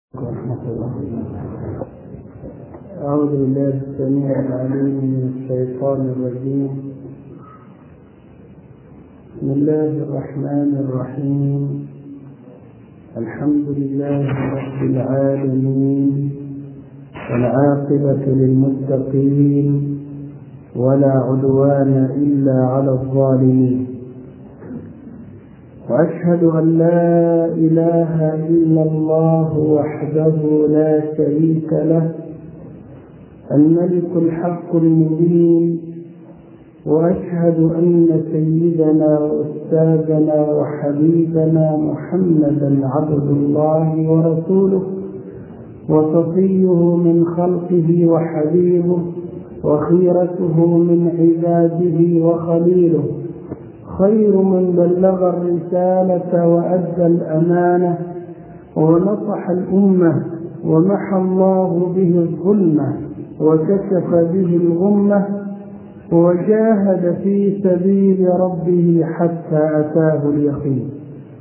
ورحمة الله. أعوذ بالله السميع العليم من الشيطان الرجيم. بسم الله الرحمن الرحيم. الحمد لله رب العالمين، والعاقبة للمتقين، ولا عدوان إلا على الظالمين. وأشهد أن لا إله إلا الله وحده لا شريك له، الملك الحق المبين. وأشهد أن سيدنا وأستاذنا وحبيبنا محمدا عبد الله ورسوله، وصفيه من خلقه وحبيبه، وخيرته من عباده وخليله، خير من بلغ الرسالة وأدى الأمانة ونصح الأمة، ومحى الله به الظلمة وكشف به الغمة، وجاهد في سبيل ربه حتى أتاه اليقين.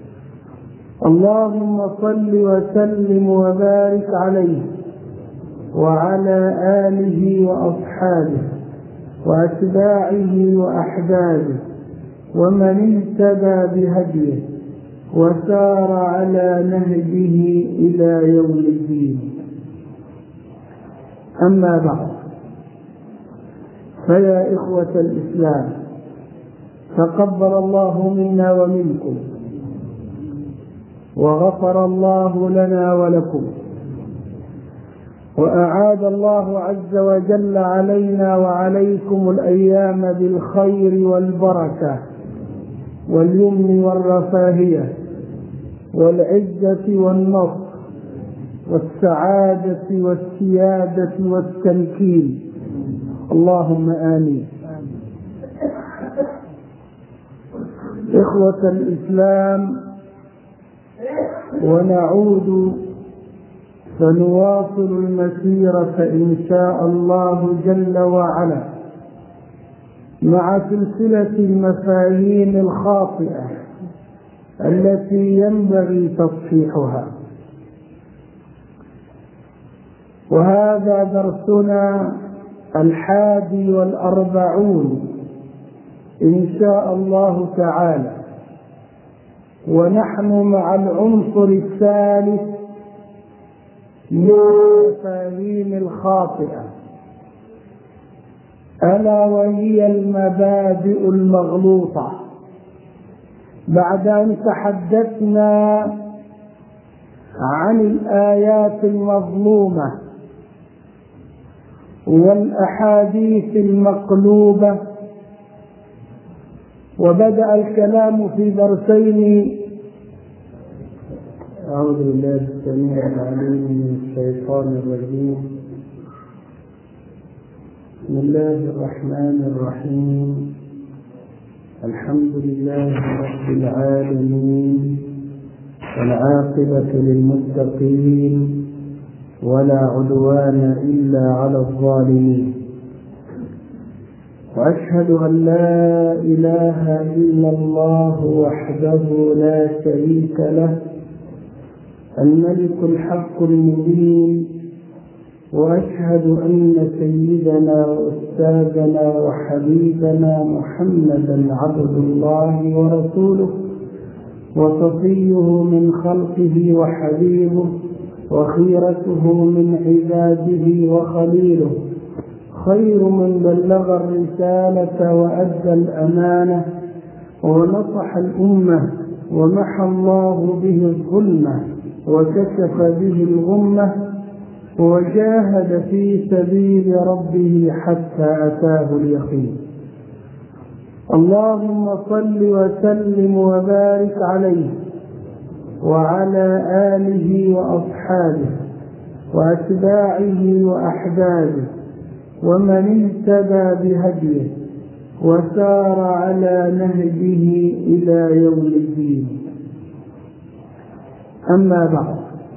اللهم صل وسلم وبارك عليه وعلى آله وأصحابه وأتباعه وأحبابه، ومن اهتدى بهديه وسار على نهجه إلى يوم الدين. أما بعد، فيا إخوة الإسلام، تقبل الله منا ومنكم، وغفر الله لنا ولكم، وأعاد الله عز وجل علينا وعليكم الأيام بالخير والبركة واليمن والرفاهية والعزة والنصر والسعادة والسيادة والتمكين، اللهم آمين. إخوة الإسلام، ونعود فنواصل المسيرة إن شاء الله جل وعلا مع سلسلة المفاهيم الخاطئة التي ينبغي تصحيحها. وهذا درسنا 41 إن شاء الله تعالى، ونحن مع العنصر الثالث من المفاهيم الخاطئة، ألا وهي المبادئ المغلوطة. بعد أن تحدثنا عن الآيات المظلومة والأحاديث المقلوبة، وبدأ الكلام في درسين. أعوذ بالله السميع العليم من الشيطان الرجيم. بسم الله الرحمن الرحيم. الحمد لله رب العالمين، والعاقبة للمتقين، ولا عدوان إلا على الظالمين. وأشهد أن لا إله إلا الله وحده لا شريك له، الملك الحق المبين. وأشهد أن سيدنا وأستاذنا وحبيبنا محمدا عبد الله ورسوله، وصفيه من خلقه وحبيبه، وخيرته من عباده وخليله، خير من بلغ الرسالة وأدى الأمانة ونصح الأمة، ومحى الله به الظلمة وكشف به الغمة، وجاهد في سبيل ربه حتى أتاه اليقين. اللهم صل وسلم وبارك عليه وعلى آله وأصحابه وأتباعه وأحبابه، ومن اهتدى بهديه وسار على نهجه إلى يوم الدين. أما بعد،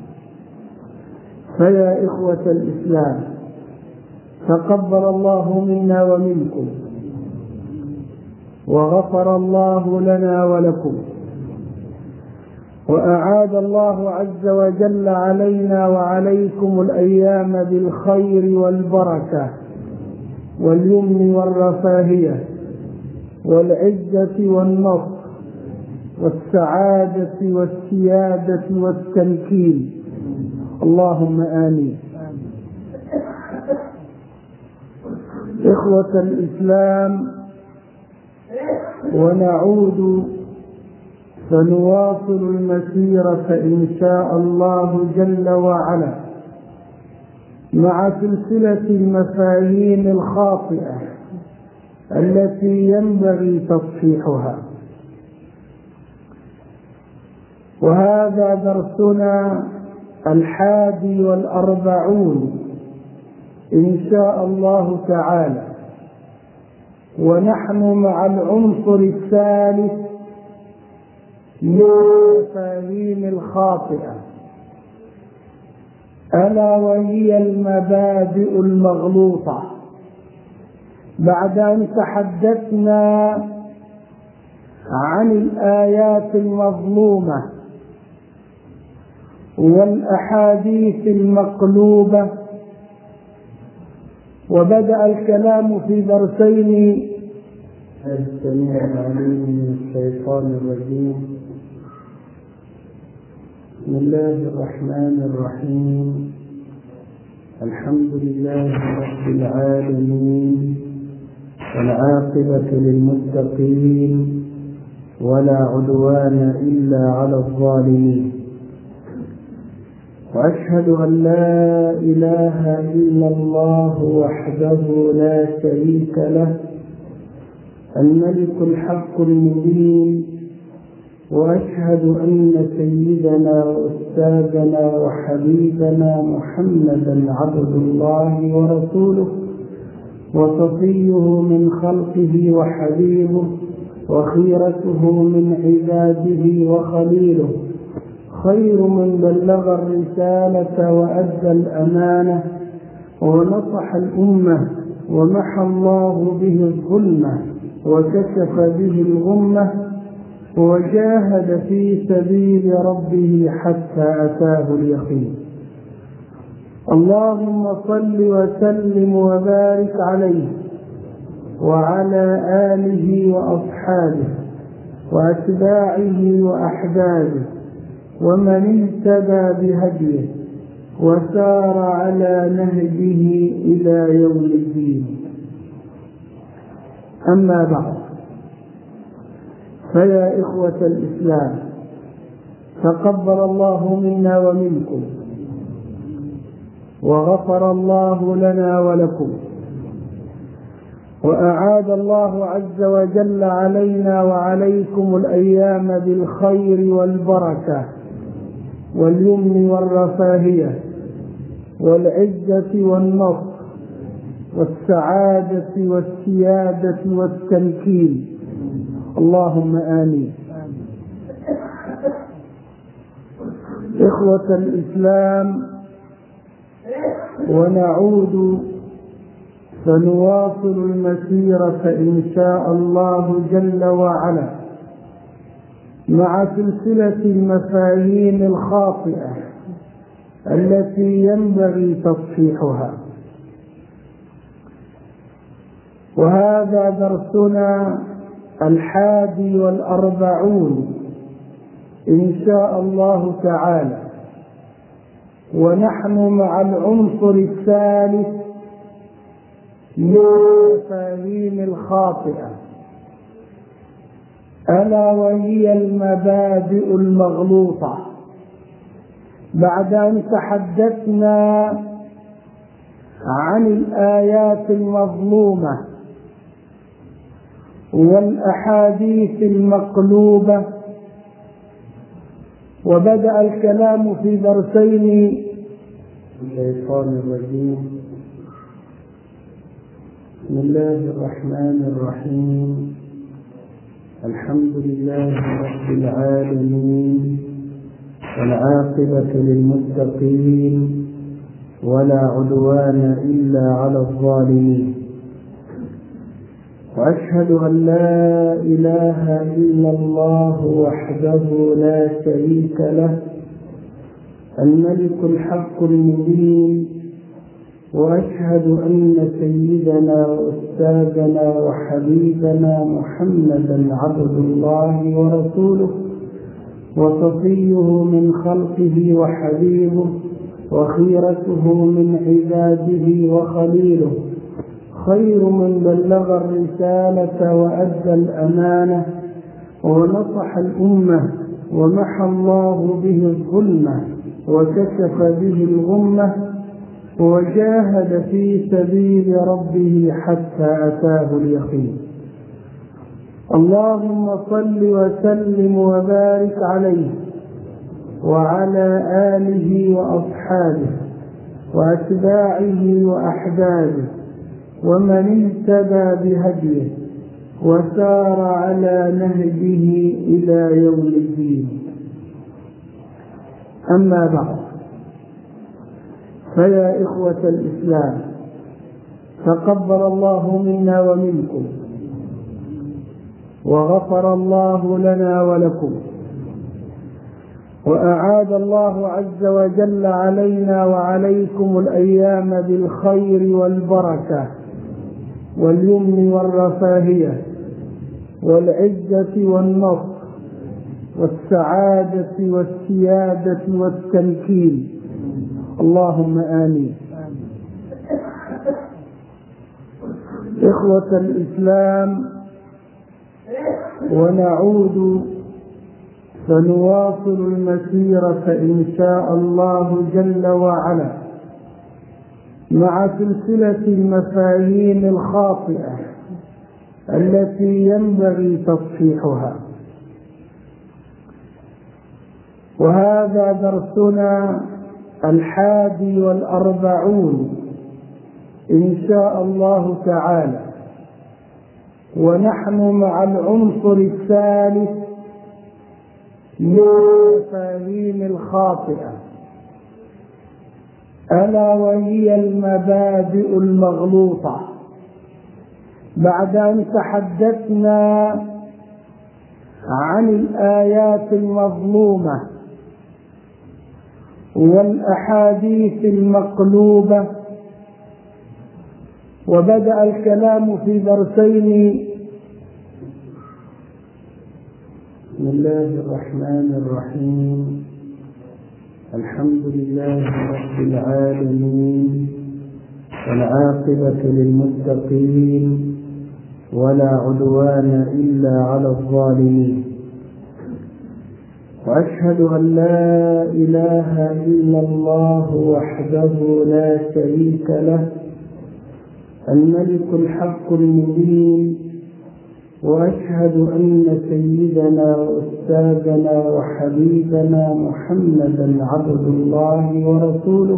فيا إخوة الإسلام، تقبل الله منا ومنكم، وغفر الله لنا ولكم، وأعاد الله عز وجل علينا وعليكم الأيام بالخير والبركة واليمن والرفاهية والعزة والنصر والسعادة والسيادة والتمكين، اللهم آمين. إخوة الإسلام، ونعود فنواصل المسيرة إن شاء الله جل وعلا مع سلسلة المفاهيم الخاطئة التي ينبغي تصحيحها، وهذا درسنا 41 إن شاء الله تعالى، ونحن مع العنصر الثالث من المفاهيم الخاطئة، ألا وهي المبادئ المغلوطة. بعد أن تحدثنا عن الآيات المظلومة والأحاديث المقلوبة، وبدأ الكلام في درسين السميع العليم من الشيطان الرجيم. بسم الله الرحمن الرحيم، الحمد لله رب العالمين، والعاقبة للمتقين، ولا عدوان إلا على الظالمين، وأشهد أن لا إله إلا الله وحده لا شريك له، الملك الحق المبين، وأشهد أن سيدنا وأستاذنا وحبيبنا محمدا عبد الله ورسوله، وصفيه من خلقه وحبيبه، وخيرته من عباده وخليله، خير من بلغ الرسالة وأدى الأمانة ونصح الأمة، ومحى الله به الظلمة وكشف به الغمة، وجاهد في سبيل ربه حتى أتاه اليقين. اللهم صل وسلم وبارك عليه وعلى آله وأصحابه وأتباعه وأحبابه ومن اهتدى بهديه وسار على نهجه إلى يوم الدين. أما بعد، فيا إخوة الإسلام، تقبل الله منا ومنكم، وغفر الله لنا ولكم، وأعاد الله عز وجل علينا وعليكم الأيام بالخير والبركة واليمن والرفاهية والعزة والنصر والسعادة والسيادة والتمكين، اللهم آمين. إخوة الإسلام، ونعود فنواصل المسيرة إن شاء الله جل وعلا مع سلسلة المفاهيم الخاطئة التي ينبغي تصحيحها، وهذا درسنا 41 إن شاء الله تعالى، ونحن مع العنصر الثالث من المفاهيم الخاطئة، ألا وهي المبادئ المغلوطة. بعد أن تحدثنا عن الآيات المظلومة والأحاديث المقلوبة، وبدأ الكلام في درسين الشيطان الرجيم. بسم الله الرحمن الرحيم، الحمد لله رب العالمين، والعاقبة للمتقين، ولا عدوان إلا على الظالمين، وأشهد أن لا إله إلا الله وحده لا شريك له الملك الحق المبين. وأشهد أن سيدنا وأستاذنا وحبيبنا محمدا عبد الله ورسوله وصفيه من خلقه وحبيبه وخيرته من عباده وخليله، خير من بلغ الرسالة وأدى الأمانة ونصح الأمة ومحى الله به الظلمة وكشف به الغمة وجاهد في سبيل ربه حتى أتاه اليقين. اللهم صل وسلم وبارك عليه وعلى آله وأصحابه وأتباعه وأحبابه ومن اهتدى بهديه وسار على نهجه إلى يوم الدين. أما بعد، فيا إخوة الإسلام، تقبل الله منا ومنكم وغفر الله لنا ولكم، وأعاد الله عز وجل علينا وعليكم الأيام بالخير والبركة واليمن والرفاهية والعزة والنصر والسعادة والسيادة والتمكين، اللهم آمين. إخوة الإسلام، ونعود فنواصل المسيرة إن شاء الله جل وعلا مع سلسلة المفاهيم الخاطئة التي ينبغي تصحيحها، وهذا درسنا 41 إن شاء الله تعالى، ونحن مع العنصر الثالث من المفاهيم الخاطئة، ألا وهي المبادئ المغلوطة. بعد أن تحدثنا عن الآيات المظلومة والأحاديث المقلوبة، وبدأ الكلام في درسين. بسم الله الرحمن الرحيم، الحمد لله رب العالمين، والعاقبة للمتقين، ولا عدوان إلا على الظالمين. وأشهد أن لا إله إلا الله وحده لا شريك له الملك الحق المبين. وأشهد أن سيدنا وأستاذنا وحبيبنا محمدا عبد الله ورسوله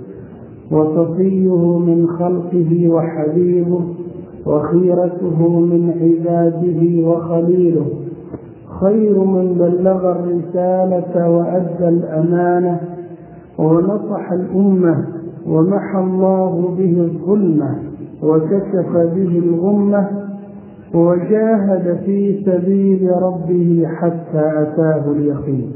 وصفيه من خلقه وحبيبه وخيرته من عباده وخليله، خير من بلغ الرسالة وأدى الأمانة ونصح الأمة ومحى الله به الظلمة وكشف به الغمة وجاهد في سبيل ربه حتى أتاه اليقين.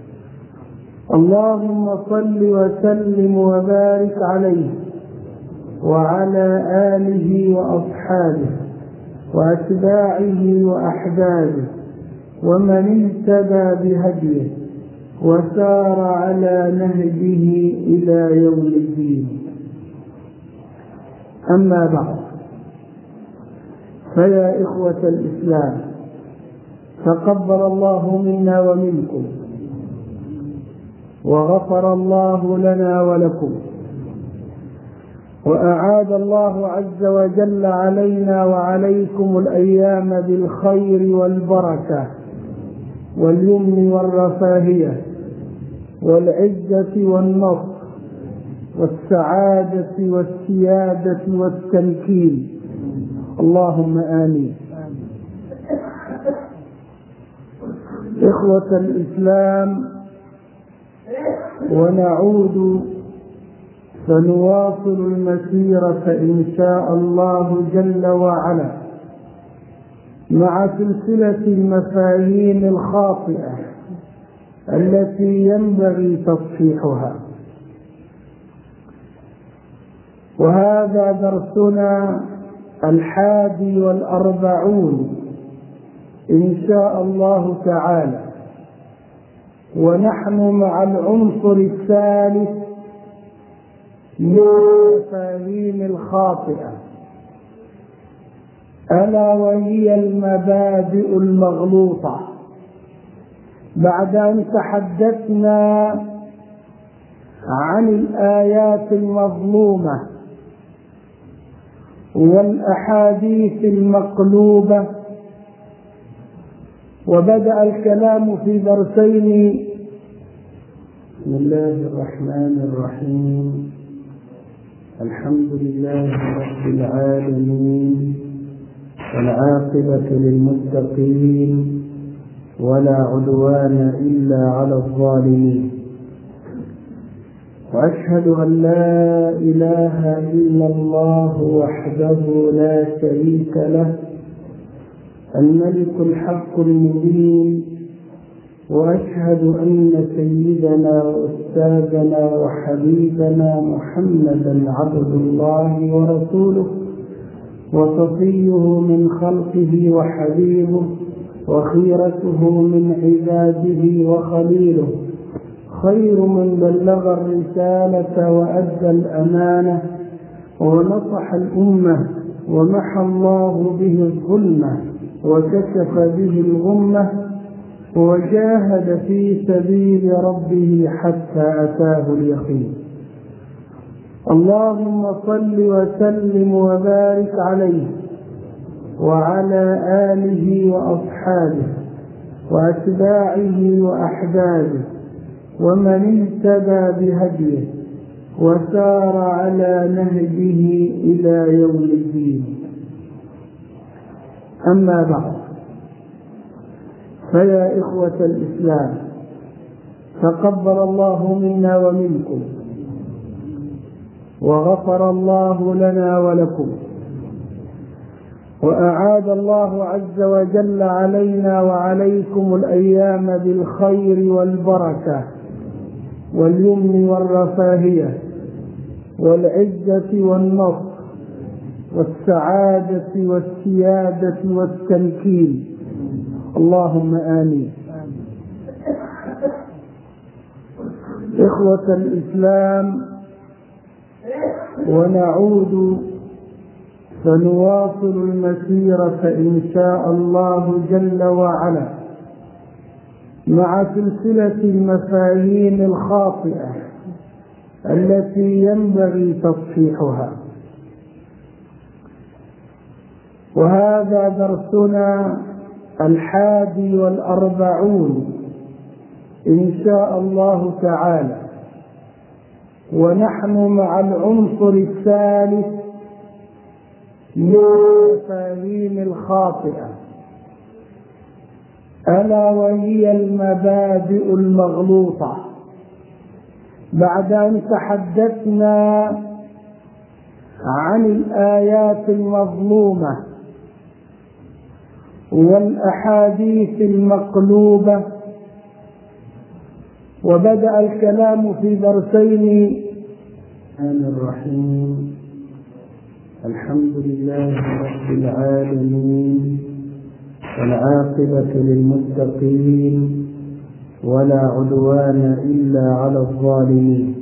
اللهم صل وسلم وبارك عليه وعلى آله وأصحابه وأتباعه وأحبابه ومن اهتدى بهديه وسار على نهجه إلى يوم الدين. أما بعد، فيا إخوة الإسلام، تقبل الله منا ومنكم وغفر الله لنا ولكم، وأعاد الله عز وجل علينا وعليكم الأيام بالخير والبركة واليمن والرفاهية والعزة والنصر والسعادة والسيادة والتمكين، اللهم آمين. إخوة الإسلام، ونعود فنواصل المسيرة إن شاء الله جل وعلا مع سلسلة المفاهيم الخاطئة التي ينبغي تصحيحها. وهذا درسنا 41 إن شاء الله تعالى، ونحن مع العنصر الثالث من المفاهيم الخاطئة، ألا وهي المبادئ المغلوطة. بعد أن تحدثنا عن الآيات المظلومة والأحاديث المقلوبة، وبدأ الكلام في درسين. بسم الله الرحمن الرحيم. الحمد لله رب العالمين، والعاقبة للمتقين، ولا عدوان إلا على الظالمين. وأشهد أن لا إله إلا الله وحده لا شريك له، الملك الحق المبين. وأشهد أن سيدنا وأستاذنا وحبيبنا محمدا عبد الله ورسوله، وصفيه من خلقه وحبيبه، وخيرته من عباده وخليله، خير من بلغ الرسالة وأدى الأمانة ونصح الأمة، ومحى الله به الظلمة وكشف به الغمة، وجاهد في سبيل ربه حتى أتاه اليقين. اللهم صل وسلم وبارك عليه وعلى آله وأصحابه وأتباعه وأحبابه، ومن اهتدى بهديه وسار على نهجه إلى يوم الدين. أما بعد، فيا إخوة الإسلام، تقبل الله منا ومنكم، وغفر الله لنا ولكم، وأعاد الله عز وجل علينا وعليكم الأيام بالخير والبركة واليمن والرفاهية والعزة والنصر والسعادة والسيادة والتمكين، اللهم آمين. إخوة الإسلام، ونعود فنواصل المسيرة إن شاء الله جل وعلا مع سلسلة المفاهيم الخاطئة التي ينبغي تصحيحها. وهذا درسنا 41 إن شاء الله تعالى، ونحن مع العنصر الثالث من المفاهيم الخاطئة، ألا وهي المبادئ المغلوطة. بعد أن تحدثنا عن الآيات المظلومة والأحاديث المقلوبة، وبدأ الكلام في درسين. الرحمن الرحيم. الحمد لله رب العالمين، والعاقبة للمتقين، ولا عدوان إلا على الظالمين.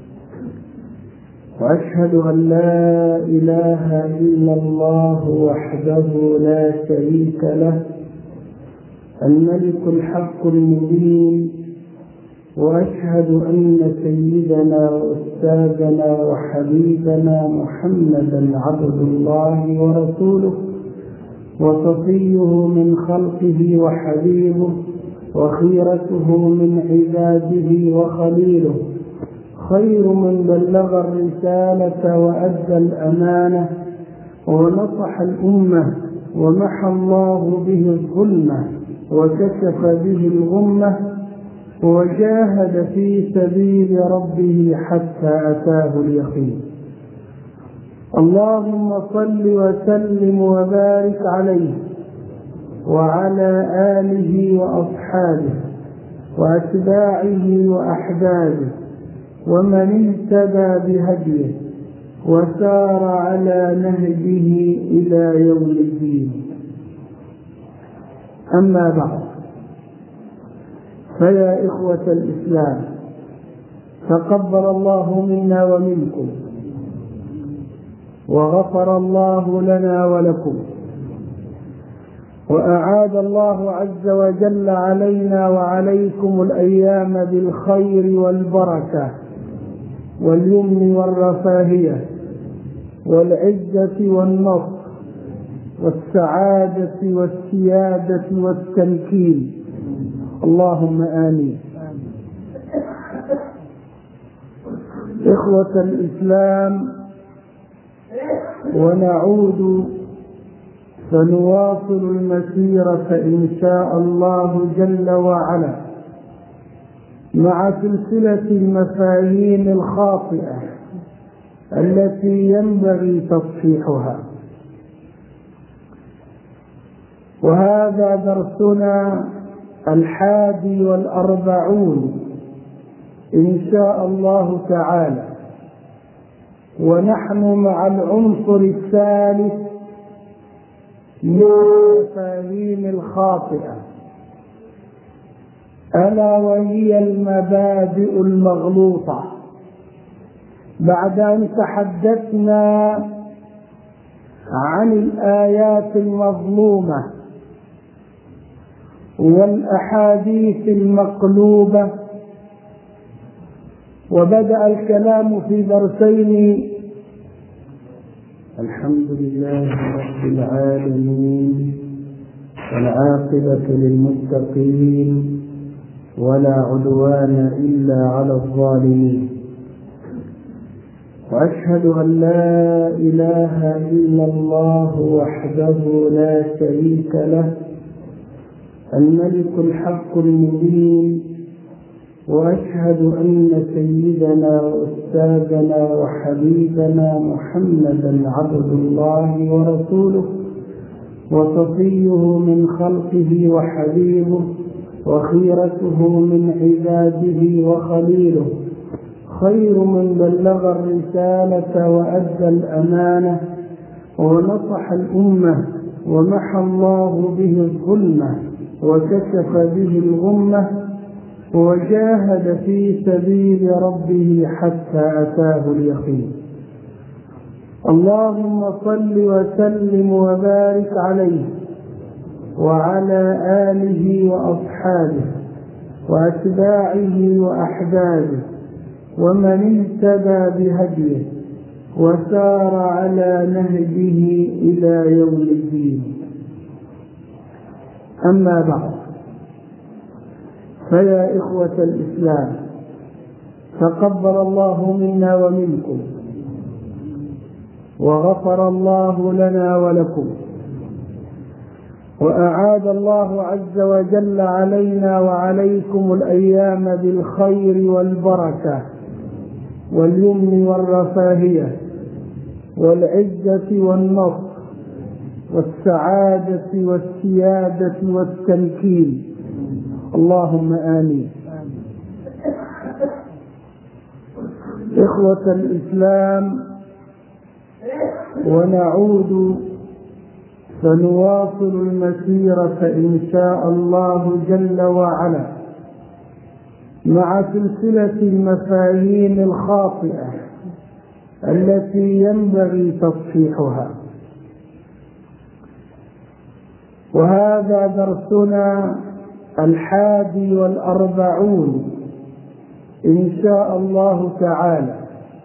وأشهد أن لا إله إلا الله وحده لا شريك له، الملك الحق المبين. وأشهد أن سيدنا وأستاذنا وحبيبنا محمدا عبد الله ورسوله، وصفيه من خلقه وحبيبه، وخيرته من عباده وخليله، خير من بلغ الرسالة وأدى الأمانة ونصح الأمة، ومحى الله به الظلمة وكشف به الغمة، وجاهد في سبيل ربه حتى أتاه اليقين. اللهم صل وسلم وبارك عليه وعلى آله وأصحابه وأتباعه وأحبابه ومن اهتدى بهديه وسار على نهجه إلى يوم الدين. أما بعد، فيا إخوة الإسلام، تقبل الله منا ومنكم، وغفر الله لنا ولكم، وأعاد الله عز وجل علينا وعليكم الأيام بالخير والبركة واليمن والرفاهية والعزة والنصر والسعادة والسيادة والتمكين، اللهم آمين. إخوة الإسلام، ونعود فنواصل المسيرة إن شاء الله جل وعلا مع سلسلة المفاهيم الخاطئة التي ينبغي تصحيحها، وهذا درسنا 41 إن شاء الله تعالى، ونحن مع العنصر الثالث من المفاهيم الخاطئة، ألا وهي المبادئ المغلوطة. بعد أن تحدثنا عن الآيات المظلومة والأحاديث المقلوبة، وبدأ الكلام في درسين. الحمد لله رب العالمين، والعاقبة للمتقين، ولا عدوان إلا على الظالمين، وأشهد أن لا إله إلا الله وحده لا شريك له، الملك الحق المبين، وأشهد أن سيدنا وأستاذنا وحبيبنا محمدا عبد الله ورسوله، وصفيه من خلقه وحبيبه، وخيرته من عباده وخليله، خير من بلغ الرسالة وأدى الأمانة ونصح الأمة، ومحى الله به الظلمة وكشف به الغمة، وجاهد في سبيل ربه حتى أتاه اليقين. اللهم صل وسلم وبارك عليه وعلى آله وأصحابه وأتباعه وأحبابه ومن اهتدى بهديه وسار على نهجه إلى يوم الدين. أما بعد، فيا إخوة الإسلام، تقبل الله منا ومنكم، وغفر الله لنا ولكم، وأعاد الله عز وجل علينا وعليكم الأيام بالخير والبركة واليمن والرفاهية والعزة والنصر والسعادة والسيادة والتمكين، اللهم آمين. إخوة الإسلام، ونعود فنواصل المسيرة إن شاء الله جل وعلا مع سلسلة المفاهيم الخاطئة التي ينبغي تصحيحها، وهذا درسنا 41 إن شاء الله تعالى،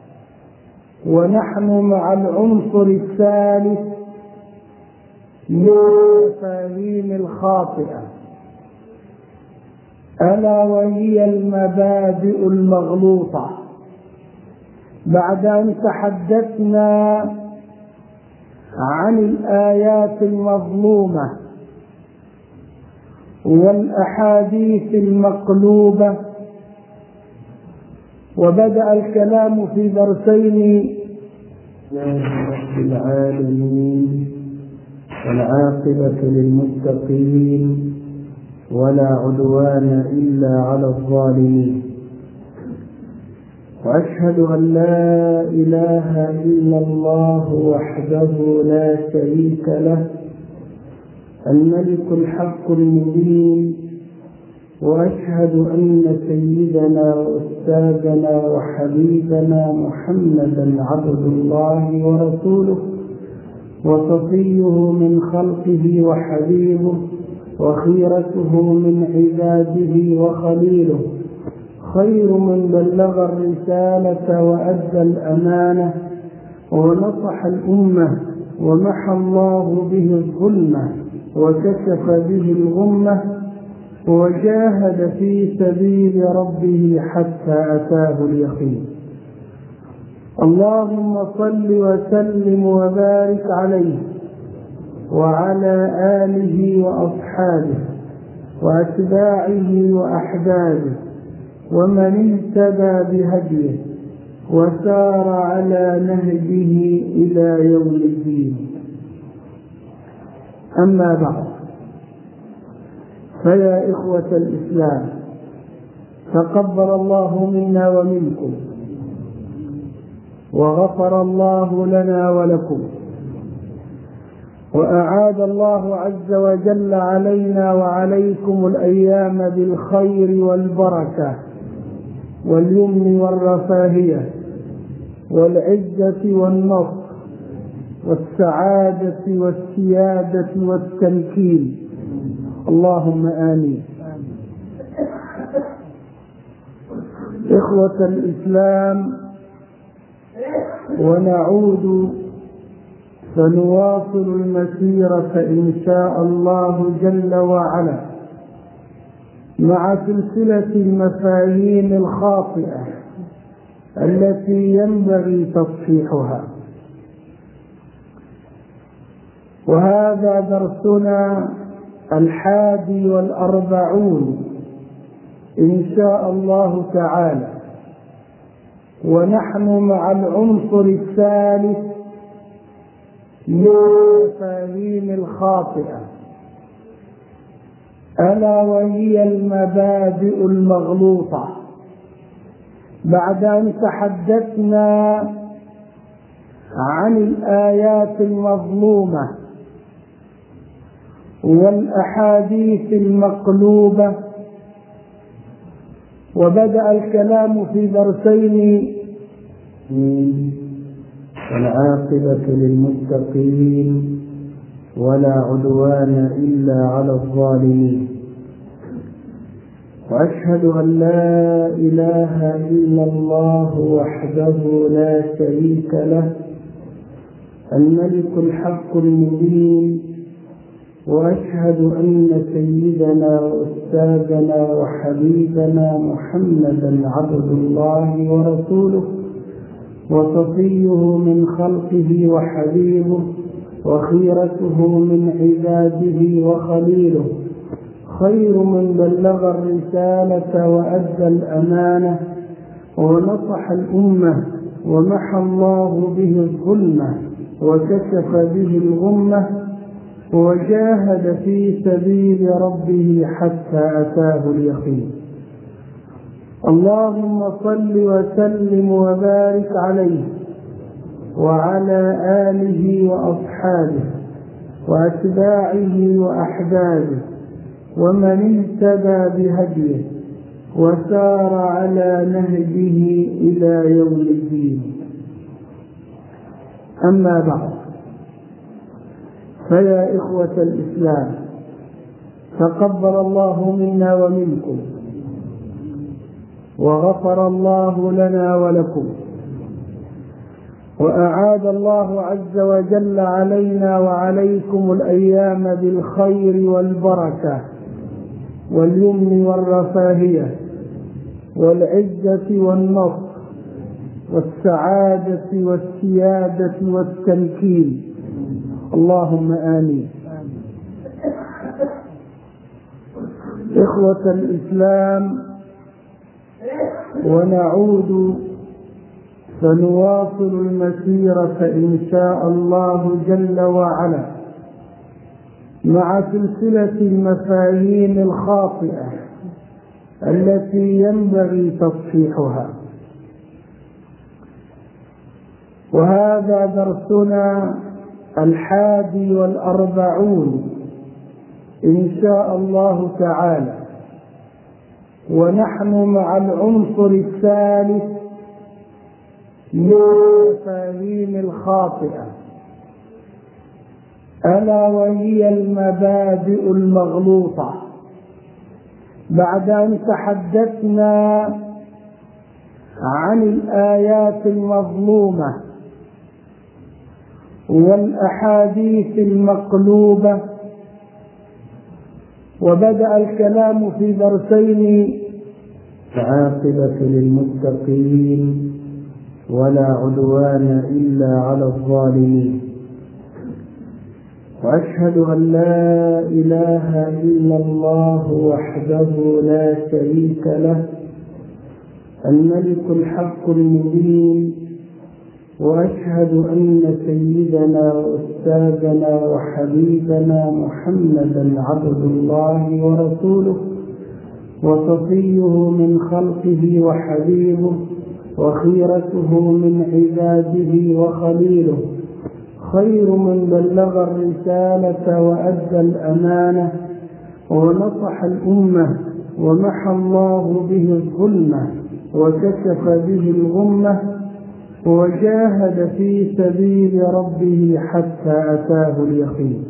ونحن مع العنصر الثالث من المفاهيم الخاطئة، ألا وهي المبادئ المغلوطة. بعد أن تحدثنا عن الآيات المظلومة والأحاديث المقلوبة، وبدأ الكلام في درسين. رب العالمين، والعاقبة للمتقين ولا عدوان إلا على الظالمين. وأشهد أن لا إله إلا الله وحده لا شريك له الملك الحق المبين. وأشهد أن سيدنا وأستاذنا وحبيبنا محمدا عبد الله ورسوله وصفيه من خلقه وحبيبه وخيرته من عباده وخليله، خير من بلغ الرسالة وأدى الأمانة ونصح الأمة ومحى الله به الظلمة وكشف به الغمة وجاهد في سبيل ربه حتى أتاه اليقين. اللهم صل وسلم وبارك عليه وعلى آله وأصحابه وأتباعه وأحبابه ومن اهتدى بهديه وسار على نهجه إلى يوم الدين. أما بعد، فيا إخوة الإسلام، تقبل الله منا ومنكم وغفر الله لنا ولكم، وأعاد الله عز وجل علينا وعليكم الأيام بالخير والبركة واليمن والرفاهية والعزة والنصر والسعادة والسيادة والتمكين، اللهم آمين. إخوة الإسلام، ونعود فنواصل المسيرة إن شاء الله جل وعلا مع سلسلة المفاهيم الخاطئة التي ينبغي تصحيحها، وهذا درسنا 41 إن شاء الله تعالى، ونحن مع العنصر الثالث من المفاهيم الخاطئة، ألا وهي المبادئ المغلوطة. بعد أن تحدثنا عن الآيات المظلومة والأحاديث المقلوبة، وبدأ الكلام في درسين: والعاقبة للمتقين ولا عدوان إلا على الظالمين. وأشهد أن لا إله إلا الله وحده لا شريك له الملك الحق المبين. وأشهد أن سيدنا وأستاذنا وحبيبنا محمدا عبد الله ورسوله وصفيه من خلقه وحبيبه وخيرته من عباده وخليله، خير من بلغ الرسالة وأدى الأمانة ونصح الأمة ومحى الله به الظلمة وكشف به الغمة وجاهد في سبيل ربه حتى أتاه اليقين. اللهم صل وسلم وبارك عليه وعلى آله وأصحابه وأتباعه وأحبابه ومن اهتدى بهديه وسار على نهجه إلى يوم الدين. أما بعد، فيا إخوة الإسلام، تقبل الله منا ومنكم وغفر الله لنا ولكم، وأعاد الله عز وجل علينا وعليكم الأيام بالخير والبركة واليمن والرفاهية والعزة والنصر والسعادة والسيادة والتمكين، اللهم آمين. إخوة الإسلام، ونعود فنواصل المسيرة إن شاء الله جل وعلا مع سلسلة المفاهيم الخاطئة التي ينبغي تصحيحها. وهذا درسنا 41 إن شاء الله تعالى، ونحن مع العنصر الثالث من المفاهيم الخاطئة، ألا وهي المبادئ المغلوطة. بعد أن تحدثنا عن الآيات المظلومة والأحاديث المقلوبة، وبدأ الكلام في درسين: العاقبة للمتقين ولا عدوان إلا على الظالمين. وأشهد أن لا إله إلا الله وحده لا شريك له، الملك الحق المبين. وأشهد أن سيدنا وأستاذنا وحبيبنا محمدا عبد الله ورسوله، وصفيه من خلقه وحبيبه، وخيرته من عباده وخليله، خير من بلغ الرسالة وأدى الأمانة ونصح الأمة، ومحى الله به الظلمة وكشف به الغمة، وجاهد في سبيل ربه حتى أتاه اليقين.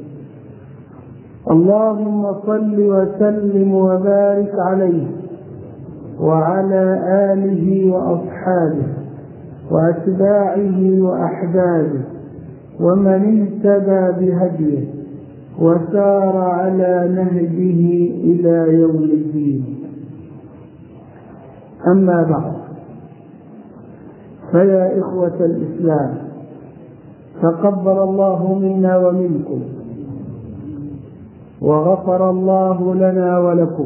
اللهم صل وسلم وبارك عليه وعلى آله وأصحابه وأتباعه وأحبابه ومن اهتدى بهديه وسار على نهجه إلى يوم الدين. أما بعد، فيا إخوة الإسلام، تقبل الله منا ومنكم، وغفر الله لنا ولكم،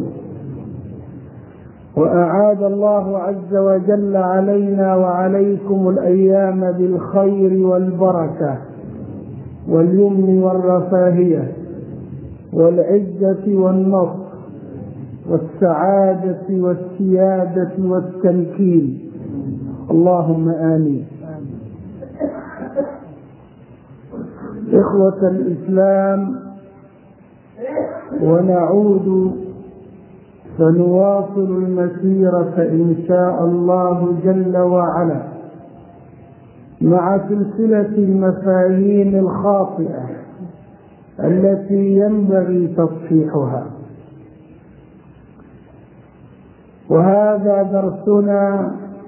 وأعاد الله عز وجل علينا وعليكم الأيام بالخير والبركة واليمن والرفاهية والعزة والنصر والسعادة والسيادة والتمكين، اللهم آمين. إخوة الإسلام، ونعود فنواصل المسيرة إن شاء الله جل وعلا مع سلسلة المفاهيم الخاطئة التي ينبغي تصحيحها. وهذا درسنا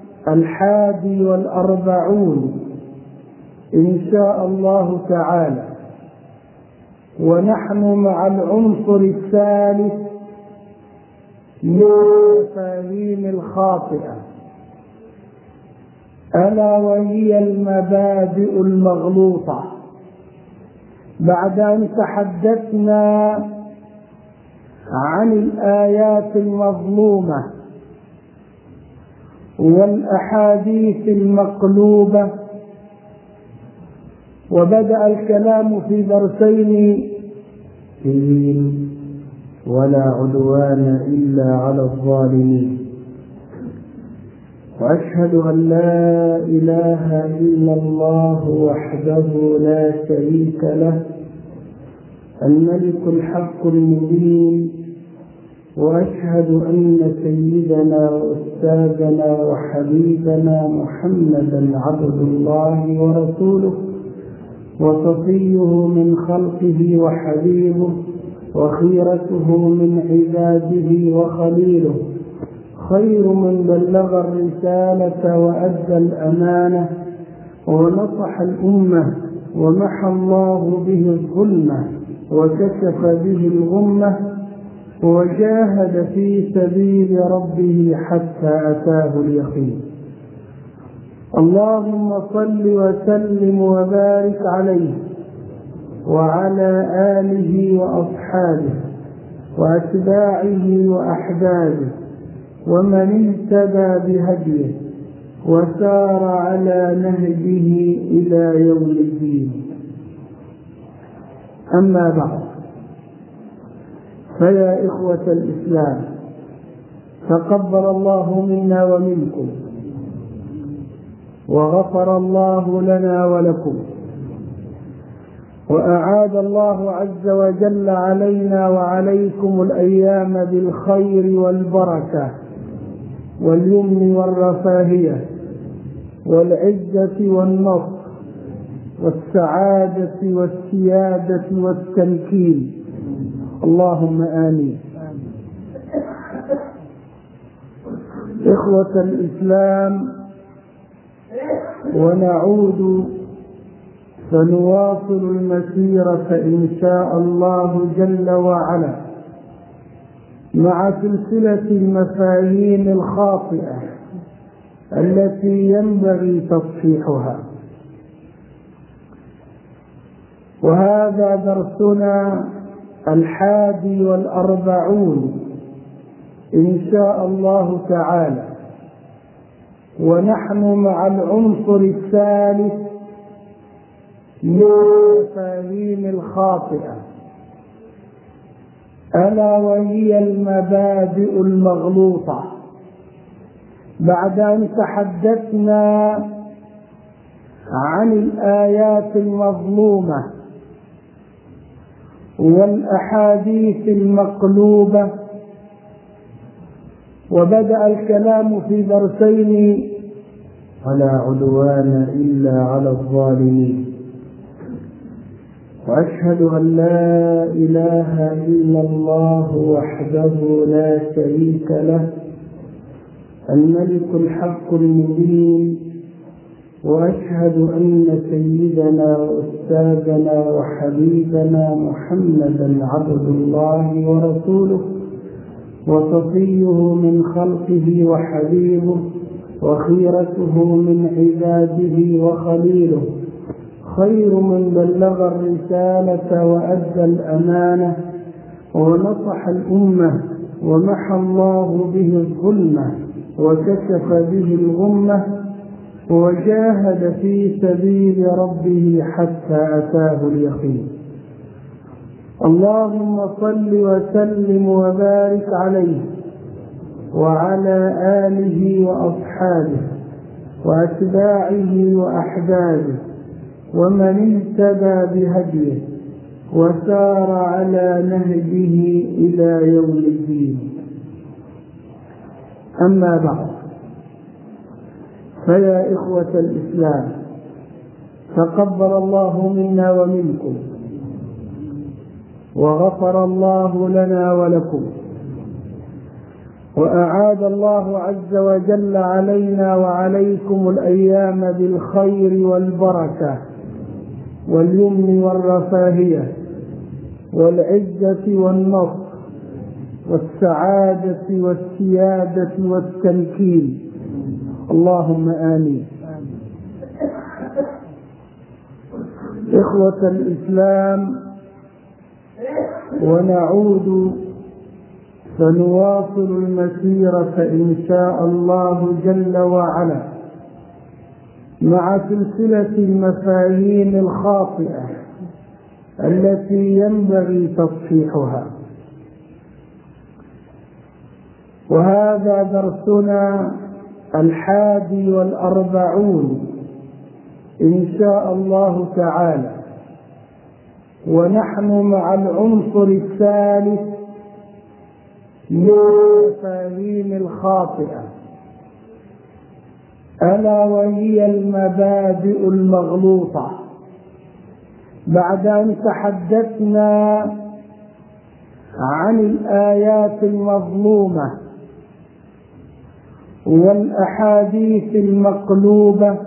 41 إن شاء الله تعالى، ونحن مع العنصر الثالث من المفاهيم الخاطئة، ألا وهي المبادئ المغلوطة. بعد أن تحدثنا عن الآيات المظلومة والأحاديث المقلوبة، وبدأ الكلام في درسين: ولا عدوان إلا على الظالمين. وأشهد أن لا إله إلا الله وحده لا شريك له، الملك الحق المبين. وأشهد أن سيدنا وأستاذنا وحبيبنا محمدا عبد الله ورسوله، وصفيه من خلقه وحبيبه، وخيرته من عباده وخليله، خير من بلغ الرسالة وأدى الأمانة ونصح الأمة، ومحى الله به الظلمة وكشف به الغمة، وجاهد في سبيل ربه حتى أتاه اليقين. اللهم صل وسلم وبارك عليه وعلى آله وأصحابه وأتباعه وأحبابه ومن اهتدى بهديه وسار على نهجه إلى يوم الدين. أما بعد، فيا إخوة الإسلام، تقبل الله منا ومنكم، وغفر الله لنا ولكم، وأعاد الله عز وجل علينا وعليكم الأيام بالخير والبركة واليمن والرفاهية والعزة والنصر والسعادة والسيادة والتمكين، اللهم آمين. إخوة الإسلام، ونعود فنواصل المسيرة إن شاء الله جل وعلا مع سلسلة المفاهيم الخاطئة التي ينبغي تصحيحها، وهذا درسنا 41 إن شاء الله تعالى، ونحن مع العنصر الثالث من المفاهيم الخاطئة، ألا وهي المبادئ المغلوطة. بعد أن تحدثنا عن الآيات المظلومة والأحاديث المقلوبة، وبدأ الكلام في درسين: ولا عدوان إلا على الظالمين، وأشهد أن لا إله إلا الله وحده لا شريك له الملك الحق المبين، وأشهد أن سيدنا وأستاذنا وحبيبنا محمدا عبد الله ورسوله وصفيه من خلقه وحبيبه وخيرته من عباده وخليله، خير من بلغ الرسالة وأدى الأمانة ونصح الأمة، ومحى الله به الظلمة وكشف به الغمة، وجاهد في سبيل ربه حتى أتاه اليقين. اللهم صل وسلم وبارك عليه وعلى آله وأصحابه وأتباعه وأحبابه ومن اهتدى بهديه وسار على نهجه إلى يوم الدين. أما بعد، فيا إخوة الإسلام، تقبل الله منا ومنكم، وغفر الله لنا ولكم، وأعاد الله عز وجل علينا وعليكم الأيام بالخير والبركة واليمن والرفاهية والعزة والنصر والسعادة والسيادة والتمكين، اللهم آمين. إخوة الإسلام، ونعود فنواصل المسيرة إن شاء الله جل وعلا مع سلسلة المفاهيم الخاطئة التي ينبغي تصحيحها، وهذا درسنا 41 إن شاء الله تعالى، ونحن مع العنصر الثالث من المفاهيم الخاطئة، ألا وهي المبادئ المغلوطة. بعد أن تحدثنا عن الآيات المظلومة والأحاديث المقلوبة،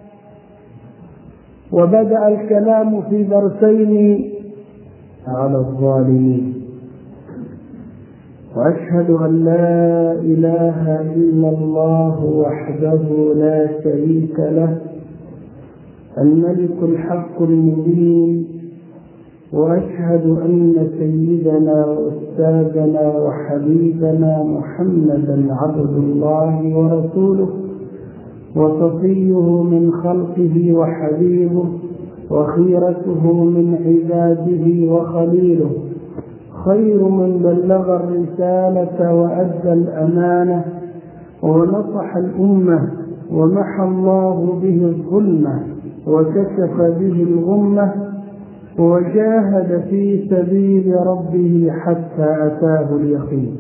وبدأ الكلام في درسين على الظالمين، وأشهد أن لا إله إلا الله وحده لا شريك له الملك الحق المبين، وأشهد أن سيدنا وأستاذنا وحبيبنا محمدا عبد الله ورسوله وصفيه من خلقه وحبيبه وخيرته من عباده وخليله، خير من بلغ الرسالة وأدى الأمانة ونصح الأمة ومحى الله به الظلمة وكشف به الغمة وجاهد في سبيل ربه حتى أتاه اليقين.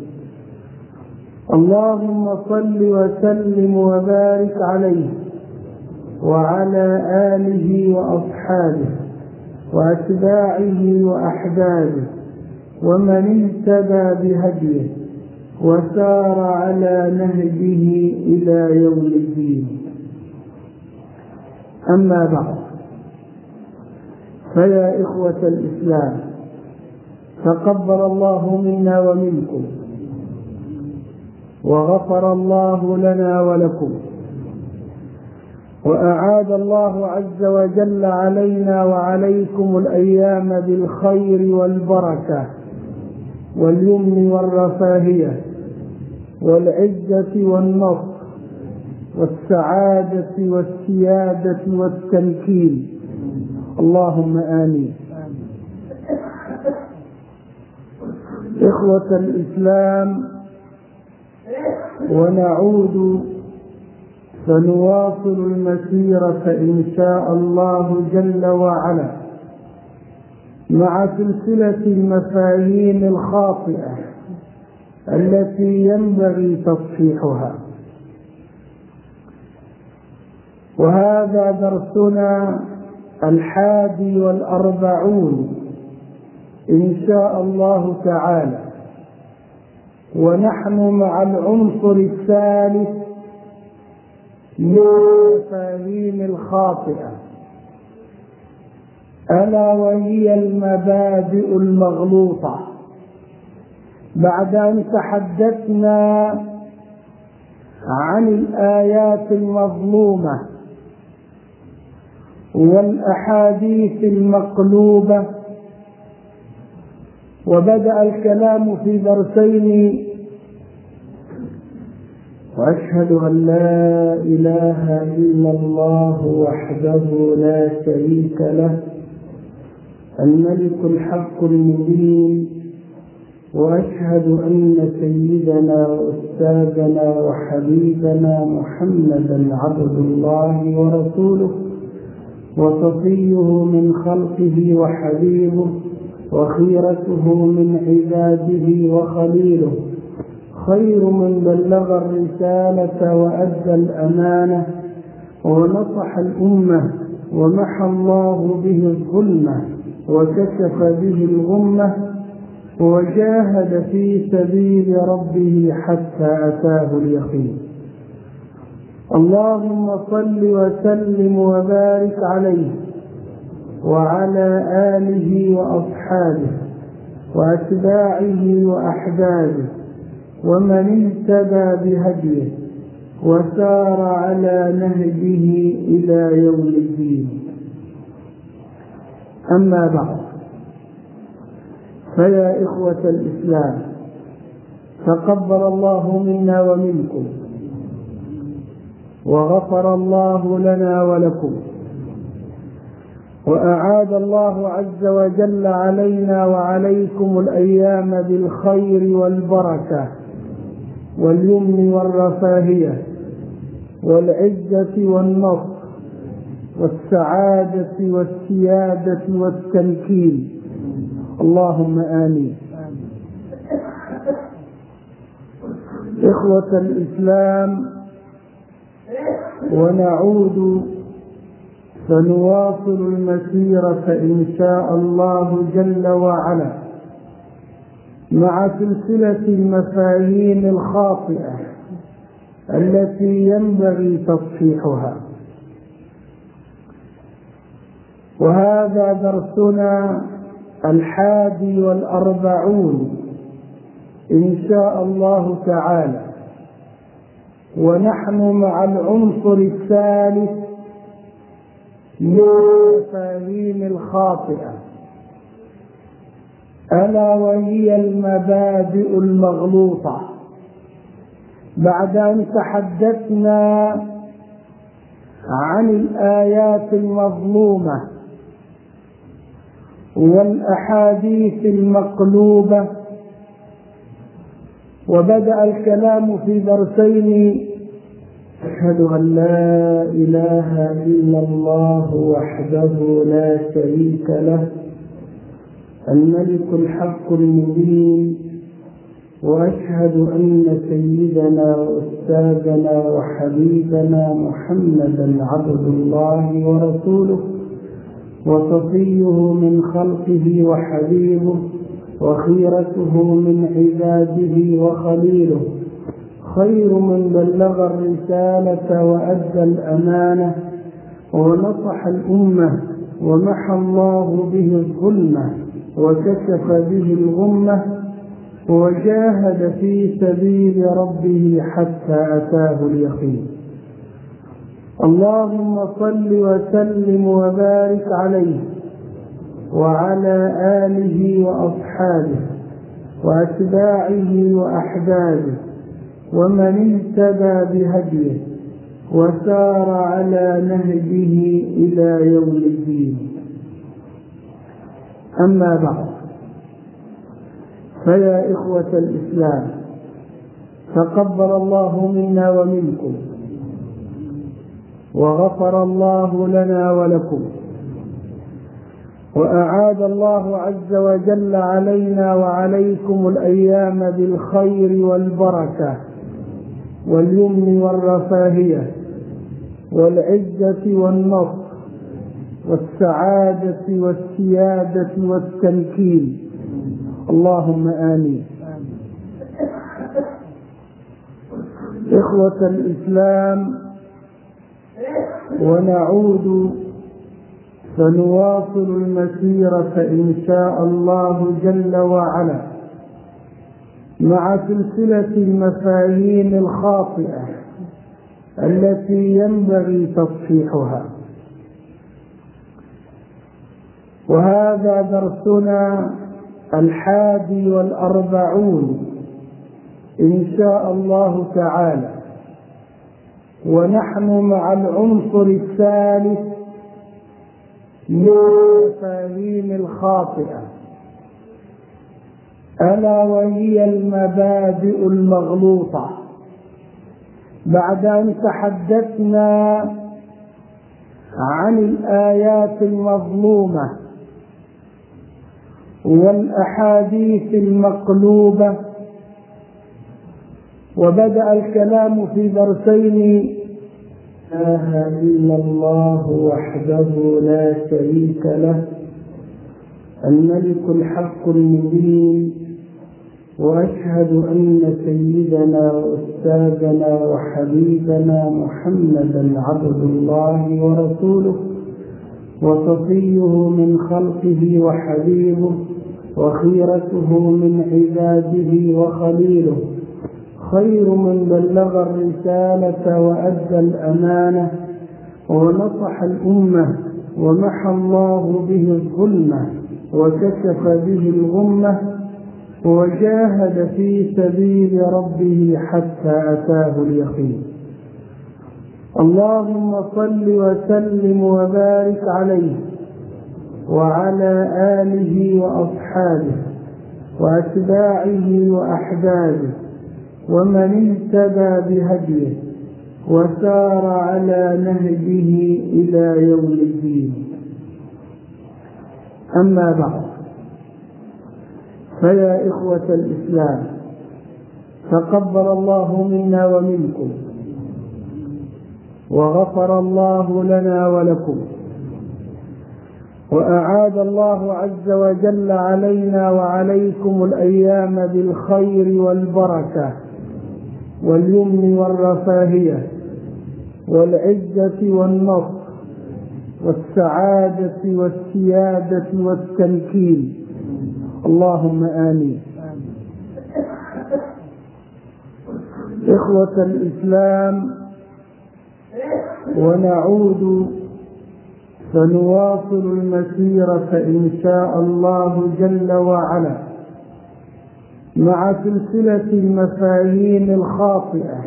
اللهم صل وسلم وبارك عليه وعلى آله وأصحابه وأتباعه وأحبابه ومن اهتدى بهديه وسار على نهجه إلى يوم الدين. أما بعد، فيا إخوة الإسلام، تقبل الله منا ومنكم وغفر الله لنا ولكم، وأعاد الله عز وجل علينا وعليكم الأيام بالخير والبركة واليمن والرفاهية والعزة والنصر والسعادة والسيادة والتمكين، اللهم آمين. إخوة الإسلام، ونعود فنواصل المسيرة إن شاء الله جل وعلا مع سلسلة المفاهيم الخاطئة التي ينبغي تصحيحها، وهذا درسنا 41 إن شاء الله تعالى، ونحن مع العنصر الثالث من المفاهيم الخاطئة، ألا وهي المبادئ المغلوطة. بعد أن تحدثنا عن الآيات المظلومة والأحاديث المقلوبة، وبدأ الكلام في درسين: وأشهد أن لا إله إلا الله وحده لا شريك له الملك الحق المبين، وأشهد أن سيدنا وأستاذنا وحبيبنا محمدا عبد الله ورسوله وصفيه من خلقه وحبيبه وخيرته من عباده وخليله، خير من بلغ الرسالة وأدى الأمانة ونصح الأمة ومحى الله به الظلمة وكشف به الغمة وجاهد في سبيل ربه حتى أتاه اليقين. اللهم صل وسلم وبارك عليه وعلى آله وأصحابه وأتباعه وأحبابه ومن اهتدى بهديه وسار على نهجه إلى يوم الدين. أما بعد، فيا إخوة الإسلام، تقبل الله منا ومنكم وغفر الله لنا ولكم، وأعاد الله عز وجل علينا وعليكم الأيام بالخير والبركة واليمن والرفاهية والعزة والنصر والسعادة والسيادة والتمكين، اللهم آمين. إخوة الإسلام، ونعود فنواصل المسيرة إن شاء الله جل وعلا مع سلسلة المفاهيم الخاطئة التي ينبغي تصحيحها، وهذا درسنا 41 إن شاء الله تعالى، ونحن مع العنصر الثالث من المفاهيم الخاطئة، ألا وهي المبادئ المغلوطة. بعد أن تحدثنا عن الآيات المظلومة والأحاديث المقلوبة. وبدأ الكلام في درسين: أشهد أن لا إله إلا الله وحده لا شريك له الملك الحق المبين، وأشهد أن سيدنا وأستاذنا وحبيبنا محمدا عبد الله ورسوله وصفيه من خلقه وحبيبه وخيرته من عباده وخليله، خير من بلغ الرسالة وأدى الأمانة ونصح الأمة، ومحى الله به الظلمة وكشف به الغمة، وجاهد في سبيل ربه حتى أتاه اليقين. اللهم صل وسلم وبارك عليه وعلى آله وأصحابه وأتباعه وأحبابه ومن اهتدى بهديه وسار على نهجه إلى يوم الدين. أما بعد، فيا إخوة الإسلام، تقبل الله منا ومنكم، وغفر الله لنا ولكم، وأعاد الله عز وجل علينا وعليكم الأيام بالخير والبركة واليمن والرفاهية والعزة والنصر والسعادة والسيادة والتمكين، اللهم آمين. إخوة الإسلام، ونعود فنواصل المسيرة إن شاء الله جل وعلا مع سلسلة المفاهيم الخاطئة التي ينبغي تصحيحها، وهذا درسنا 41 إن شاء الله تعالى، ونحن مع العنصر الثالث من المفاهيم الخاطئة، ألا وهي المبادئ المغلوطة. بعد أن تحدثنا عن الآيات المظلومة والأحاديث المقلوبة، وبدأ الكلام في درسين: لا إله إلا الله وحده لا شريك له الملك الحق المبين، وأشهد أن سيدنا وأستاذنا وحبيبنا محمدا عبد الله ورسوله وصفيه من خلقه وحبيبه وخيرته من عباده وخليله، خير من بلغ الرسالة وأدى الأمانة ونصح الأمة، ومحى الله به الظلمة وكشف به الغمة، وجاهد في سبيل ربه حتى أتاه اليقين. اللهم صل وسلم وبارك عليه وعلى آله وأصحابه وأتباعه وأحبابه ومن اهتدى بهديه وسار على نهجه إلى يوم الدين. أما بعد، فيا إخوة الإسلام، تقبل الله منا ومنكم، وغفر الله لنا ولكم، وأعاد الله عز وجل علينا وعليكم الأيام بالخير والبركة واليمن والرفاهية والعزة والنصر والسعادة والسيادة والتمكين، اللهم آمين. إخوة الإسلام، ونعود فنواصل المسيرة إن شاء الله جل وعلا مع سلسلة المفاهيم الخاطئة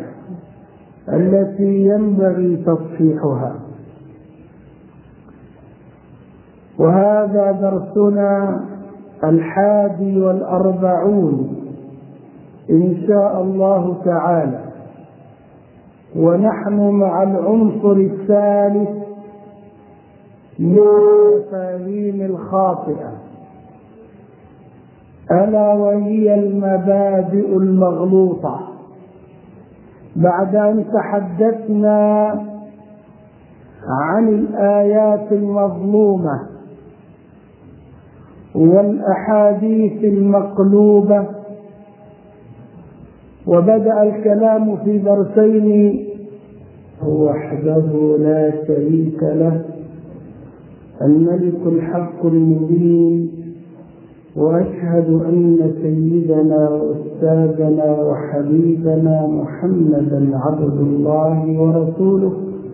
التي ينبغي تصحيحها. وهذا درسنا 41 إن شاء الله تعالى، ونحن مع العنصر الثالث من المفاهيم الخاطئة، ألا وهي المبادئ المغلوطة. بعد أن تحدثنا عن الآيات المظلومة والأحاديث المقلوبة، وبدأ الكلام في درسين: وحده لا شريك له، الملك الحق المبين، وأشهد أن سيدنا وأستاذنا وحبيبنا محمدا عبد الله ورسوله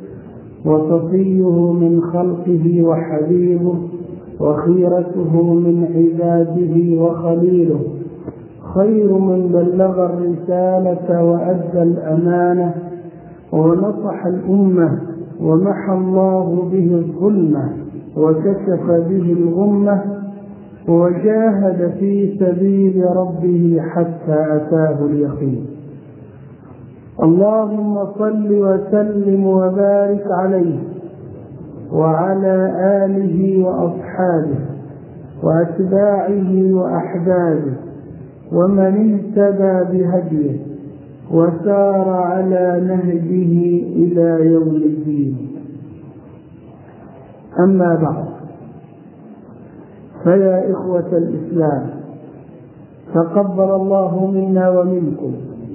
وصفيه من خلقه وحبيبه وخيرته من عباده وخليله، خير من بلغ الرسالة وأدى الأمانة ونصح الأمة، ومحى الله به الظلمة وكشف به الغمة، وجاهد في سبيل ربه حتى أتاه اليقين. اللهم صل وسلم وبارك عليه وعلى آله وأصحابه وأتباعه وأحبابه ومن اهتدى بهديه وسار على نهجه إلى يوم الدين. أما بعد، فيا إخوة الإسلام، تقبل الله منا ومنكم،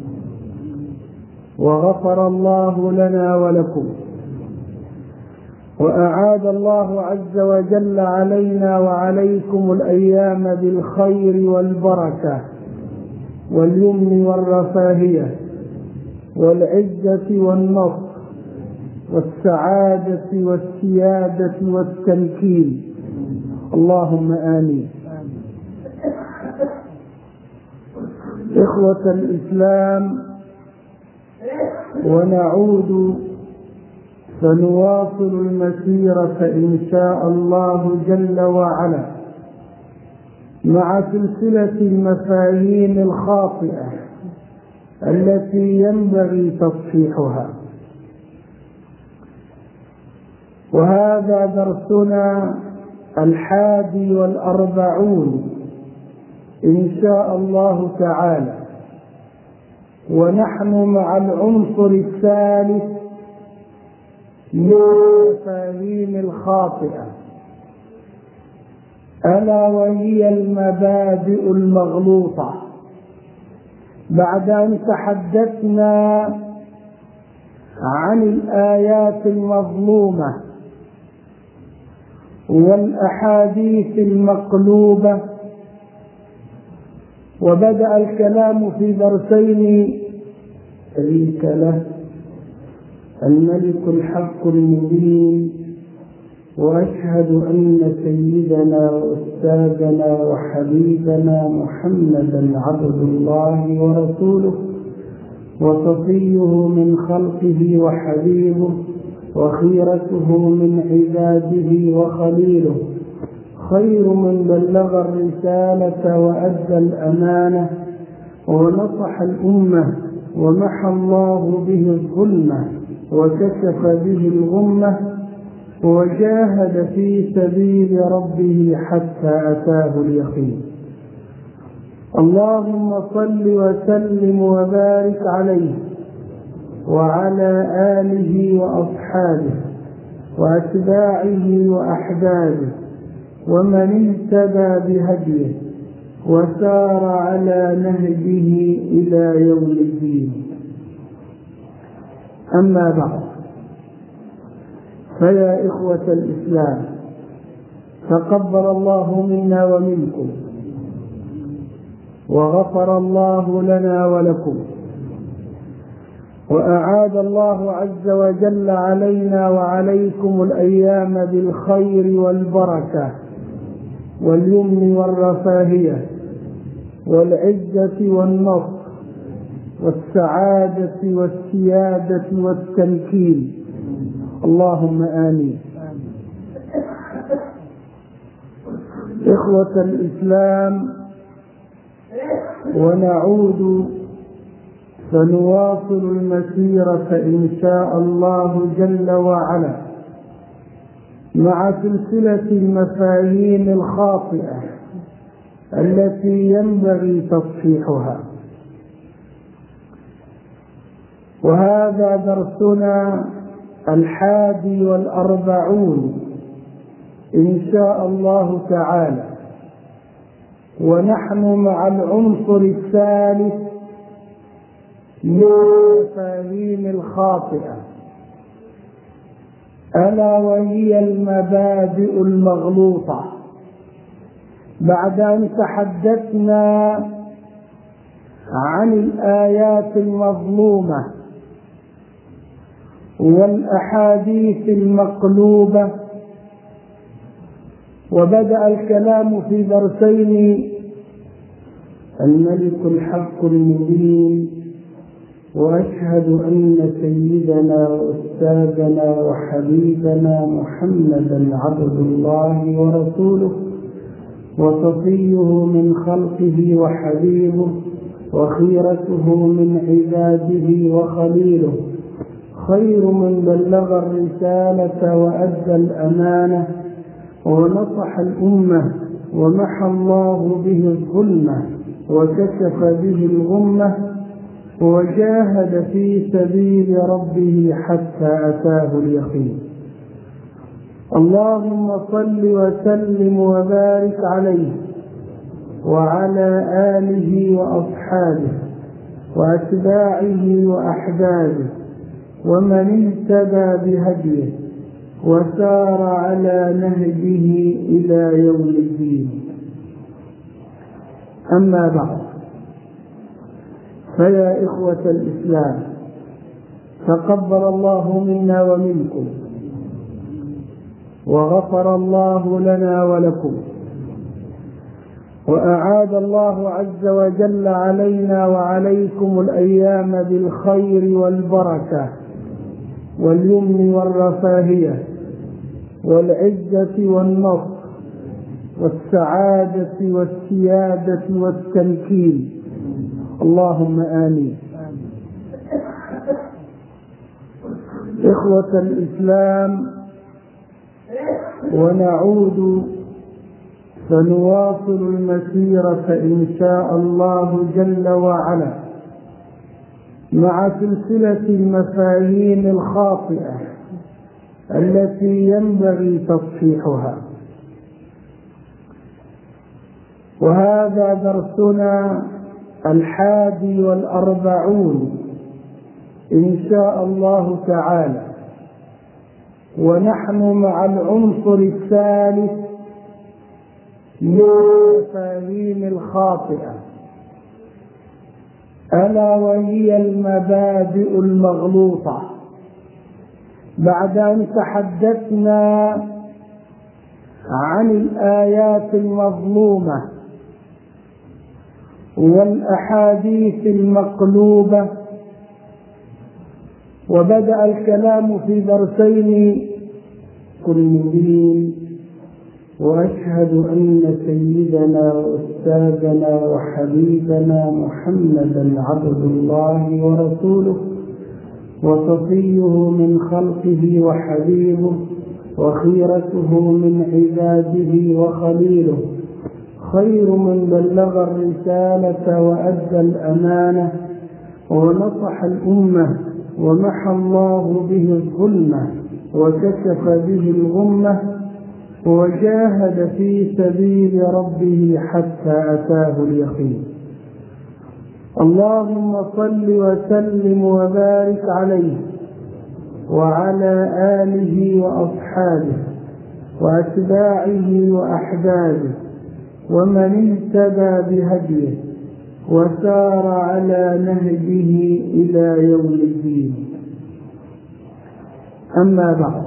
وغفر الله لنا ولكم، وأعاد الله عز وجل علينا وعليكم الأيام بالخير والبركة واليمن والرفاهية والعزة والنصر والسعادة والسيادة والتمكين، اللهم آمين. إخوة الإسلام، ونعود فنواصل المسيرة إن شاء الله جل وعلا مع سلسلة المفاهيم الخاطئة التي ينبغي تصحيحها. وهذا درسنا 41 إن شاء الله تعالى، ونحن مع العنصر الثالث من المفاهيم الخاطئة، ألا وهي المبادئ المغلوطة. بعد أن تحدثنا عن الآيات المظلومة والأحاديث المقلوبة، وبدأ الكلام في درسين: شريك له، الملك الحق المبين، وأشهد أن سيدنا وأستاذنا وحبيبنا محمدا عبد الله ورسوله وصفيه من خلقه وحبيبه وخيرته من عباده وخليله، خير من بلغ الرسالة وأدى الأمانة ونصح الأمة، ومحى الله به الظلمة وكشف به الغمة، وجاهد في سبيل ربه حتى أتاه اليقين. اللهم صل وسلم وبارك عليه وعلى آله وأصحابه وأتباعه وأحبابه ومن اهتدى بهديه وسار على نهجه إلى يوم الدين. أما بعد، فيا إخوة الإسلام، تقبل الله منا ومنكم، وغفر الله لنا ولكم، وأعاد الله عز وجل علينا وعليكم الأيام بالخير والبركة واليمن والرفاهية والعزة والنصر والسعادة والسيادة والتمكين، اللهم آمين. إخوة الإسلام، ونعود فنواصل المسيرة إن شاء الله جل وعلا مع سلسلة المفاهيم الخاطئة التي ينبغي تصحيحها. وهذا درسنا 41 إن شاء الله تعالى، ونحن مع العنصر الثالث من المفاهيم الخاطئة، ألا وهي المبادئ المغلوطة. بعد أن تحدثنا عن الآيات المظلومة والأحاديث المقلوبة، وبدأ الكلام في درسين: الملك الحق المبين، وأشهد أن سيدنا وأستاذنا وحبيبنا محمدا عبد الله ورسوله وصفيه من خلقه وحبيبه وخيرته من عباده وخليله، خير من بلغ الرسالة وأدى الأمانة ونصح الأمة، ومحى الله به الظلمة وكشف به الغمة، وجاهد في سبيل ربه حتى أتاه اليقين. اللهم صل وسلم وبارك عليه وعلى آله وأصحابه وأتباعه وأحبابه ومن اهتدى بهديه وسار على نهجه إلى يوم الدين. أما بعد، فيا إخوة الإسلام، تقبل الله منا ومنكم، وغفر الله لنا ولكم، وأعاد الله عز وجل علينا وعليكم الأيام بالخير والبركة واليمن والرفاهية والعزة والنصر والسعادة والسيادة والتمكين، اللهم آمين. إخوة الإسلام، ونعود فنواصل المسيرة إن شاء الله جل وعلا مع سلسلة المفاهيم الخاطئة التي ينبغي تصحيحها. وهذا درسنا 41 إن شاء الله تعالى، ونحن مع العنصر الثالث من المفاهيم الخاطئة، ألا وهي المبادئ المغلوطة. بعد أن تحدثنا عن الآيات المظلومة والأحاديث المقلوبة، وبدأ الكلام في درسين: المبين، وأشهد أن سيدنا وأستاذنا وحبيبنا محمدا عبد الله ورسوله وصفيه من خلقه وحبيبه وخيرته من عباده وخليله، خير من بلغ الرسالة وأدى الأمانة ونصح الأمة، ومحى الله به الظلمة وكشف به الغمة، وجاهد في سبيل ربه حتى أتاه اليقين. اللهم صل وسلم وبارك عليه وعلى آله وأصحابه وأتباعه وأحبابه ومن اهتدى بهديه وسار على نهجه إلى يوم الدين. أما بعد،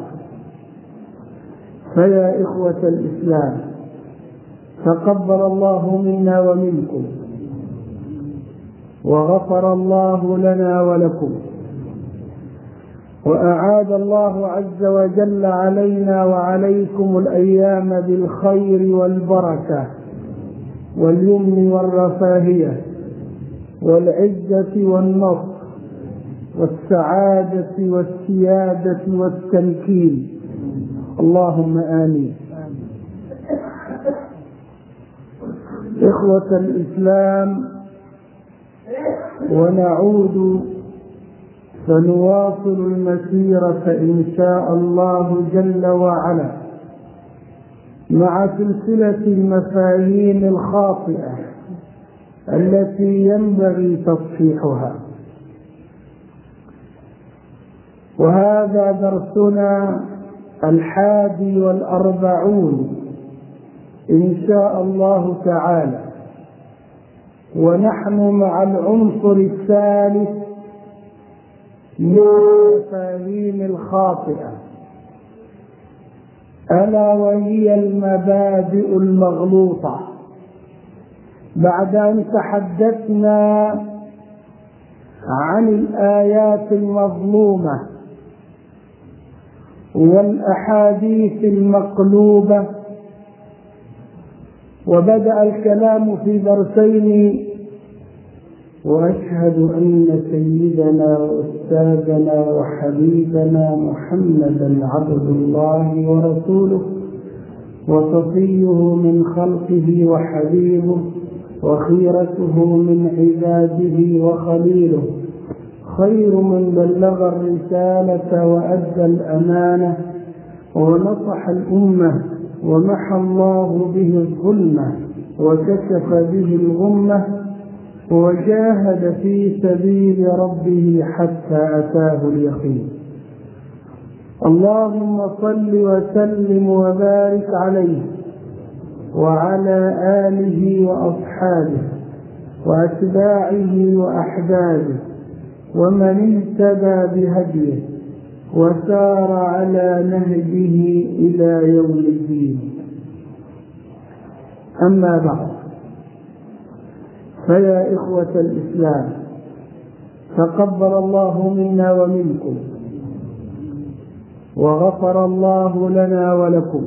فيا إخوة الإسلام، تقبل الله منا ومنكم، وغفر الله لنا ولكم، وأعاد الله عز وجل علينا وعليكم الأيام بالخير والبركة واليمن والرفاهية والعزة والنصر والسعادة والسيادة والتمكين، اللهم آمين. إخوة الإسلام، ونعود فنواصل المسيرة إن شاء الله جل وعلا مع سلسلة المفاهيم الخاطئة التي ينبغي تصحيحها، وهذا درسنا 41 إن شاء الله تعالى، ونحن مع العنصر الثالث من المفاهيم الخاطئة، ألا وهي المبادئ المغلوطة. بعد أن تحدثنا عن الآيات المظلومة والأحاديث المقلوبة، وبدأ الكلام في درسين، وأشهد أن سيدنا وأستاذنا وحبيبنا محمدا عبد الله ورسوله وصفيه من خلقه وحبيبه وخيرته من عباده وخليله، خير من بلغ الرسالة وأدى الأمانة ونصح الأمة، ومحى الله به الظلمة وكشف به الغمة، وجاهد في سبيل ربه حتى أتاه اليقين. اللهم صل وسلم وبارك عليه وعلى آله وأصحابه وأتباعه وأحبابه ومن اهتدى بهديه وسار على نهجه إلى يوم الدين. أما بعد، فيا إخوة الإسلام، تقبل الله منا ومنكم، وغفر الله لنا ولكم،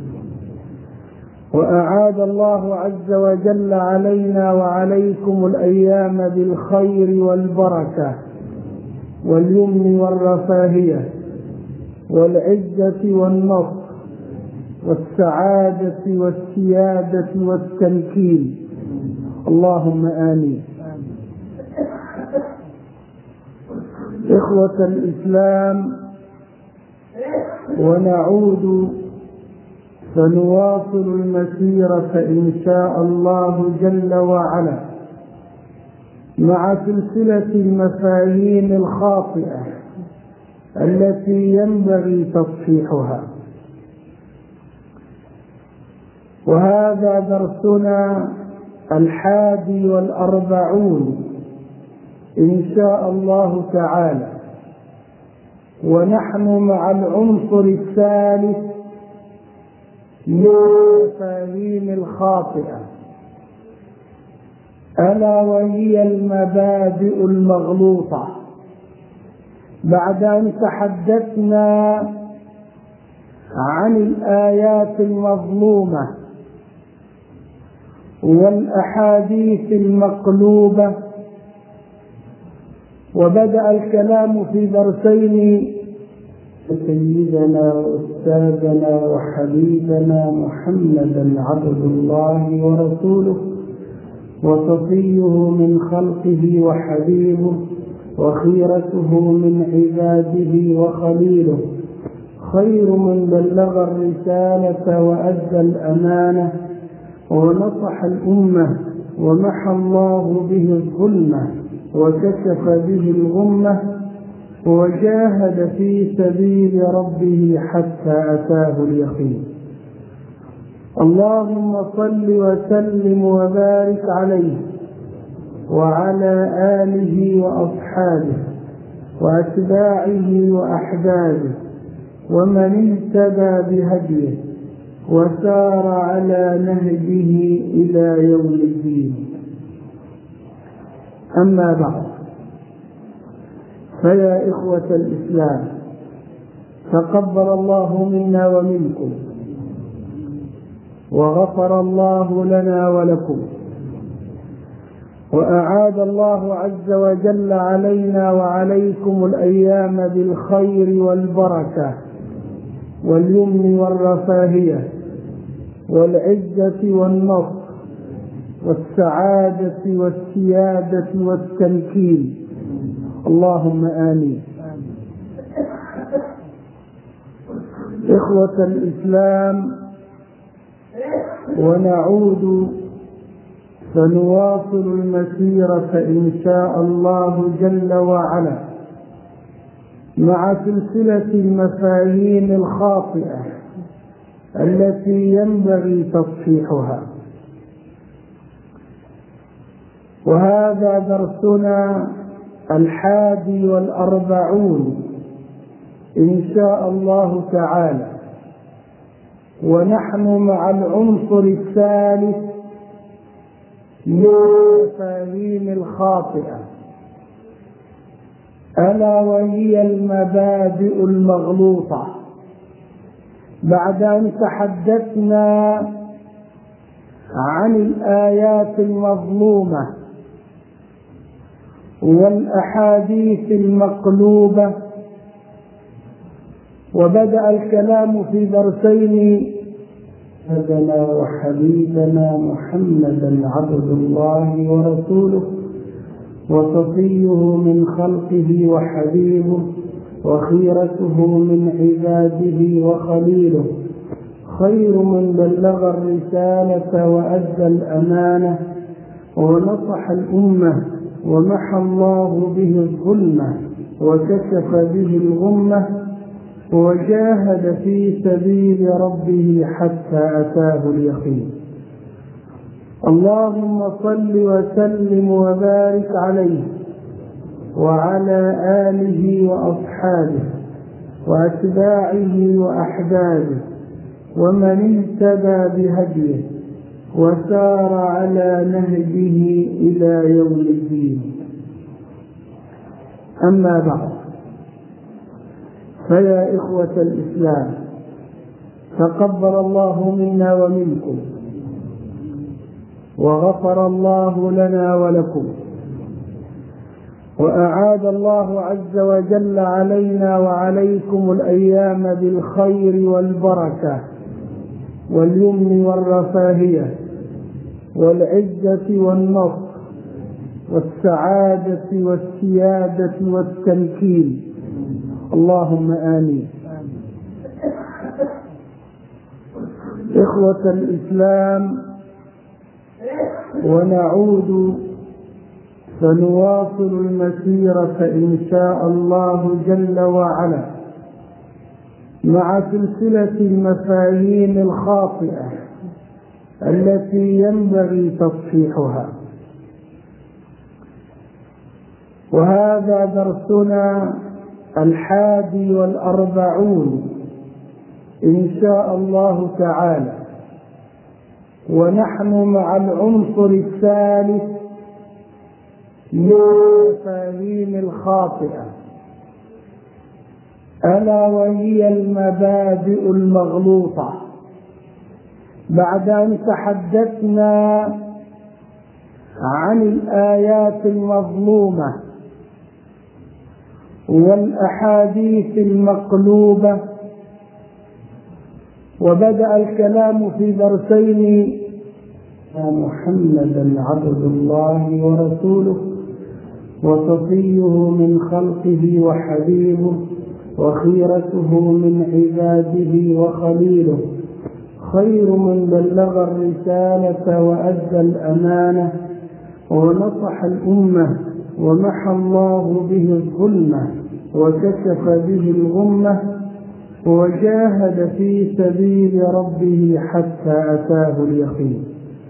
وأعاد الله عز وجل علينا وعليكم الأيام بالخير والبركة واليمن والرفاهية والعزة والنصر والسعادة والسيادة والتمكين، اللهم آمين. إخوة الإسلام، ونعود فنواصل المسيرة إن شاء الله جل وعلا مع سلسلة المفاهيم الخاطئة التي ينبغي تصحيحها، وهذا درسنا 41 إن شاء الله تعالى، ونحن مع العنصر الثالث من المفاهيم الخاطئة، ألا وهي المبادئ المغلوطة. بعد أن تحدثنا عن الآيات المظلومة والأحاديث المقلوبة، وبدأ الكلام في درسين، سيدنا وأستاذنا وحبيبنا محمدا عبد الله ورسوله وصفيه من خلقه وحبيبه وخيرته من عباده وخليله، خير من بلغ الرسالة وأدى الأمانة ونصح الأمة، ومحى الله به الظلمة وكشف به الغمة، وجاهد في سبيل ربه حتى أتاه اليقين. اللهم صل وسلم وبارك عليه وعلى آله وأصحابه وأتباعه وأحبابه ومن اهتدى بهديه وسار على نهجه إلى يوم الدين. أما بعد، فيا إخوة الإسلام، تقبل الله منا ومنكم، وغفر الله لنا ولكم، وأعاد الله عز وجل علينا وعليكم الأيام بالخير والبركة واليمن والرفاهية والعزة والنصر والسعادة والسيادة والتمكين، اللهم آمين. إخوة الإسلام، ونعود فنواصل المسيرة إن شاء الله جل وعلا مع سلسلة المفاهيم الخاطئة التي ينبغي تصحيحها، وهذا درسنا 41 إن شاء الله تعالى، ونحن مع العنصر الثالث من المفاهيم الخاطئة، ألا وهي المبادئ المغلوطة. بعد أن تحدثنا عن الآيات المظلومة والأحاديث المقلوبة، وبدأ الكلام في درسين: سيدنا وحبيبنا محمدا عبد الله ورسوله وصفيه من خلقه وحبيبه وخيرته من عباده وخليله، خير من بلغ الرسالة وأدى الأمانة ونصح الأمة، ومحى الله به الظلمة وكشف به الغمة، وجاهد في سبيل ربه حتى أتاه اليقين. اللهم صل وسلم وبارك عليه وعلى آله وأصحابه وأتباعه وأحبابه ومن اهتدى بهديه وسار على نهجه إلى يوم الدين. أما بعد، فيا إخوة الإسلام، تقبل الله منا ومنكم، وغفر الله لنا ولكم، وأعاد الله عز وجل علينا وعليكم الأيام بالخير والبركة واليمن والرفاهية والعزة والنصر والسعادة والسيادة والتمكين، اللهم آمين. إخوة الإسلام، ونعود فنواصل المسيرة إن شاء الله جل وعلا مع سلسلة المفاهيم الخاطئة التي ينبغي تصحيحها، وهذا درسنا 41 إن شاء الله تعالى، ونحن مع العنصر الثالث من المفاهيم الخاطئة، ألا وهي المبادئ المغلوطة. بعد أن تحدثنا عن الآيات المظلومة والأحاديث المقلوبة، وبدأ الكلام في درسين: محمدا عبد الله ورسوله وصفيه من خلقه وحبيبه وخيرته من عباده وخليله، خير من بلغ الرسالة وأدى الأمانة ونصح الأمة، ومحى الله به الظلمة وكشف به الغمة، وجاهد في سبيل ربه حتى أتاه اليقين.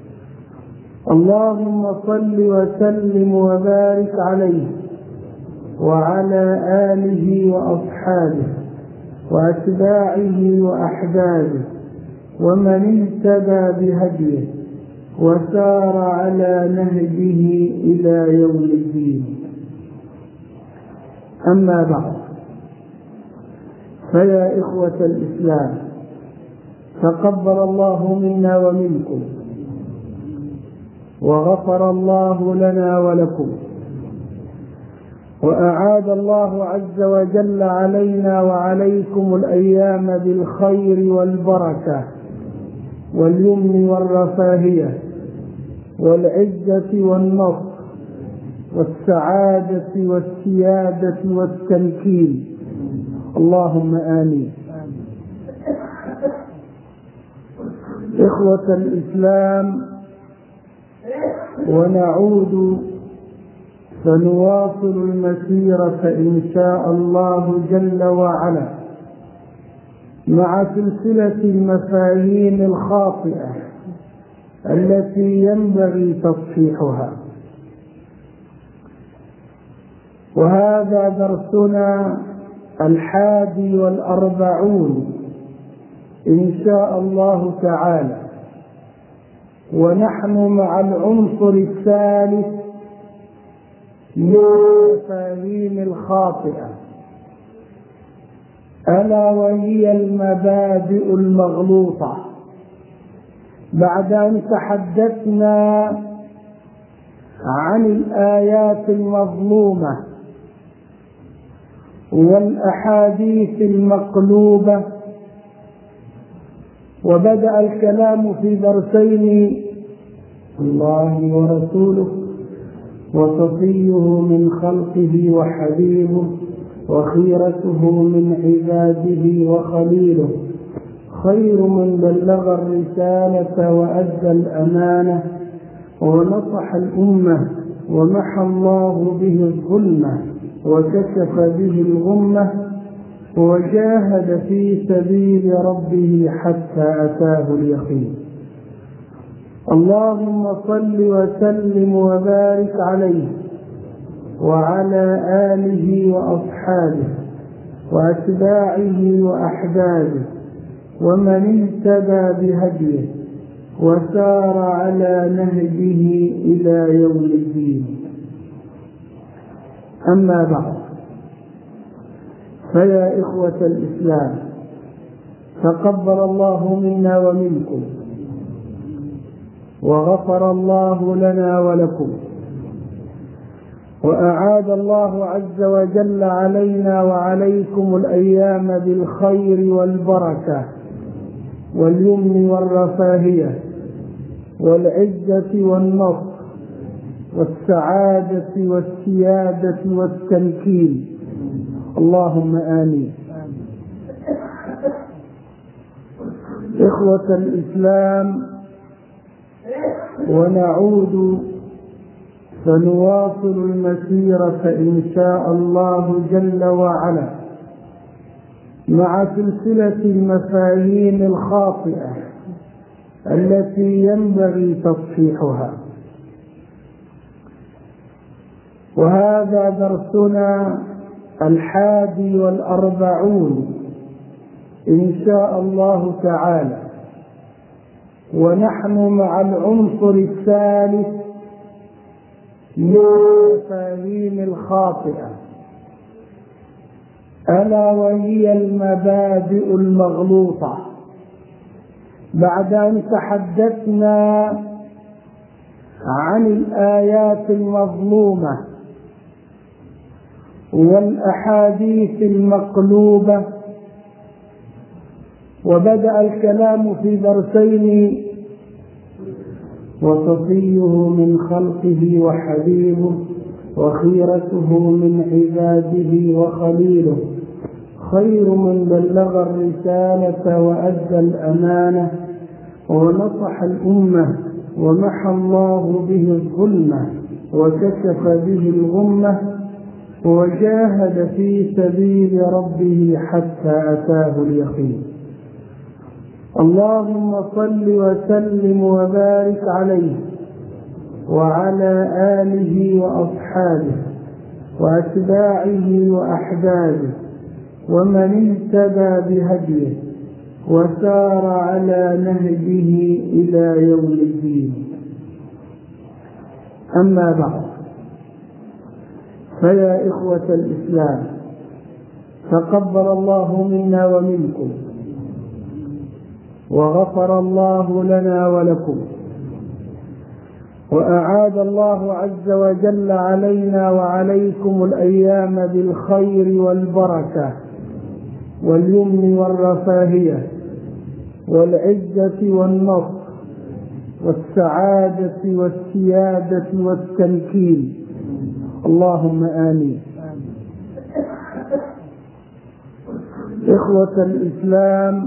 اللهم صل وسلم وبارك عليه وعلى آله وأصحابه وأتباعه وأحبابه ومن اهتدى بهديه وسار على نهجه إلى يوم الدين. أما بعد، فيا إخوة الإسلام، تقبل الله منا ومنكم، وغفر الله لنا ولكم، وأعاد الله عز وجل علينا وعليكم الأيام بالخير والبركة واليمن والرفاهية والعزة والنصر والسعادة والسيادة والتمكين، اللهم آمين. إخوة الإسلام، ونعود فنواصل المسيرة إن شاء الله جل وعلا مع سلسلة المفاهيم الخاطئة التي ينبغي تصحيحها، وهذا درسنا 41 إن شاء الله تعالى، ونحن مع العنصر الثالث من المفاهيم الخاطئة، ألا وهي المبادئ المغلوطة. بعد أن تحدثنا عن الآيات المظلومة والأحاديث المقلوبة، وبدأ الكلام في درسين: الله ورسوله، وصفيه من خلقه وحبيبه، وخيرته من عباده وخليله، خير من بلغ الرسالة وأدى الأمانة ونصح الأمة، ومحى الله به الظلمة وكشف به الغمة، وجاهد في سبيل ربه حتى أتاه اليقين. اللهم صل وسلم وبارك عليه وعلى آله وأصحابه وأتباعه وأحبابه ومن اهتدى بهديه وسار على نهجه إلى يوم الدين. أما بعد، فيا إخوة الإسلام، تقبل الله منا ومنكم، وغفر الله لنا ولكم، وأعاد الله عز وجل علينا وعليكم الأيام بالخير والبركة واليمن والرفاهية والعزة والنصر والسعادة والسيادة والتمكين، اللهم آمين. إخوة الإسلام، ونعود فنواصل المسيرة إن شاء الله جل وعلا مع سلسلة المفاهيم الخاطئة التي ينبغي تصحيحها، وهذا درسنا 41 إن شاء الله تعالى، ونحن مع العنصر الثالث من المفاهيم الخاطئة، ألا وهي المبادئ المغلوطة. بعد أن تحدثنا عن الآيات المظلومة والأحاديث المقلوبة، وبدأ الكلام في درسين: وصفيه من خلقه وحبيبه، وخيرته من عباده وخليله، خير من بلغ الرسالة وأدى الأمانة ونصح الأمة، ومحى الله به الظلمة وكشف به الغمة، وجاهد في سبيل ربه حتى أتاه اليقين. اللهم صل وسلم وبارك عليه وعلى آله وأصحابه وأتباعه وأحبابه ومن اهتدى بهديه وسار على نهجه إلى يوم الدين. أما بعد، فيا إخوة الإسلام، تقبل الله منا ومنكم، وغفر الله لنا ولكم، وأعاد الله عز وجل علينا وعليكم الأيام بالخير والبركة واليمن والرفاهية والعزة والنصر والسعادة والسيادة والتمكين، اللهم آمين. إخوة الإسلام،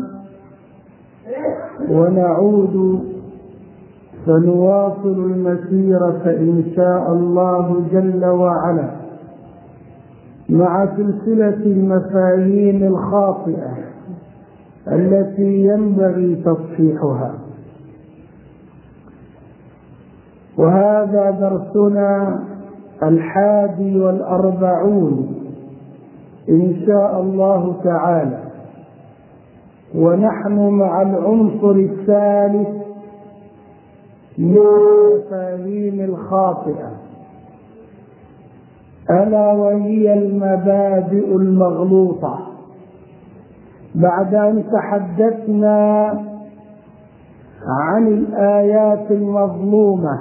ونعود فنواصل المسيرة إن شاء الله جل وعلا مع سلسلة المفاهيم الخاطئة التي ينبغي تصحيحها، وهذا درسنا 41 إن شاء الله تعالى، ونحن مع العنصر الثالث من المفاهيم الخاطئة، ألا وهي المبادئ المغلوطة. بعد أن تحدثنا عن الآيات المظلومة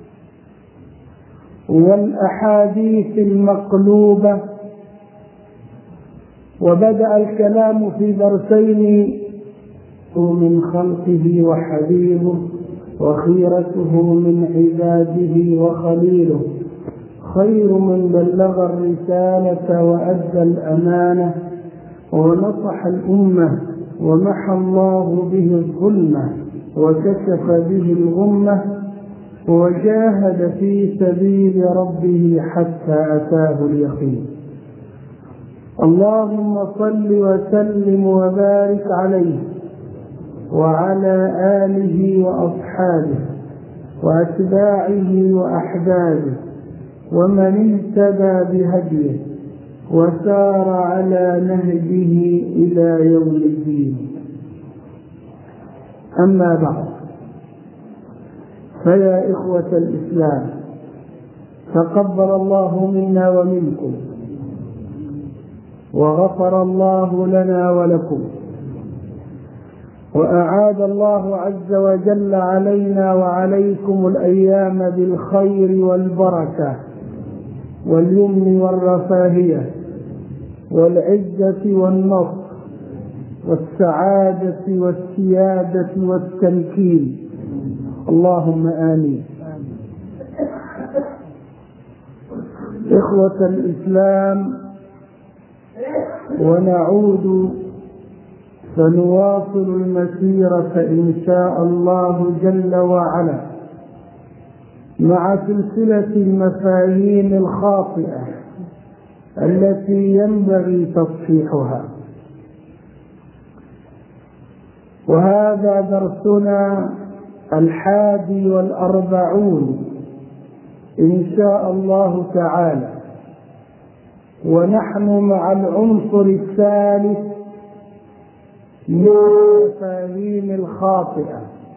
والأحاديث المقلوبة، وبدأ الكلام في درسين: من خلقه وحبيبه، وخيرته من عباده وخليله، خير من بلغ الرسالة وأدى الأمانة ونصح الأمة، ومحى الله به الظلمة وكشف به الغمة، وجاهد في سبيل ربه حتى أتاه اليقين. اللهم صل وسلم وبارك عليه وعلى آله وأصحابه وأتباعه وأحبابه ومن اهتدى بهديه وسار على نهجه إلى يوم الدين. أما بعد، فيا إخوة الإسلام، تقبل الله منا ومنكم، وغفر الله لنا ولكم، وأعاد الله عز وجل علينا وعليكم الأيام بالخير والبركة واليمن والرفاهية والعزة والنصر والسعادة والسيادة والتمكين، اللهم آمين. إخوة الإسلام، ونعود فنواصل المسيرة إن شاء الله جل وعلا مع سلسلة المفاهيم الخاطئة التي ينبغي تصحيحها، وهذا درسنا 41 إن شاء الله تعالى، ونحن مع العنصر الثالث من المفاهيم الخاطئة،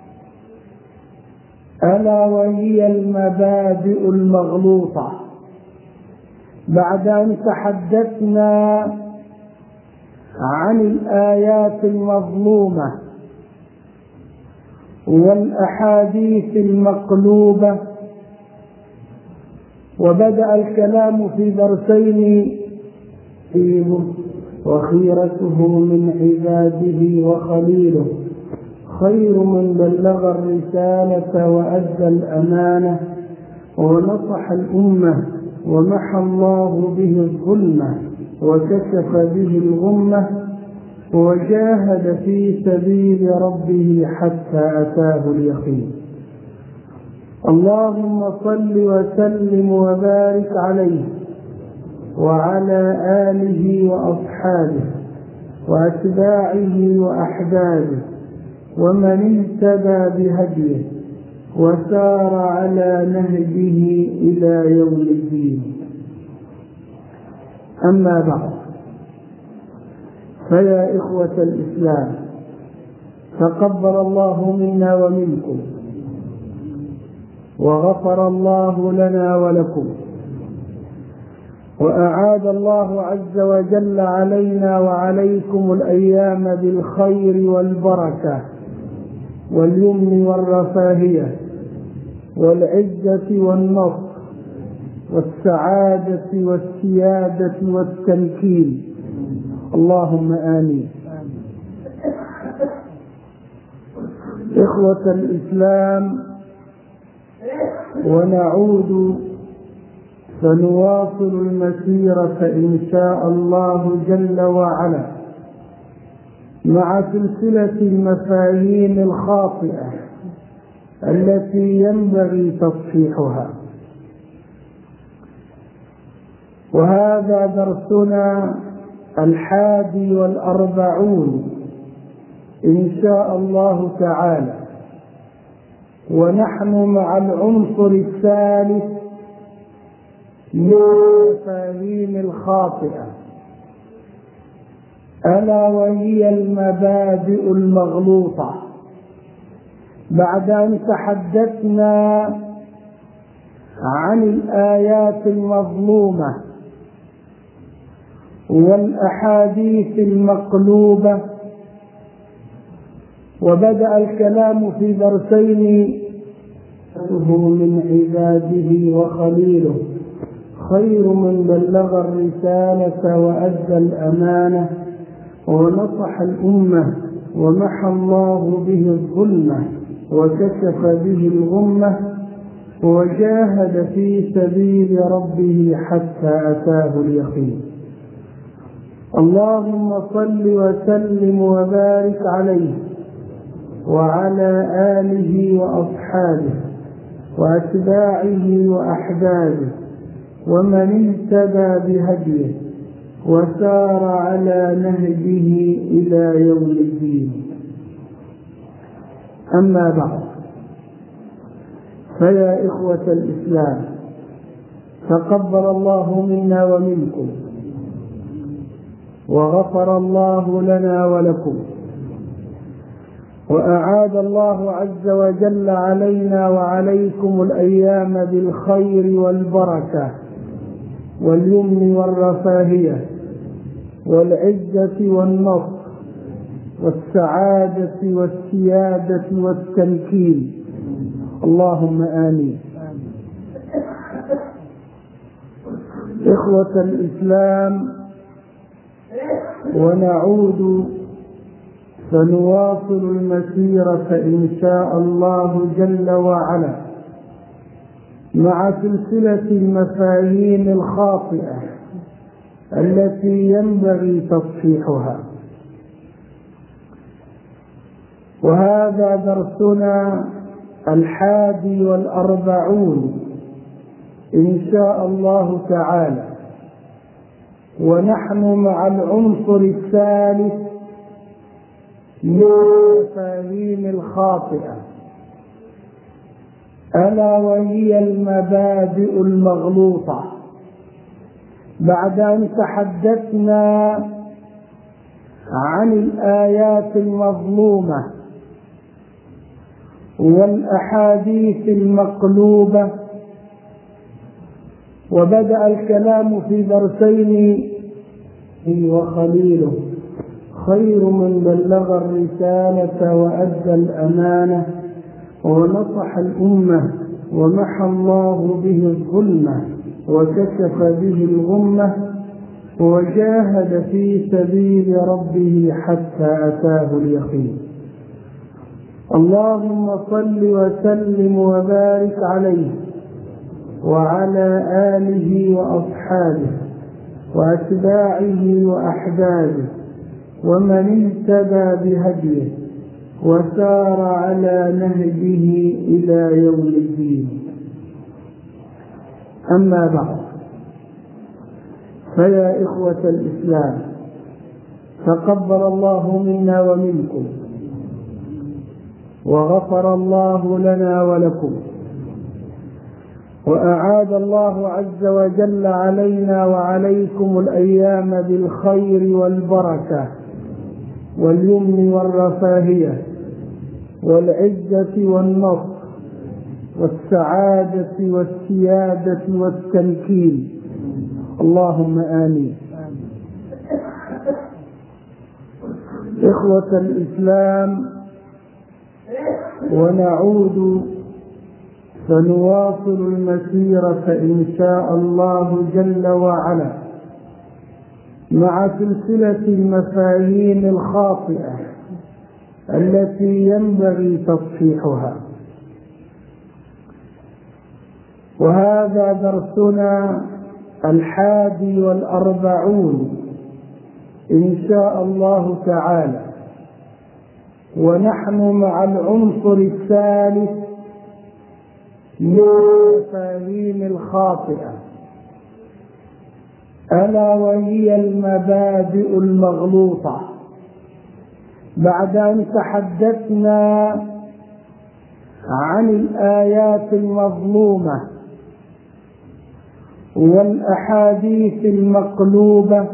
ألا وهي المبادئ المغلوطة. بعد أن تحدثنا عن الآيات المظلومة والأحاديث المقلوبة، وبدأ الكلام في درسين: وخيرته من عباده وخليله، خير من بلغ الرسالة وأدى الأمانة ونصح الأمة، ومحى الله به الظلمة وكشف به الغمة، وجاهد في سبيل ربه حتى أتاه اليقين. اللهم صل وسلم وبارك عليه وعلى آله وأصحابه وأتباعه وأحبابه ومن اهتدى بهديه وسار على نهجه إلى يوم الدين. أما بعد، فيا إخوة الإسلام، تقبل الله منا ومنكم، وغفر الله لنا ولكم، وأعاد الله عز وجل علينا وعليكم الأيام بالخير والبركة واليمن والرفاهية والعزة والنصر والسعادة والسيادة والتمكين. اللهم آمين. إخوة الإسلام، ونعود فنواصل المسيرة إن شاء الله جل وعلا مع سلسلة المفاهيم الخاطئة التي ينبغي تصحيحها، وهذا درسنا 41 إن شاء الله تعالى، ونحن مع العنصر الثالث من المفاهيم الخاطئة، ألا وهي المبادئ المغلوطة. بعد أن تحدثنا عن الآيات المظلومة والأحاديث المقلوبة، وبدأ الكلام في درسين: من عباده وخليله، خير من بلغ الرسالة وأدى الأمانة ونصح الأمة ومحى الله به الظلمة وكشف به الغمة وجاهد في سبيل ربه حتى أتاه اليقين. اللهم صل وسلم وبارك عليه وعلى آله وأصحابه وأتباعه وأحبابه ومن اهتدى بهديه وسار على نهجه إلى يوم الدين. أما بعد، فيا إخوة الإسلام، تقبل الله منا ومنكم، وغفر الله لنا ولكم، وأعاد الله عز وجل علينا وعليكم الأيام بالخير والبركة واليمن والرفاهية والعزة والنصر والسعادة والسيادة والتمكين. اللهم آمين. إخوة الإسلام، ونعود فنواصل المسيرة إن شاء الله جل وعلا مع سلسلة المفاهيم الخاطئة التي ينبغي تصحيحها، وهذا درسنا 41 إن شاء الله تعالى، ونحن مع العنصر الثالث من المفاهيم الخاطئة، ألا وهي المبادئ المغلوطة. بعد أن تحدثنا عن الآيات المظلومة والأحاديث المقلوبة، وبدأ الكلام في درسين: وخليله، خير من بلغ الرسالة وأدى الأمانة ونصح الأمة ومحى الله به الظلمة وكشف به الغمة وجاهد في سبيل ربه حتى أتاه اليقين. اللهم صل وسلم وبارك عليه وعلى آله وأصحابه وأتباعه وأحبابه ومن اهتدى بهديه وسار على نهجه إلى يوم الدين. أما بعد، فيا إخوة الإسلام، تقبل الله منا ومنكم، وغفر الله لنا ولكم، وأعاد الله عز وجل علينا وعليكم الأيام بالخير والبركة واليمن والرفاهية والعزة والنصر والسعادة والسيادة والتمكين. اللهم آمين. إخوة الإسلام، ونعود فنواصل المسيرة إن شاء الله جل وعلا مع سلسلة المفاهيم الخاطئة التي ينبغي تصحيحها، وهذا درسنا 41 إن شاء الله تعالى، ونحن مع العنصر الثالث من المفاهيم الخاطئة، ألا وهي المبادئ المغلوطة. بعد أن تحدثنا عن الآيات المظلومة والأحاديث المقلوبة،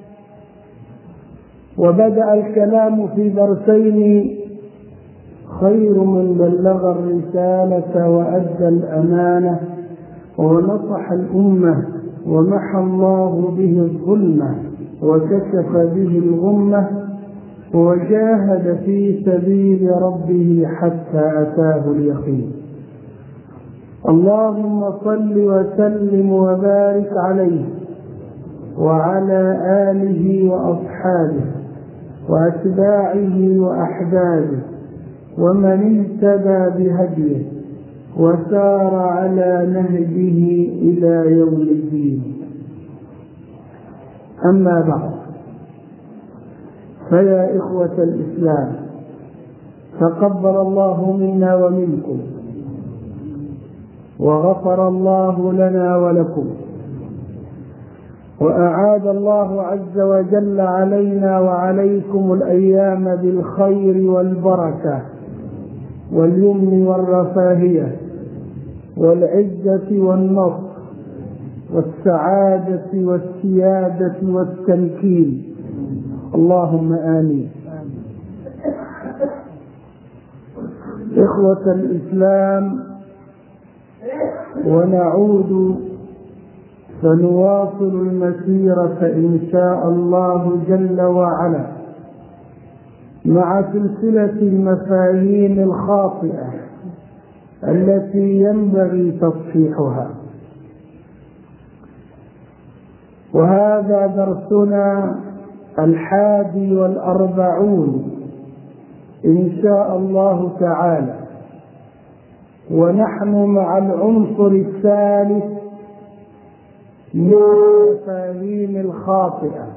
وبدأ الكلام في درسين: خير من بلغ الرسالة وأدى الأمانة ونصح الأمة ومحى الله به الظلمة وكشف به الغمة وجاهد في سبيل ربه حتى أتاه اليقين. اللهم صل وسلم وبارك عليه وعلى آله وأصحابه وأتباعه وأحبابه ومن اهتدى بهديه وسار على نهجه إلى يوم الدين. أما بعد، فيا إخوة الإسلام، تقبل الله منا ومنكم، وغفر الله لنا ولكم، وأعاد الله عز وجل علينا وعليكم الأيام بالخير والبركة واليمن والرفاهية والعزة والنصر والسعادة والسيادة والتمكين. اللهم آمين. إخوة الإسلام، ونعود فنواصل المسيرة إن شاء الله جل وعلا مع سلسلة المفاهيم الخاطئة التي ينبغي تصحيحها، وهذا درسنا 41 إن شاء الله تعالى، ونحن مع العنصر الثالث من المفاهيم الخاطئة،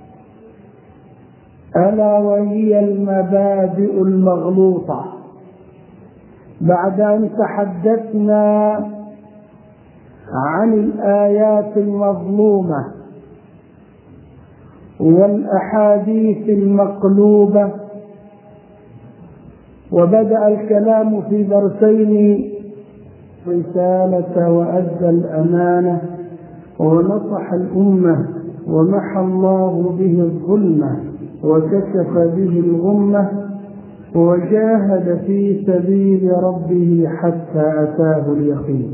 ألا وهي المبادئ المغلوطة. بعد أن تحدثنا عن الآيات المظلومة والأحاديث المقلوبة، وبدأ الكلام في درسين: رسالة وأدى الأمانة ونصح الأمة ومحى الله به الظلمة وكشف به الغمة وجاهد في سبيل ربه حتى أتاه اليقين.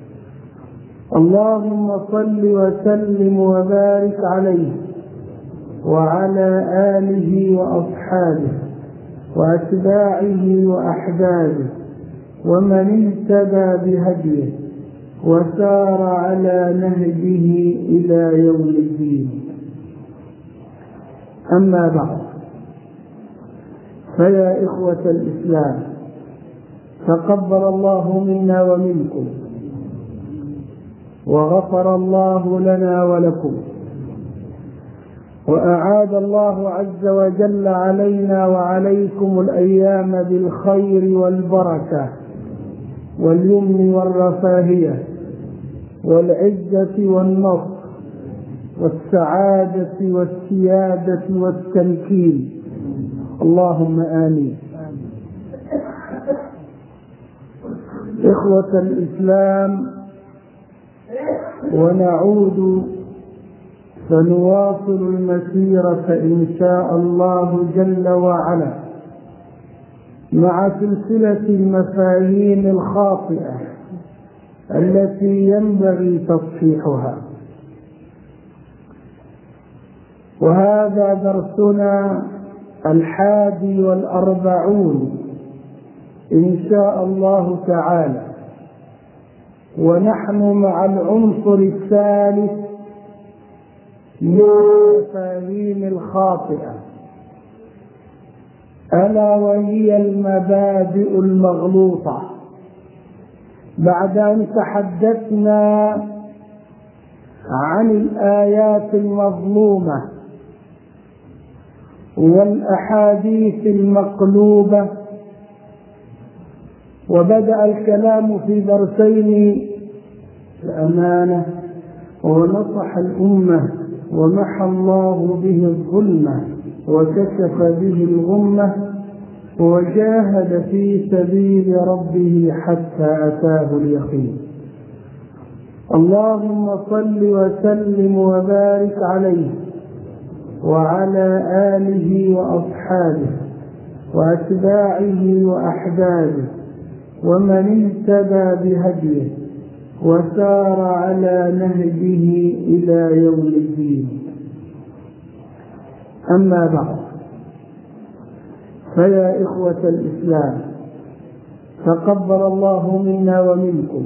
اللهم صل وسلم وبارك عليه وعلى آله وأصحابه وأتباعه وأحبابه ومن اهتدى بهديه وسار على نهجه إلى يوم الدين. أما بعد، فيا إخوة الإسلام، تقبل الله منا ومنكم، وغفر الله لنا ولكم، وأعاد الله عز وجل علينا وعليكم الأيام بالخير والبركة واليمن والرفاهية والعزة والنصر والسعادة والسيادة والتمكين. اللهم آمين. إخوة الإسلام، ونعود فنواصل المسيرة إن شاء الله جل وعلا مع سلسلة المفاهيم الخاطئة التي ينبغي تصحيحها، وهذا درسنا 41 إن شاء الله تعالى، ونحن مع العنصر الثالث من المفاهيم الخاطئة، ألا وهي المبادئ المغلوطة. بعد أن تحدثنا عن الآيات المظلومة والأحاديث المقلوبة، وبدأ الكلام في درسين الأمانة ونصح الأمة ومحى الله به الظلمة وكشف به الغمة وجاهد في سبيل ربه حتى أتاه اليقين. اللهم صل وسلم وبارك عليه وعلى آله وأصحابه وأتباعه وأحبابه ومن اهتدى بهديه وسار على نهجه إلى يوم الدين. أما بعد، فيا إخوة الإسلام، تقبل الله منا ومنكم،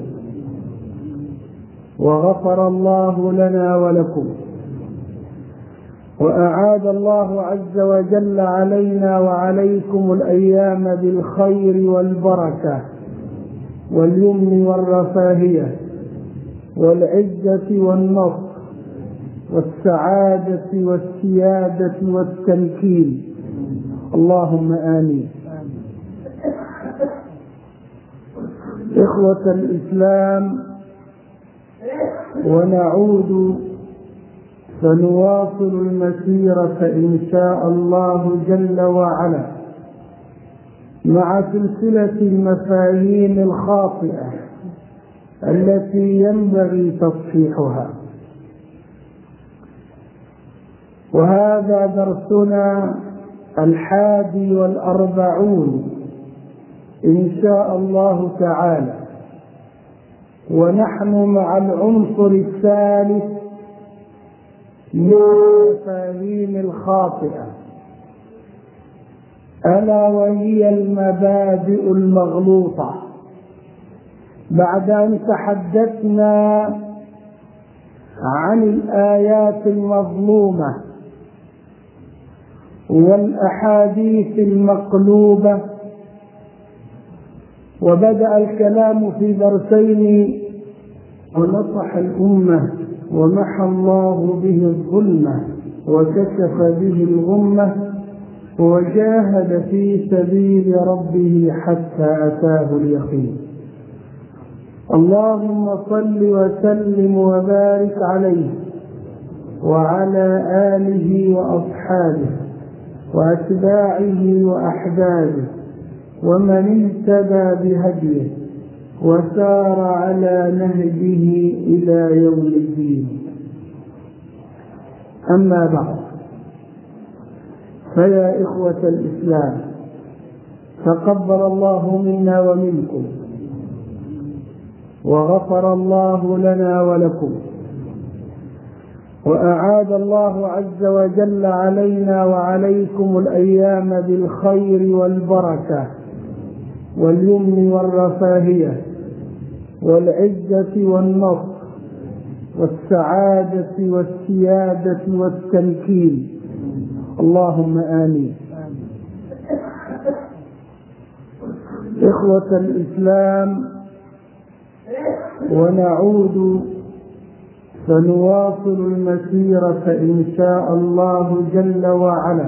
وغفر الله لنا ولكم، وأعاد الله عز وجل علينا وعليكم الأيام بالخير والبركة واليمن والرفاهية والعزة والنصر والسعادة والسيادة والتمكين، اللهم آمين. إخوة الإسلام، ونعود فنواصل المسيرة إن شاء الله جل وعلا مع سلسلة المفاهيم الخاطئة التي ينبغي تصحيحها. وهذا درسنا 41 إن شاء الله تعالى، ونحن مع العنصر الثالث من المفاهيم الخاطئة، ألا وهي المبادئ المغلوطة. بعد أن تحدثنا عن الآيات المظلومة والأحاديث المقلوبة، وبدأ الكلام في درسين ونصح الأمة ومحى الله به الظلمة وكشف به الغمة وجاهد في سبيل ربه حتى أتاه اليقين. اللهم صل وسلم وبارك عليه وعلى آله وأصحابه وأتباعه وأحبابه ومن اهتدى بهديه وسار على نهجه إلى يوم الدين. أما بعد، فيا إخوة الإسلام، تقبل الله منا ومنكم، وغفر الله لنا ولكم، وأعاد الله عز وجل علينا وعليكم الأيام بالخير والبركة واليمن والرفاهية والعزة والنصر والسعادة والسيادة والتمكين، اللهم آمين. إخوة الإسلام، ونعود فنواصل المسيرة إن شاء الله جل وعلا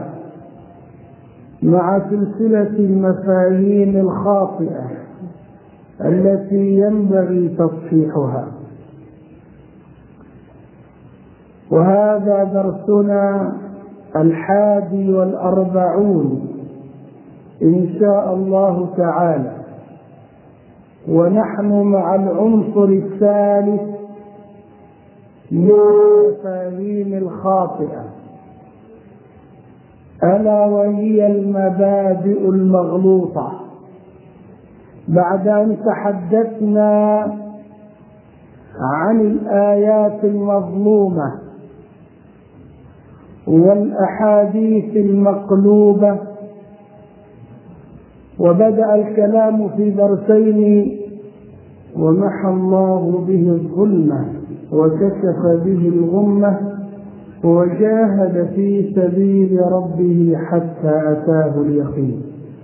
مع سلسلة المفاهيم الخاطئة التي ينبغي تصحيحها. وهذا درسنا 41 إن شاء الله تعالى، ونحن مع العنصر الثالث من المفاهيم الخاطئة، ألا وهي المبادئ المغلوطة. بعد أن تحدثنا عن الآيات المظلومة والأحاديث المقلوبة. وبدأ الكلام في درسين: ومحى الله به الظلمة وكشف به الغمة وجاهد في سبيل ربه حتى أتاه اليقين.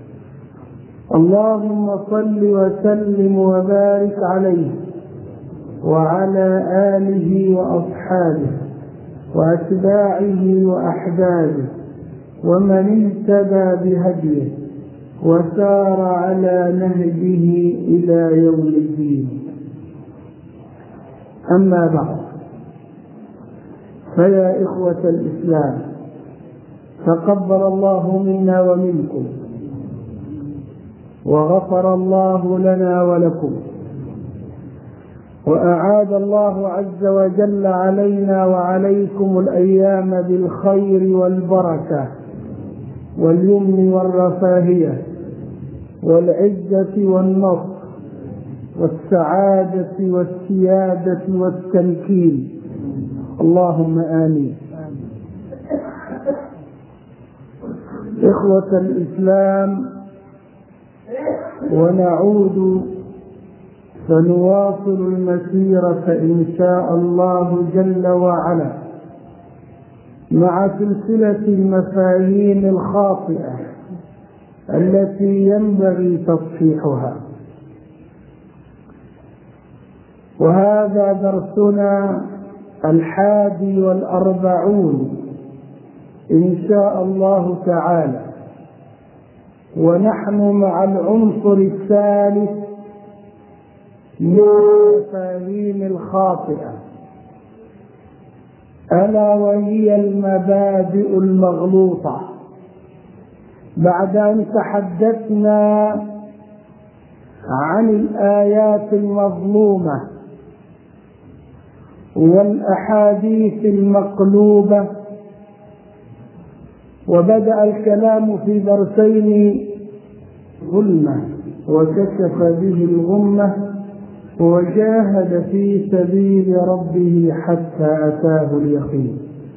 اللهم صل وسلم وبارك عليه وعلى آله وأصحابه وأتباعه وأحبابه ومن اهتدى بهديه وسار على نهجه إلى يوم الدين. أما بعد، فيا إخوة الإسلام، تقبل الله منا ومنكم، وغفر الله لنا ولكم، وأعاد الله عز وجل علينا وعليكم الأيام بالخير والبركة واليمن والرفاهية والعزة والنصر والسعادة والسيادة والتمكين، اللهم آمين. إخوة الإسلام، ونعود فنواصل المسيرة إن شاء الله جل وعلا مع سلسلة المفاهيم الخاطئة التي ينبغي تصحيحها. وهذا درسنا 41 إن شاء الله تعالى، ونحن مع العنصر الثالث من المفاهيم الخاطئة، ألا وهي المبادئ المغلوطة. بعد أن تحدثنا عن الآيات المظلومة والأحاديث المقلوبة، وبدأ الكلام في درسين: ظلمة وكشف به الغمة وجاهد في سبيل ربه حتى أتاه اليقين.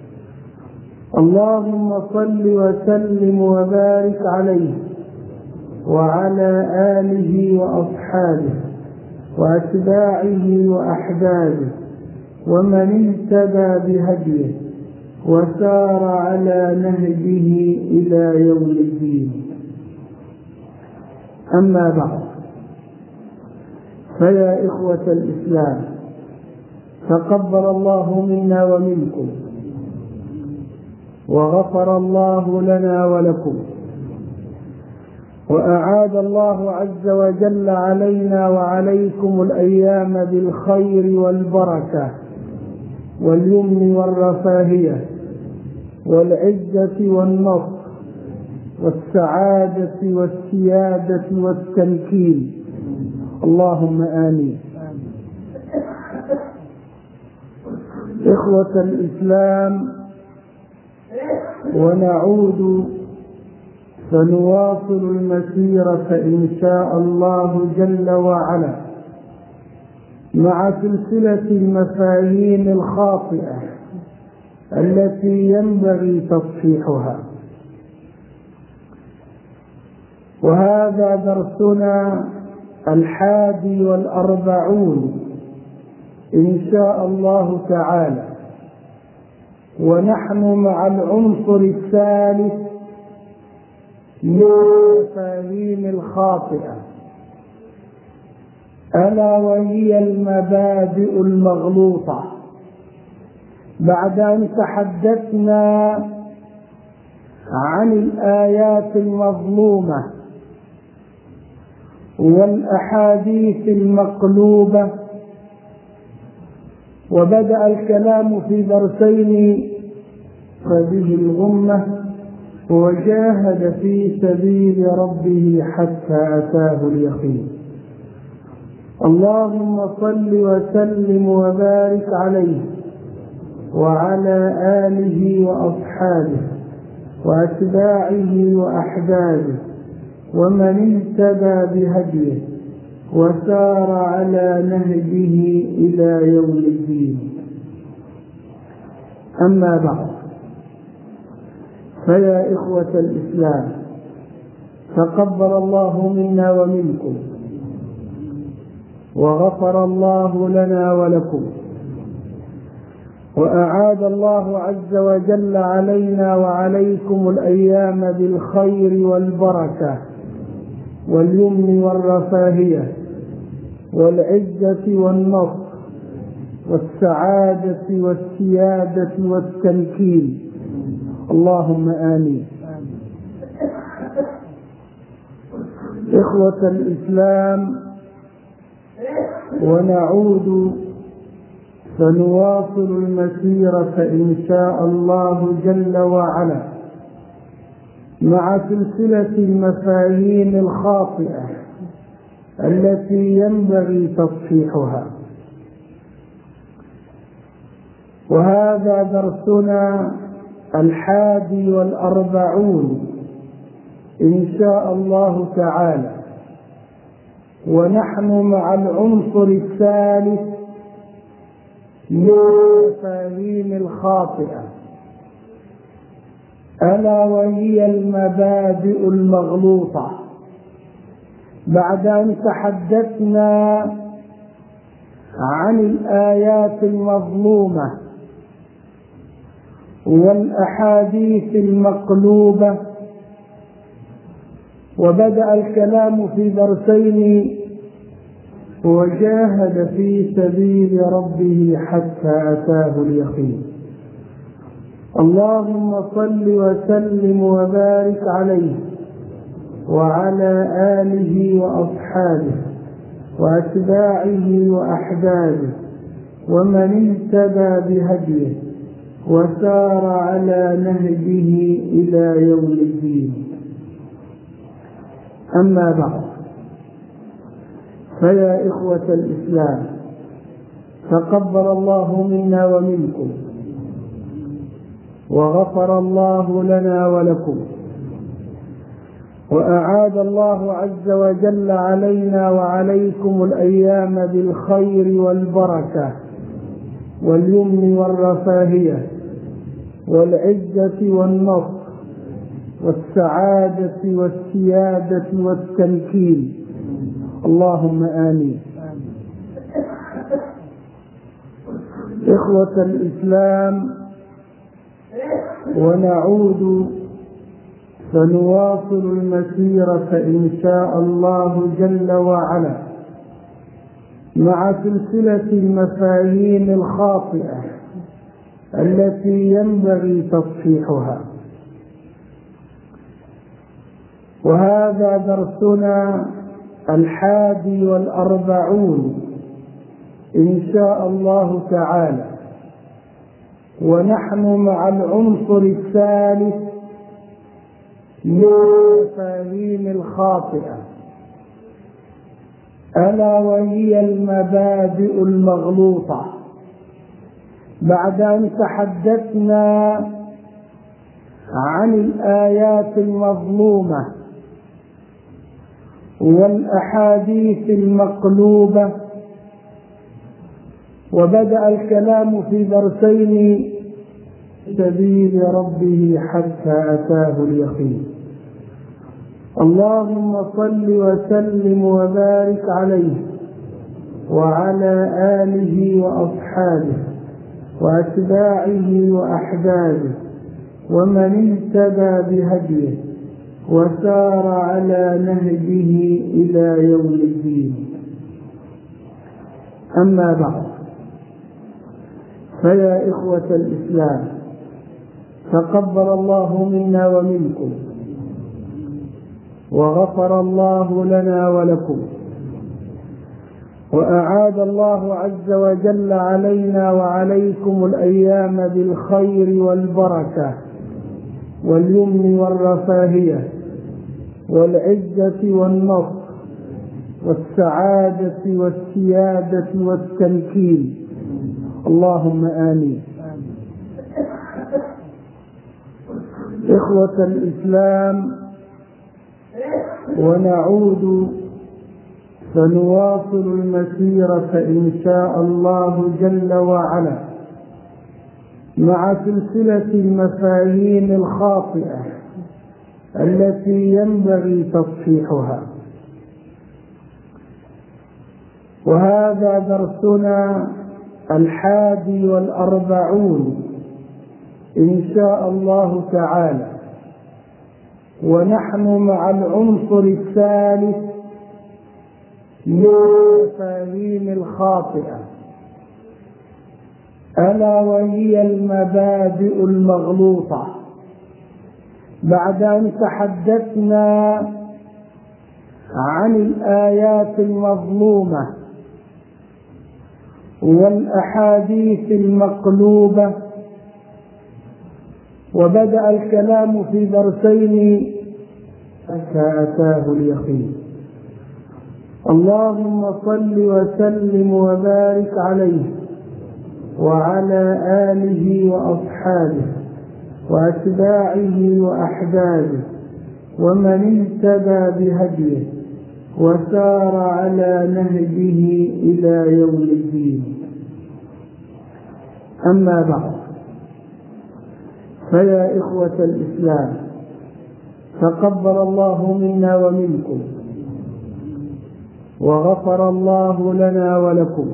اللهم صل وسلم وبارك عليه وعلى آله وأصحابه وأتباعه وأحبابه ومن اهتدى بهديه وسار على نهجه إلى يوم الدين. أما بعد، فيا إخوة الإسلام، تقبل الله منا ومنكم، وغفر الله لنا ولكم، وأعاد الله عز وجل علينا وعليكم الأيام بالخير والبركة واليمن والرفاهية والعزة والنصر والسعادة والسيادة والتمكين، اللهم آمين. إخوة الإسلام، ونعود فنواصل المسيرة إن شاء الله جل وعلا مع سلسلة المفاهيم الخاطئة التي ينبغي تصحيحها. وهذا درسنا 41 إن شاء الله تعالى، ونحن مع العنصر الثالث من المفاهيم الخاطئة، ألا وهي المبادئ المغلوطة. بعد أن تحدثنا عن الآيات المظلومة والأحاديث المقلوبة، وبدأ الكلام في درسين: به الغمة وجاهد في سبيل ربه حتى أتاه اليقين. اللهم صل وسلم وبارك عليه وعلى آله وأصحابه وأتباعه وأحبابه ومن اهتدى بهديه وسار على نهجه إلى يوم الدين. أما بعد، فيا إخوة الإسلام، تقبل الله منا ومنكم، وغفر الله لنا ولكم، وأعاد الله عز وجل علينا وعليكم الأيام بالخير والبركة واليمن والرفاهية والعزة والنصر والسعادة والسيادة والتمكين. اللهم آمين. إخوة الإسلام، ونعود فنواصل المسيرة إن شاء الله جل وعلا مع سلسلة المفاهيم الخاطئة التي ينبغي تصحيحها، وهذا درسنا 41 إن شاء الله تعالى، ونحن مع العنصر الثالث من المفاهيم الخاطئة، ألا وهي المبادئ المغلوطة. بعد أن تحدثنا عن الآيات المظلومة والأحاديث المقلوبة، وبدأ الكلام في درسين: وجاهد في سبيل ربه حتى أتاه اليقين. اللهم صل وسلم وبارك عليه وعلى آله وأصحابه وأتباعه وأحبابه ومن اهتدى بهديه وسار على نهجه إلى يوم الدين. أما بعد، فيا إخوة الإسلام، تقبل الله منا ومنكم، وغفر الله لنا ولكم، وأعاد الله عز وجل علينا وعليكم الأيام بالخير والبركة واليمن والرفاهية والعزة والنصر والسعادة والسيادة والتمكين. اللهم آمين. إخوة الإسلام، ونعود فنواصل المسيرة إن شاء الله جل وعلا مع سلسلة المفاهيم الخاطئة التي ينبغي تصحيحها، وهذا درسنا 41 إن شاء الله تعالى، ونحن مع العنصر الثالث من المفاهيم الخاطئة، ألا وهي المبادئ المغلوطة. بعد أن تحدثنا عن الآيات المظلومة والأحاديث المقلوبة، وبدأ الكلام في درسين: سبيل ربه حتى أتاه اليقين. اللهم صل وسلم وبارك عليه وعلى آله وأصحابه وأتباعه وأحبابه ومن اهتدى بهديه وسار على نهجه إلى يوم الدين. أما بعد، فيا إخوة الإسلام، تقبل الله منا ومنكم، وغفر الله لنا ولكم، وأعاد الله عز وجل علينا وعليكم الأيام بالخير والبركة واليمن والرفاهية والعزة والنصر والسعادة والسيادة والتمكين. اللهم آمين. إخوة الإسلام، ونعود فنواصل المسيرة إن شاء الله جل وعلا مع سلسلة المفاهيم الخاطئة التي ينبغي تصحيحها. وهذا درسنا 41 إن شاء الله تعالى، ونحن مع العنصر الثالث من المفاهيم الخاطئة، ألا وهي المبادئ المغلوطة. بعد أن تحدثنا عن الآيات المظلومة والأحاديث المقلوبة، وبدأ الكلام في درسين حتى أتاه اليقين. اللهم صل وسلم وبارك عليه وعلى آله وأصحابه وأتباعه وأحبابه ومن اهتدى بهديه وسار على نهجه إلى يوم الدين. أما بعد، فيا إخوة الإسلام، تقبل الله منا ومنكم، وغفر الله لنا ولكم،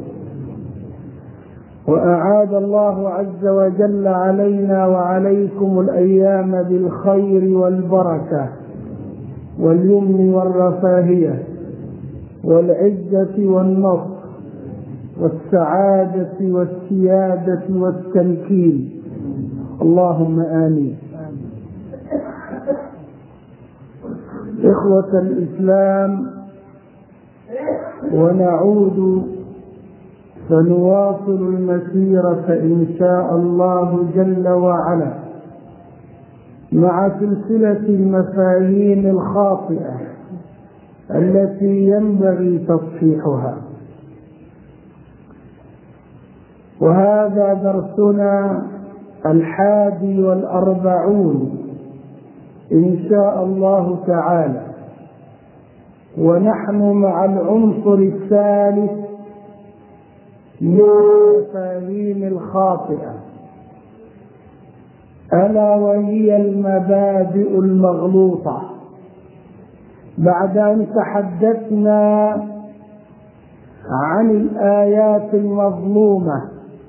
وأعاد الله عز وجل علينا وعليكم الأيام بالخير والبركة واليمن والرفاهية والعزة والنصر والسعادة والسيادة والتمكين، اللهم آمين. إخوة الإسلام، ونعود فنواصل المسيرة إن شاء الله جل وعلا مع سلسلة المفاهيم الخاطئة التي ينبغي تصحيحها. وهذا درسنا 41 إن شاء الله تعالى، ونحن مع العنصر الثالث من المفاهيم الخاطئة، ألا وهي المبادئ المغلوطة. بعد أن تحدثنا عن الآيات المظلومة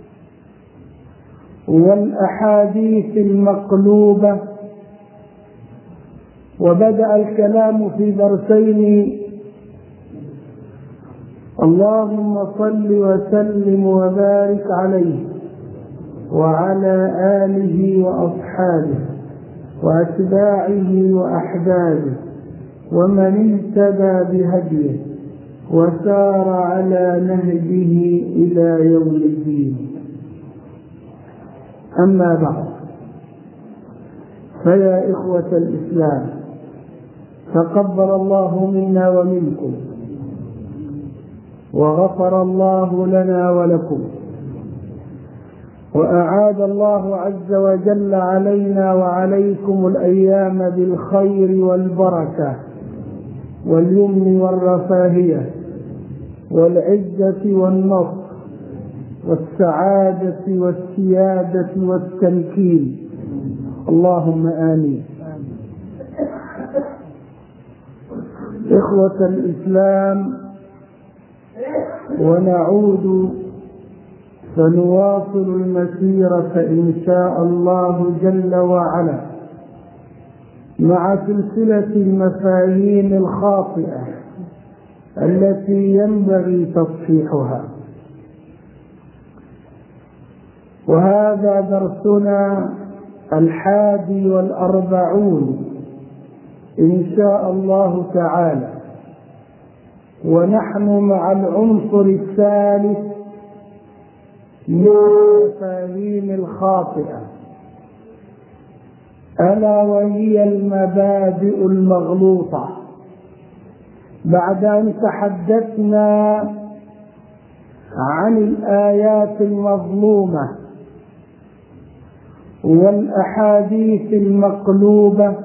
والأحاديث المقلوبة، وبدأ الكلام في درسين. اللهم صل وسلم وبارك عليه وعلى آله وأصحابه وأتباعه وأحبابه ومن اهتدى بهديه وسار على نهجه إلى يوم الدين. أما بعد، فيا إخوة الإسلام، تقبل الله منا ومنكم، وغفر الله لنا ولكم، وأعاد الله عز وجل علينا وعليكم الأيام بالخير والبركة واليمن والرفاهية والعزة والنصر والسعادة والسيادة والتمكين، اللهم آمين. إخوة الإسلام، ونعود فنواصل المسيرة إن شاء الله جل وعلا مع سلسلة المفاهيم الخاطئة التي ينبغي تصحيحها. وهذا درسنا 41 إن شاء الله تعالى، ونحن مع العنصر الثالث من المفاهيم الخاطئة، ألا وهي المبادئ المغلوطة. بعد أن تحدثنا عن الآيات المظلومة والأحاديث المقلوبة،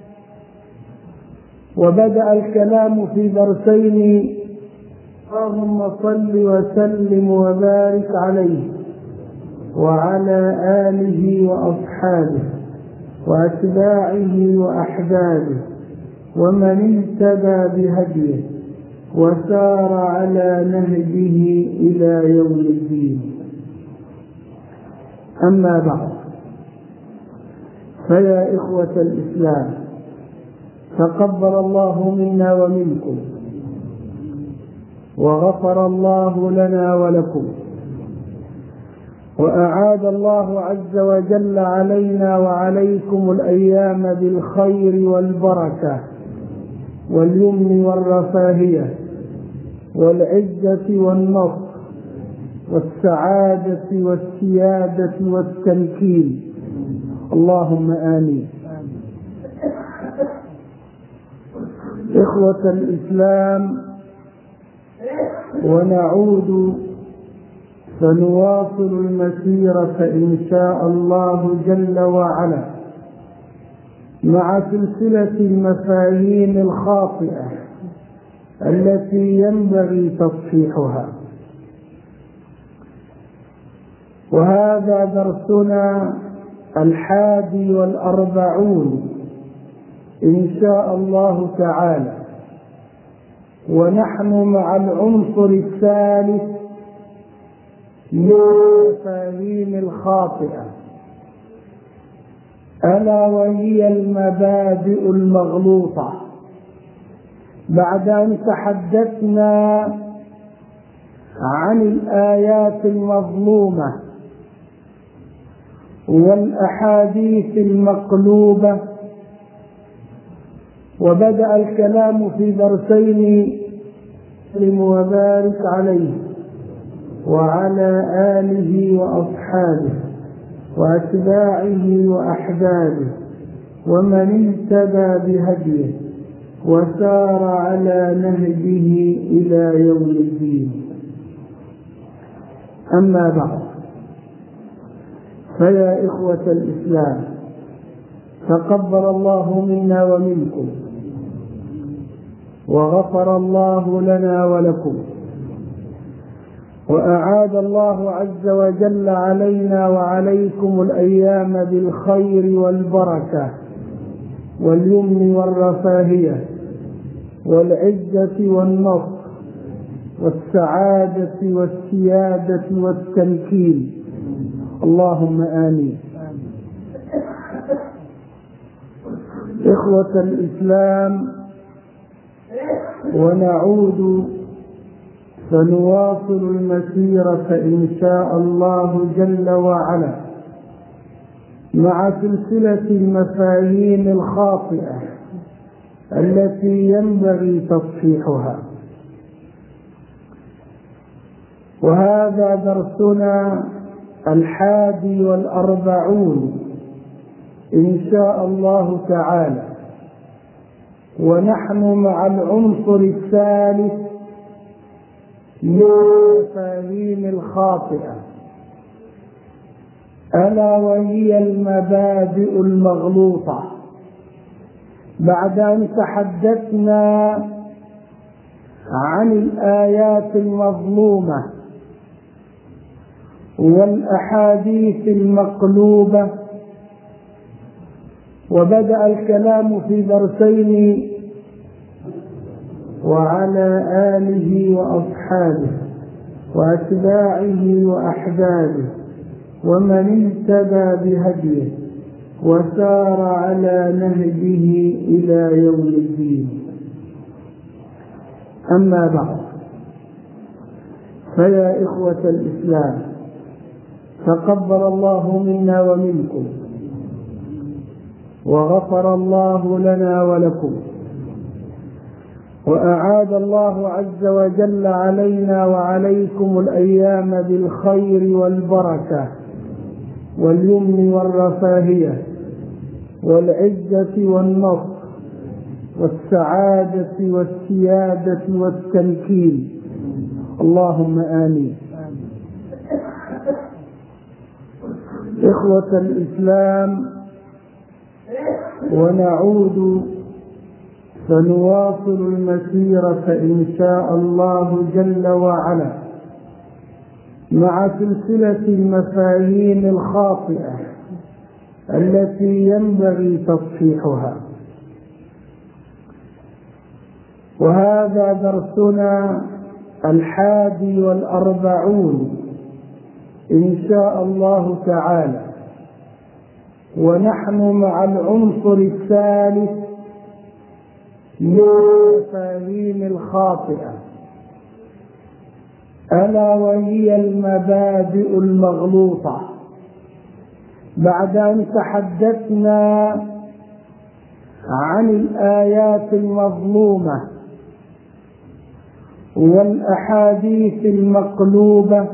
وبدأ الكلام في درسين. اللهم صل وسلم وبارك عليه وعلى آله وأصحابه وأتباعه وأحبابه ومن اهتدى بهديه وسار على نهجه إلى يوم الدين. أما بعد، فيا إخوة الإسلام، تقبل الله منا ومنكم، وغفر الله لنا ولكم، وأعاد الله عز وجل علينا وعليكم الأيام بالخير والبركة واليمن والرفاهية والعزة والنصر والسعادة والسيادة والتمكين، اللهم آمين. إخوة الإسلام، ونعود فنواصل المسيرة إن شاء الله جل وعلا مع سلسلة المفاهيم الخاطئة التي ينبغي تصحيحها، وهذا درسنا 41 إن شاء الله تعالى، ونحن مع العنصر الثالث من المفاهيم الخاطئة، ألا وهي المبادئ المغلوطة. بعد أن تحدثنا عن الآيات المظلومة والأحاديث المقلوبة، وبدأ الكلام في درسين وبارك عليه وعلى آله وأصحابه وأتباعه وأحبابه ومن اهتدى بهديه وسار على نهجه إلى يوم الدين. أما بعد، فيا إخوة الإسلام، تقبل الله منا ومنكم، وغفر الله لنا ولكم، وأعاد الله عز وجل علينا وعليكم الأيام بالخير والبركة واليمن والرفاهية والعزة والنصر والسعادة والسيادة والتمكين، اللهم آمين. إخوة الإسلام، ونعود فنواصل المسيرة إن شاء الله جل وعلا مع سلسلة المفاهيم الخاطئة التي ينبغي تصحيحها، وهذا درسنا 41 إن شاء الله تعالى، ونحن مع العنصر الثالث من المفاهيم الخاطئة، ألا وهي المبادئ المغلوطة. بعد أن تحدثنا عن الآيات المظلومة والأحاديث المقلوبة، وبدأ الكلام في درسين وعلى آله وأصحابه وأتباعه وأحبابه ومن اهتدى بهديه وسار على نهجه إلى يوم الدين. أما بعد، فيا إخوة الإسلام، تقبل الله منا ومنكم، وغفر الله لنا ولكم، وأعاد الله عز وجل علينا وعليكم الأيام بالخير والبركة واليمن والرفاهية والعزة والنصر والسعادة والسيادة والتمكين، اللهم آمين. إخوة الإسلام، ونعود فنواصل المسيرة إن شاء الله جل وعلا مع سلسلة المفاهيم الخاطئة التي ينبغي تصحيحها. وهذا درسنا 41 إن شاء الله تعالى، ونحن مع العنصر الثالث من المفاهيم الخاطئة، ألا وهي المبادئ المغلوطة. بعد أن تحدثنا عن الآيات المظلومة والأحاديث المقلوبة،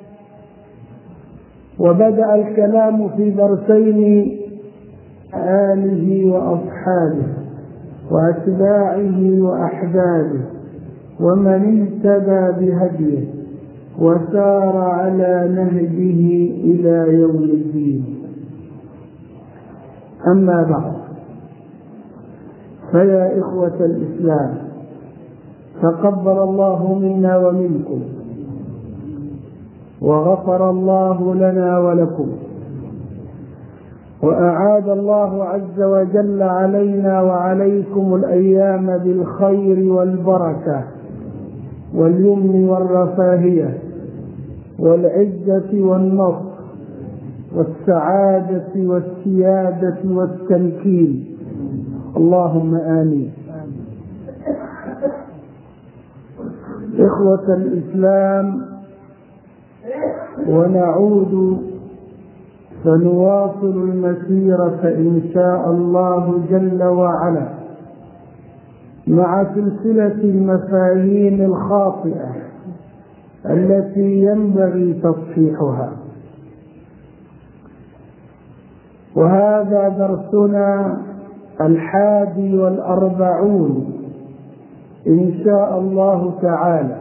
وبدأ الكلام في درسين آله وأصحابه وأتباعه وأحبابه ومن اهتدى بهديه وسار على نهجه إلى يوم الدين. أما بعد، فيا إخوة الإسلام، تقبل الله منا ومنكم، وغفر الله لنا ولكم، وأعاد الله عز وجل علينا وعليكم الأيام بالخير والبركة واليمن والرفاهية والعزة والنصر والسعادة والسيادة والتمكين، اللهم آمين. إخوة الإسلام، ونعود فنواصل المسيرة إن شاء الله جل وعلا مع سلسلة المفاهيم الخاطئة التي ينبغي تصحيحها. وهذا درسنا 41 إن شاء الله تعالى،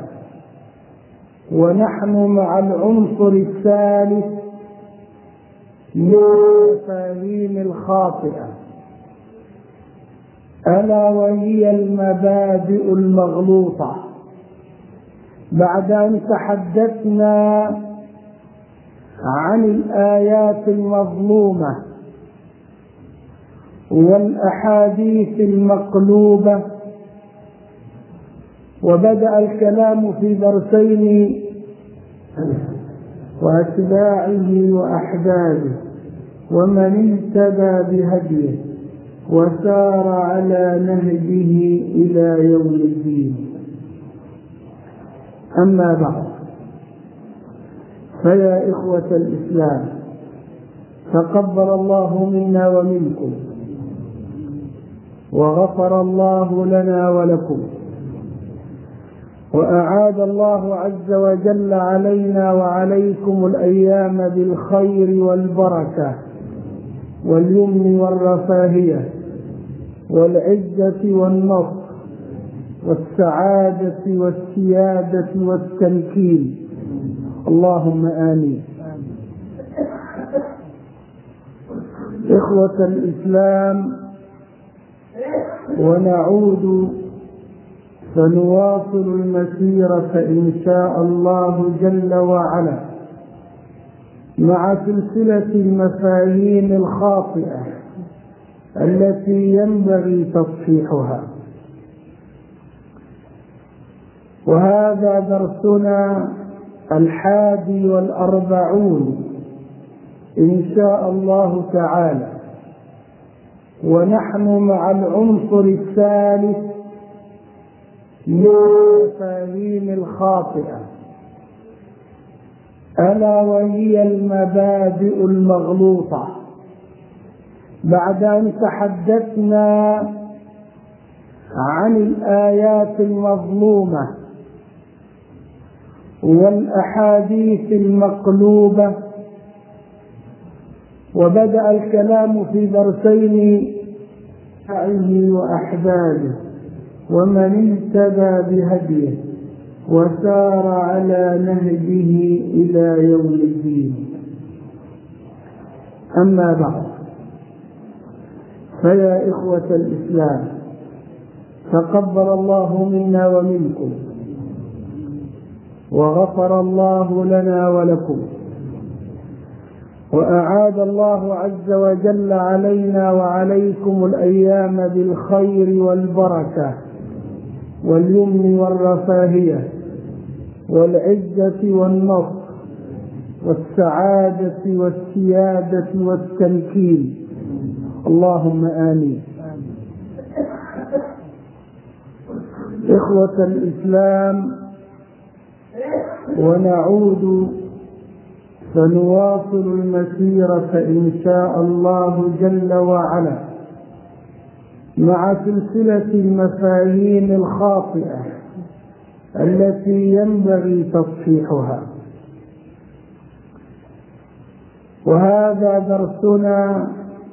ونحن مع العنصر الثالث من المفاهيم الخاطئة، ألا وهي المبادئ المغلوطة. بعد أن تحدثنا عن الآيات المظلومة والأحاديث المقلوبة، وبدأ الكلام في درسين وأتباعه وأحبابه ومن اهتدى بهديه وسار على نهجه إلى يوم الدين. أما بعد، فيا إخوة الإسلام، تقبل الله منا ومنكم، وغفر الله لنا ولكم، وأعاد الله عز وجل علينا وعليكم الأيام بالخير والبركة واليمن والرفاهية والعزة والنصر والسعادة والسيادة والتمكين، اللهم آمين. إخوة الإسلام، ونعود فنواصل المسيرة إن شاء الله جل وعلا مع سلسلة المفاهيم الخاطئة التي ينبغي تصحيحها. وهذا درسنا 41 إن شاء الله تعالى، ونحن مع العنصر الثالث من المفاهيم الخاطئة، ألا وهي المبادئ المغلوطة. بعد أن تحدثنا عن الآيات المظلومة والأحاديث المقلوبة، وبدأ الكلام في درسين وأحبابه ومن اهتدى بهديه وسار على نهجه إلى يوم الدين. أما بعد، فيا إخوة الإسلام، تقبل الله منا ومنكم، وغفر الله لنا ولكم، وأعاد الله عز وجل علينا وعليكم الأيام بالخير والبركة واليمن والرفاهية والعزة والنصر والسعادة والسيادة والتمكين. اللهم آمين. إخوة الإسلام، ونعود فنواصل المسيرة إن شاء الله جل وعلا مع سلسلة المفاهيم الخاطئة التي ينبغي تصحيحها، وهذا درسنا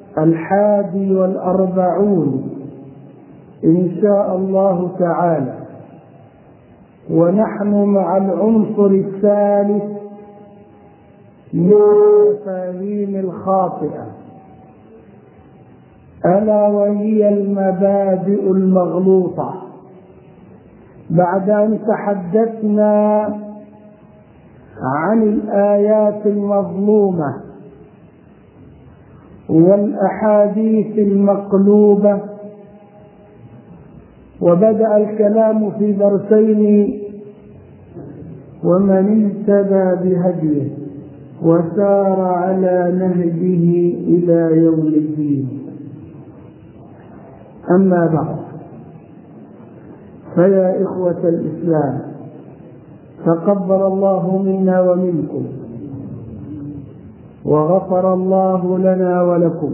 41 إن شاء الله تعالى، ونحن مع العنصر الثالث من المفاهيم الخاطئة، ألا وهي المبادئ المغلوطة. بعد أن تحدثنا عن الآيات المظلومة والأحاديث المقلوبة، وبدأ الكلام في درسين: ومن اهتدى بهديه وسار على نهجه إلى يوم الدين. أما بعد، فيا إخوة الإسلام، تقبل الله منا ومنكم، وغفر الله لنا ولكم،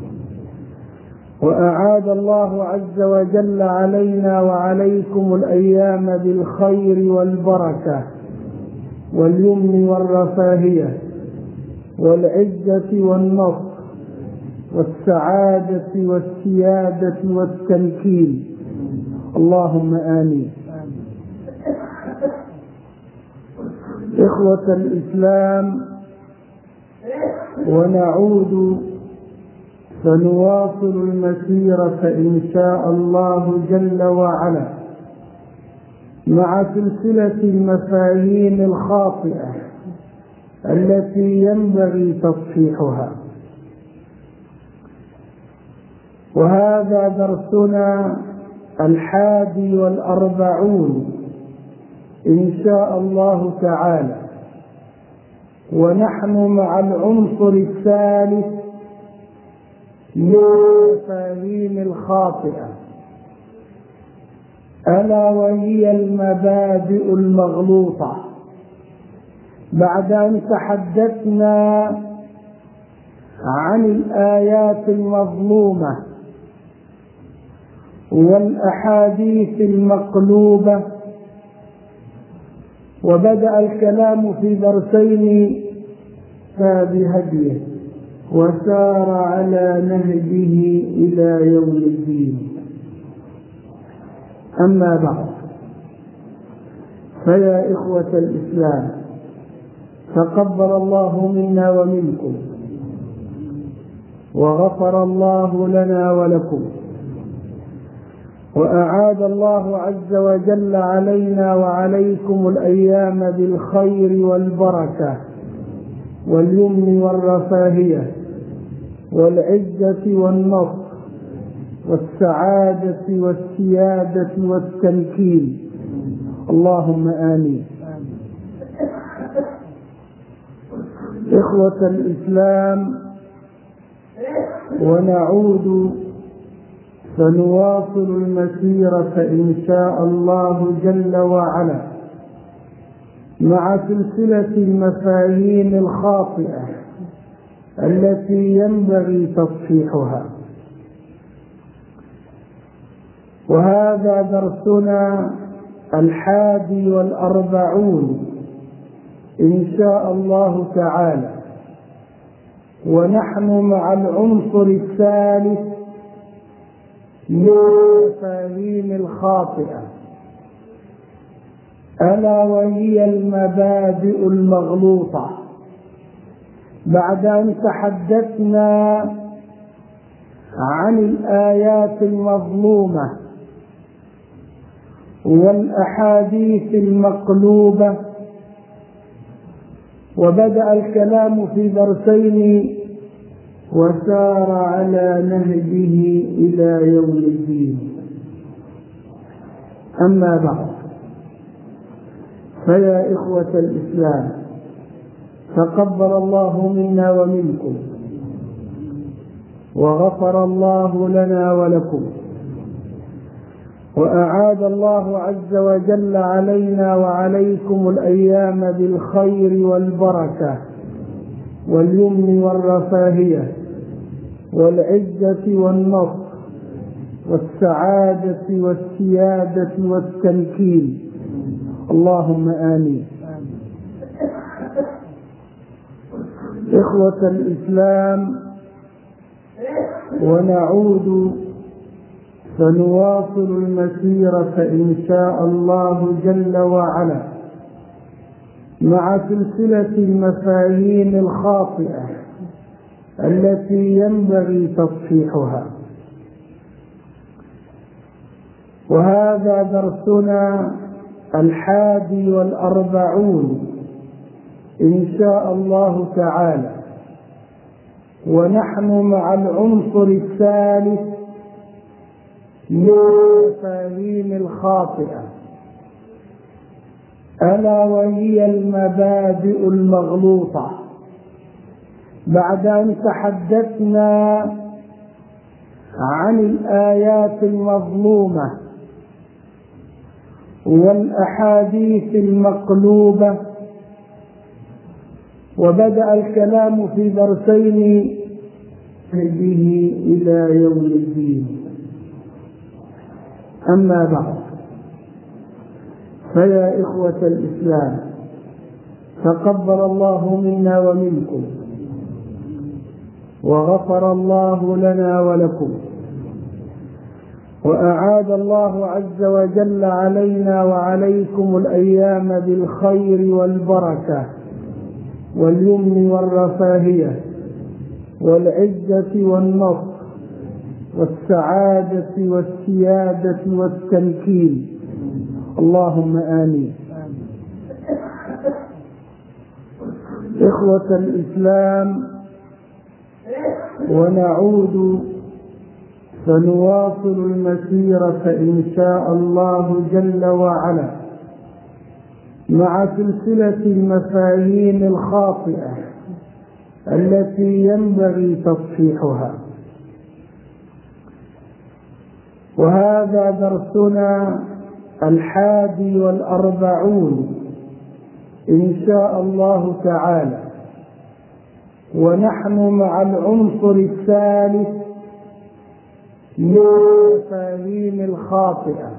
وأعاد الله عز وجل علينا وعليكم الأيام بالخير والبركة واليمن والرفاهية والعزة والنصر والسعادة والسيادة والتمكين. اللهم آمين. إخوة الإسلام، ونعود فنواصل المسيرة إن شاء الله جل وعلا مع سلسلة المفاهيم الخاطئة التي ينبغي تصحيحها، وهذا درسنا 41 إن شاء الله تعالى، ونحن مع العنصر الثالث من المفاهيم الخاطئة، ألا وهي المبادئ المغلوطة. بعد أن تحدثنا عن الآيات المظلومة والأحاديث المقلوبة، وبدأ الكلام في درسين: بهديه وسار على نهجه إلى يوم الدين. أما بعد، فيا إخوة الإسلام، تقبل الله منا ومنكم، وغفر الله لنا ولكم، وأعاد الله عز وجل علينا وعليكم الأيام بالخير والبركة واليمن والرفاهية والعزة والنصر والسعادة والسيادة والتمكين. اللهم آمين. إخوة الإسلام، ونعود فنواصل المسيرة إن شاء الله جل وعلا مع سلسلة المفاهيم الخاطئة التي ينبغي تصحيحها، وهذا درسنا 41 إن شاء الله تعالى، ونحن مع العنصر الثالث من المفاهيم الخاطئة، ألا وهي المبادئ المغلوطة. بعد أن تحدثنا عن الآيات المظلومة والأحاديث المقلوبة، وبدأ الكلام في درسين وسار على نهجه إلى يوم الدين. أما بعد، فيا إخوة الإسلام، تقبل الله منا ومنكم، وغفر الله لنا ولكم، وأعاد الله عز وجل علينا وعليكم الأيام بالخير والبركة واليمن والرفاهية والعزة والنصر والسعادة والسيادة والتمكين، اللهم آمين. إخوة الإسلام، ونعود فنواصل المسيرة إن شاء الله جل وعلا مع سلسلة المفاهيم الخاطئة التي ينبغي تصحيحها. وهذا درسنا 41 إن شاء الله تعالى، ونحن مع العنصر الثالث من المفاهيم الخاطئة، ألا وهي المبادئ المغلوطة. بعد أن تحدثنا عن الآيات المظلومة والأحاديث المقلوبة، وبدأ الكلام في درسين به إلى يوم الدين. أما بعد، فيا إخوة الإسلام، تقبل الله منا ومنكم، وغفر الله لنا ولكم، وأعاد الله عز وجل علينا وعليكم الأيام بالخير والبركة واليمن والرفاهية والعزة والنصر والسعادة والسيادة والتمكين، اللهم آمين. إخوة الإسلام، ونعود فنواصل المسيرة إن شاء الله جل وعلا مع سلسلة المفاهيم الخاطئة التي ينبغي تصحيحها. وهذا درسنا 41 إن شاء الله تعالى، ونحن مع العنصر الثالث من المفاهيم الخاطئة،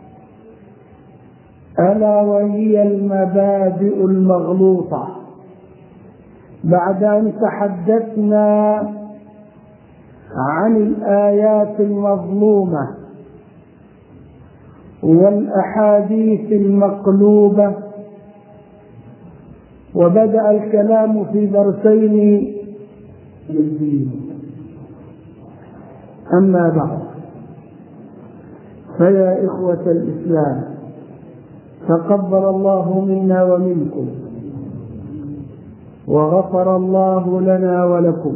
ألا وهي المبادئ المغلوطة. بعد أن تحدثنا عن الآيات المظلومة والأحاديث المقلوبة، وبدأ الكلام في درسين للدين. أما بعد، فيا إخوة الإسلام، تقبل الله منا ومنكم، وغفر الله لنا ولكم،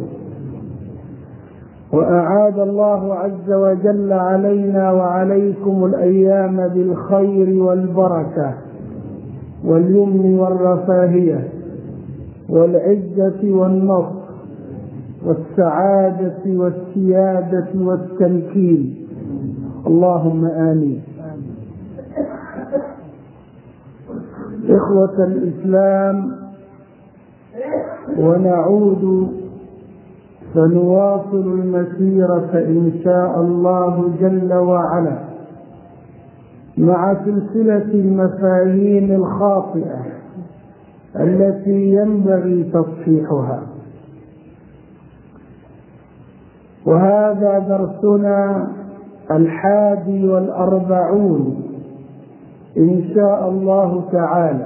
وأعاد الله عز وجل علينا وعليكم الأيام بالخير والبركة واليمن والرفاهية والعزة والنصر والسعادة والسيادة والتمكين، اللهم آمين. إخوة الإسلام، ونعود فنواصل المسيرة إن شاء الله جل وعلا مع سلسلة المفاهيم الخاطئة التي ينبغي تصحيحها. وهذا درسنا 41 إن شاء الله تعالى،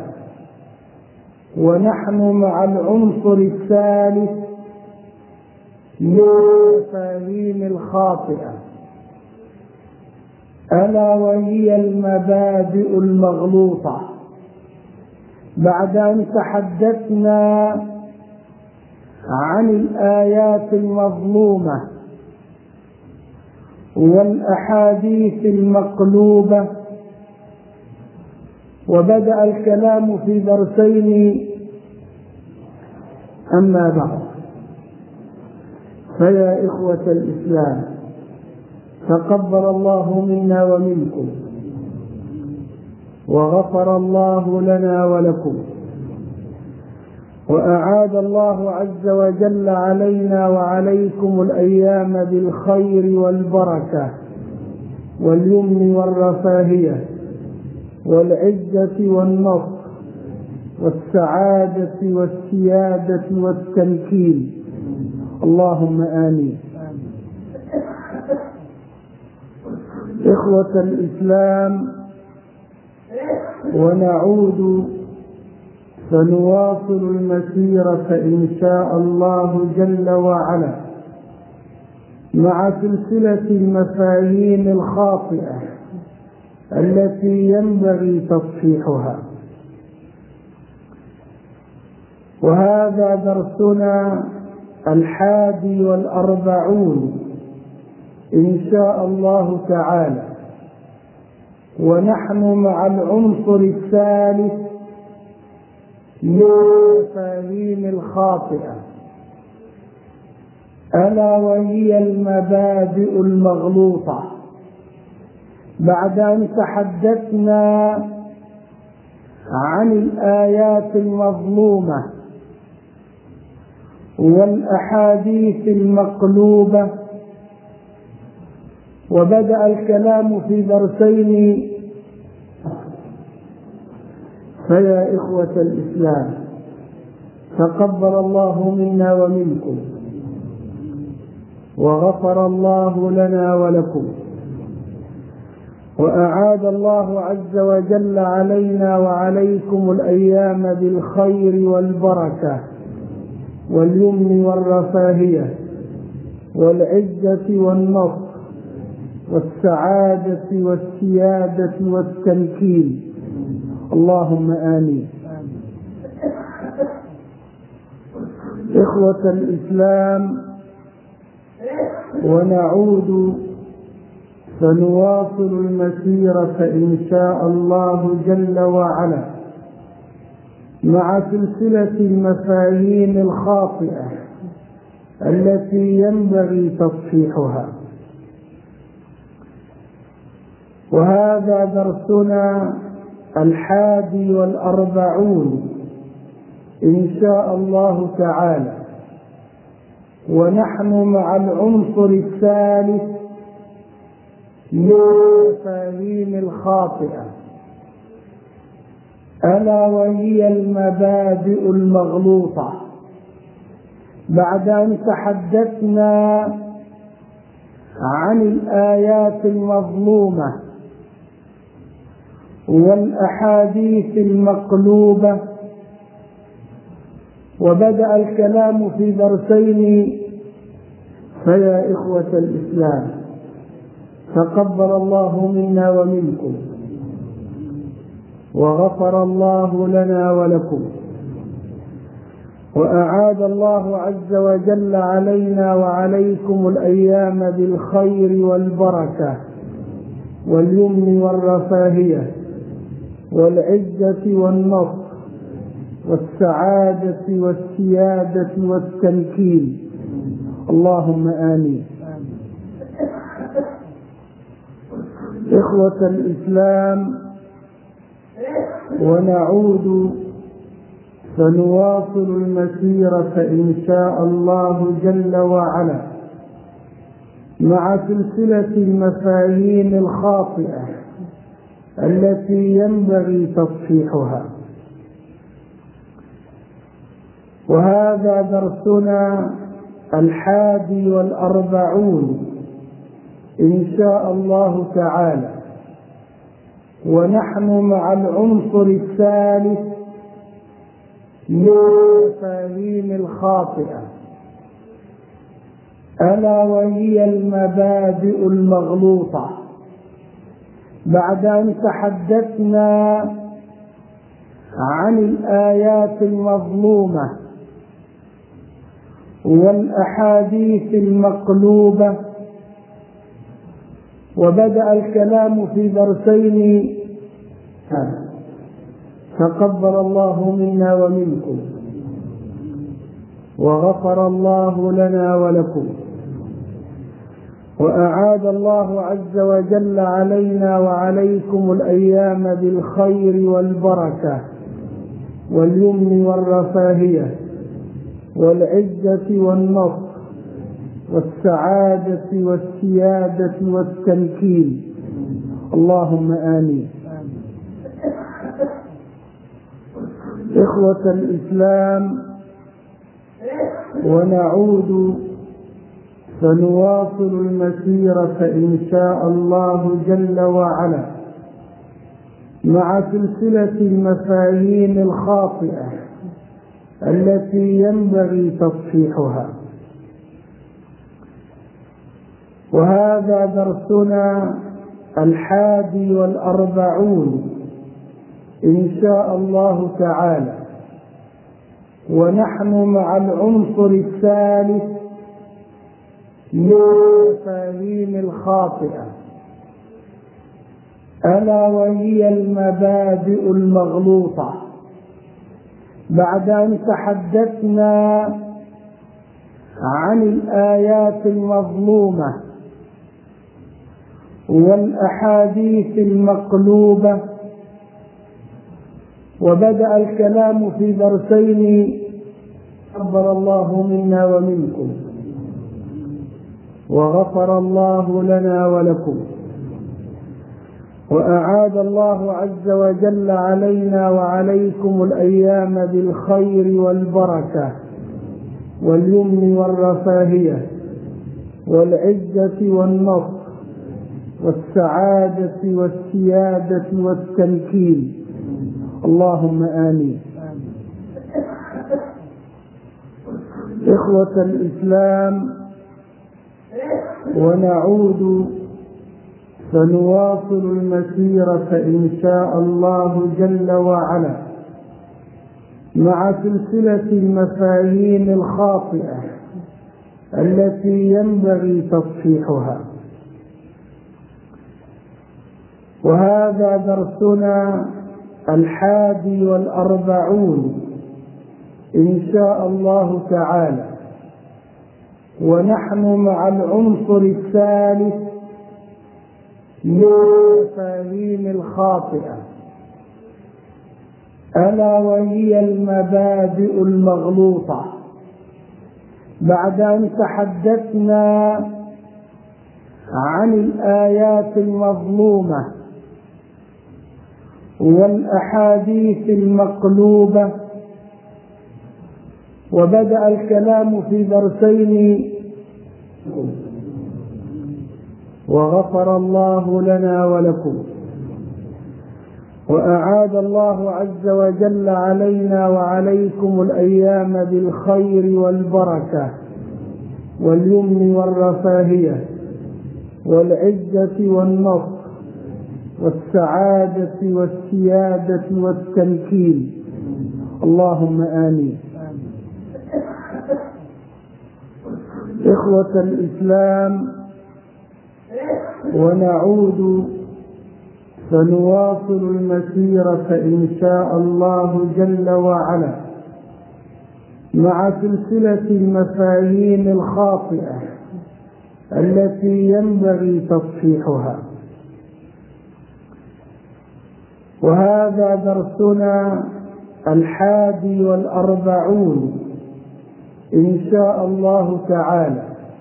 ونحن مع العنصر الثالث من المفاهيم الخاطئة، ألا وهي المبادئ المغلوطة. بعد أن تحدثنا عن الآيات المظلومة والأحاديث المقلوبة، وبدأ الكلام في درسين، أما بعد، فيا إخوة الإسلام، تقبل الله منا ومنكم، وغفر الله لنا ولكم، وأعاد الله عز وجل علينا وعليكم الأيام بالخير والبركة واليمن والرفاهية والعزة والنصر والسعادة والسيادة والتمكين، اللهم آمين. إخوة الإسلام، ونعود فنواصل المسيرة إن شاء الله جل وعلا مع سلسلة المفاهيم الخاطئة التي ينبغي تصحيحها، وهذا درسنا 41 إن شاء الله تعالى، ونحن مع العنصر الثالث من المفاهيم الخاطئة، ألا وهي المبادئ المغلوطة. بعد أن تحدثنا عن الآيات المظلومة والأحاديث المقلوبة، وبدأ الكلام في درسين، فيا إخوة الإسلام، تقبل الله منا ومنكم، وغفر الله لنا ولكم، وأعاد الله عز وجل علينا وعليكم الأيام بالخير والبركة واليمن والرفاهية والعزة والنصر والسعادة والسيادة والتمكين، اللهم آمين. إخوة الإسلام، ونعود فنواصل المسيرة إن شاء الله جل وعلا مع سلسلة المفاهيم الخاطئة التي ينبغي تصحيحها، وهذا درسنا 41 إن شاء الله تعالى، ونحن مع العنصر الثالث من المفاهيم الخاطئة، ألا وهي المبادئ المغلوطة. بعد أن تحدثنا عن الآيات المظلومة والأحاديث المقلوبة، وبدأ الكلام في درسين، فيا إخوة الإسلام، تقبل الله منا ومنكم، وغفر الله لنا ولكم، وأعاد الله عز وجل علينا وعليكم الأيام بالخير والبركة واليمن والرفاهية والعزة والنصر والسعادة والسيادة والتمكين، اللهم آمين. إخوة الإسلام، ونعود فنواصل المسيرة إن شاء الله جل وعلا مع سلسلة المفاهيم الخاطئة التي ينبغي تصحيحها، وهذا درسنا 41 إن شاء الله تعالى، ونحن مع العنصر الثالث من المفاهيم الخاطئة، ألا وهي المبادئ المغلوطة. بعد أن تحدثنا عن الآيات المظلومة والأحاديث المقلوبة. وبدأ الكلام في درسين تقبل الله منا ومنكم وغفر الله لنا ولكم، وأعاد الله عز وجل علينا وعليكم الأيام بالخير والبركة واليمن والرفاهية والعزة والنصر والسعادة والسيادة والتمكين، اللهم آمين. إخوة الإسلام، ونعود فنواصل المسيرة إن شاء الله جل وعلا مع سلسلة المفاهيم الخاطئة التي ينبغي تصحيحها. وهذا درسنا 41 إن شاء الله تعالى، ونحن مع العنصر الثالث من المفاهيم الخاطئة، ألا وهي المبادئ المغلوطة. بعد أن تحدثنا عن الآيات المظلومة والأحاديث المقلوبة، وبدأ الكلام في درسين تقبل الله منا ومنكم وغفر الله لنا ولكم، وأعاد الله عز وجل علينا وعليكم الأيام بالخير والبركة واليمن والرفاهية والعزة والنصر والسعادة والسيادة والتمكين، اللهم آمين. إخوة الإسلام، ونعود فنواصل المسيرة إن شاء الله جل وعلا مع سلسلة المفاهيم الخاطئة التي ينبغي تصحيحها. وهذا درسنا 41 إن شاء الله تعالى، ونحن مع العنصر الثالث من المفاهيم الخاطئة، ألا وهي المبادئ المغلوطة. بعد أن تحدثنا عن الآيات المظلومة والأحاديث المقلوبة، وبدأ الكلام في درسين وغفر الله لنا ولكم، وأعاد الله عز وجل علينا وعليكم الأيام بالخير والبركة واليمن والرفاهية والعزة والنصر والسعادة والسيادة والتمكين، اللهم آمين. إخوة الإسلام، ونعود فنواصل المسيرة إن شاء الله جل وعلا مع سلسلة المفاهيم الخاطئة التي ينبغي تصحيحها. وهذا درسنا 41 إن شاء الله تعالى،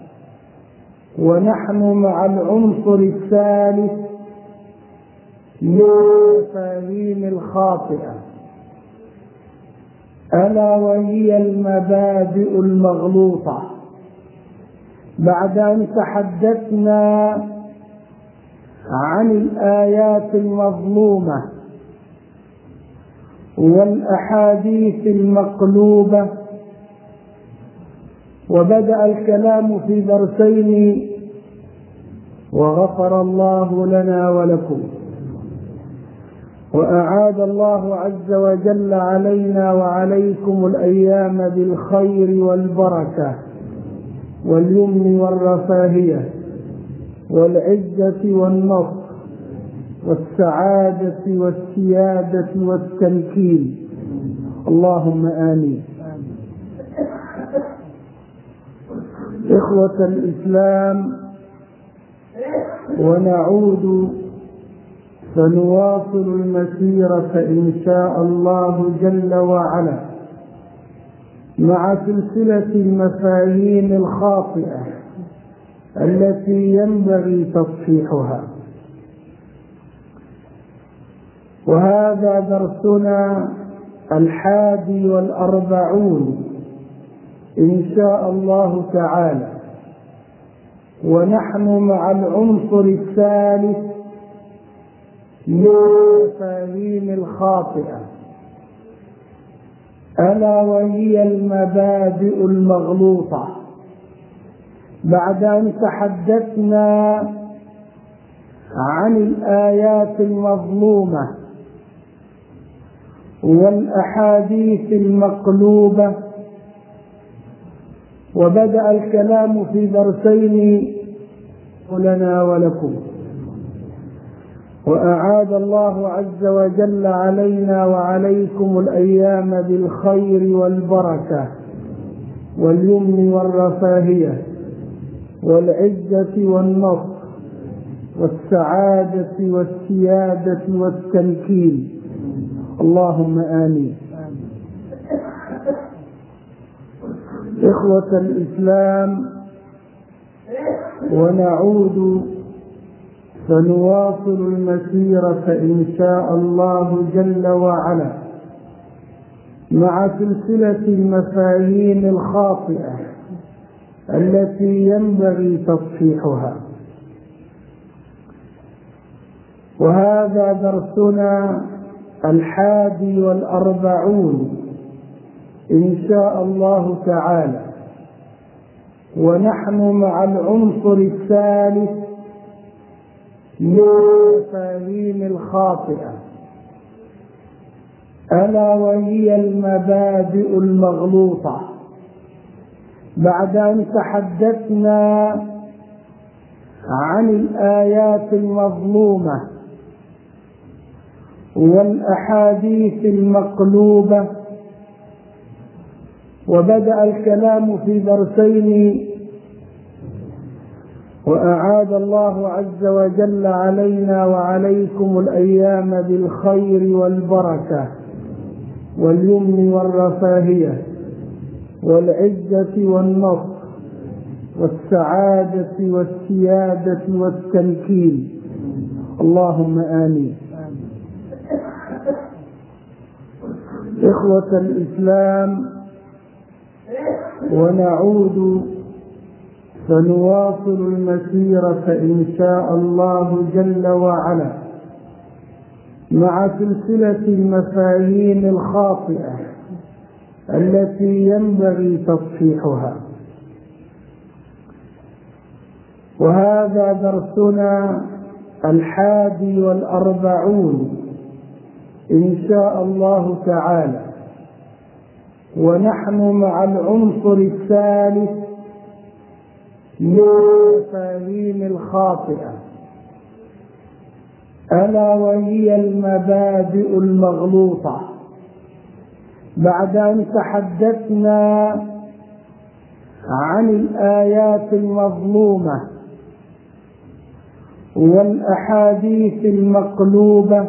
ونحن مع العنصر الثالث من المفاهيم الخاطئة، ألا وهي المبادئ المغلوطة. بعد أن تحدثنا عن الآيات المظلومة والأحاديث المقلوبة، وبدأ الكلام في درسين وغفر الله لنا ولكم، وأعاد الله عز وجل علينا وعليكم الأيام بالخير والبركة واليمن والرفاهية والعزة والنصر والسعادة والسيادة والتمكين. اللهم آمين. إخوة الإسلام، ونعود فنواصل المسيرة إن شاء الله جل وعلا مع سلسلة المفاهيم الخاطئة التي ينبغي تصحيحها، وهذا درسنا 41 إن شاء الله تعالى، ونحن مع العنصر الثالث من المفاهيم الخاطئة، ألا وهي المبادئ المغلوطة. بعد أن تحدثنا عن الآيات المظلومة والأحاديث المقلوبة، وبدأ الكلام في درسين لنا ولكم، وأعاد الله عز وجل علينا وعليكم الأيام بالخير والبركة واليمن والرفاهية والعزة والنصر والسعادة والسيادة والتمكين. اللهم آمين. إخوة الإسلام، ونعود فنواصل المسيرة إن شاء الله جل وعلا مع سلسلة المفاهيم الخاطئة التي ينبغي تصحيحها، وهذا درسنا 41 إن شاء الله تعالى، ونحن مع العنصر الثالث من المفاهيم الخاطئة، ألا وهي المبادئ المغلوطة. بعد أن تحدثنا عن الآيات المظلومة والأحاديث المقلوبة، وبدأ الكلام في درسين، وأعاد الله عز وجل علينا وعليكم الأيام بالخير والبركة واليمن والرفاهية والعزة والنصر والسعادة والسيادة والتمكين. اللهم آمين. إخوة الإسلام، ونعود فنواصل المسيرة إن شاء الله جل وعلا مع سلسلة المفاهيم الخاطئة التي ينبغي تصحيحها، وهذا درسنا 41 إن شاء الله تعالى، ونحن مع العنصر الثالث من المفاهيم الخاطئة، ألا وهي المبادئ المغلوطة. بعد أن تحدثنا عن الآيات المظلومة والأحاديث المقلوبة،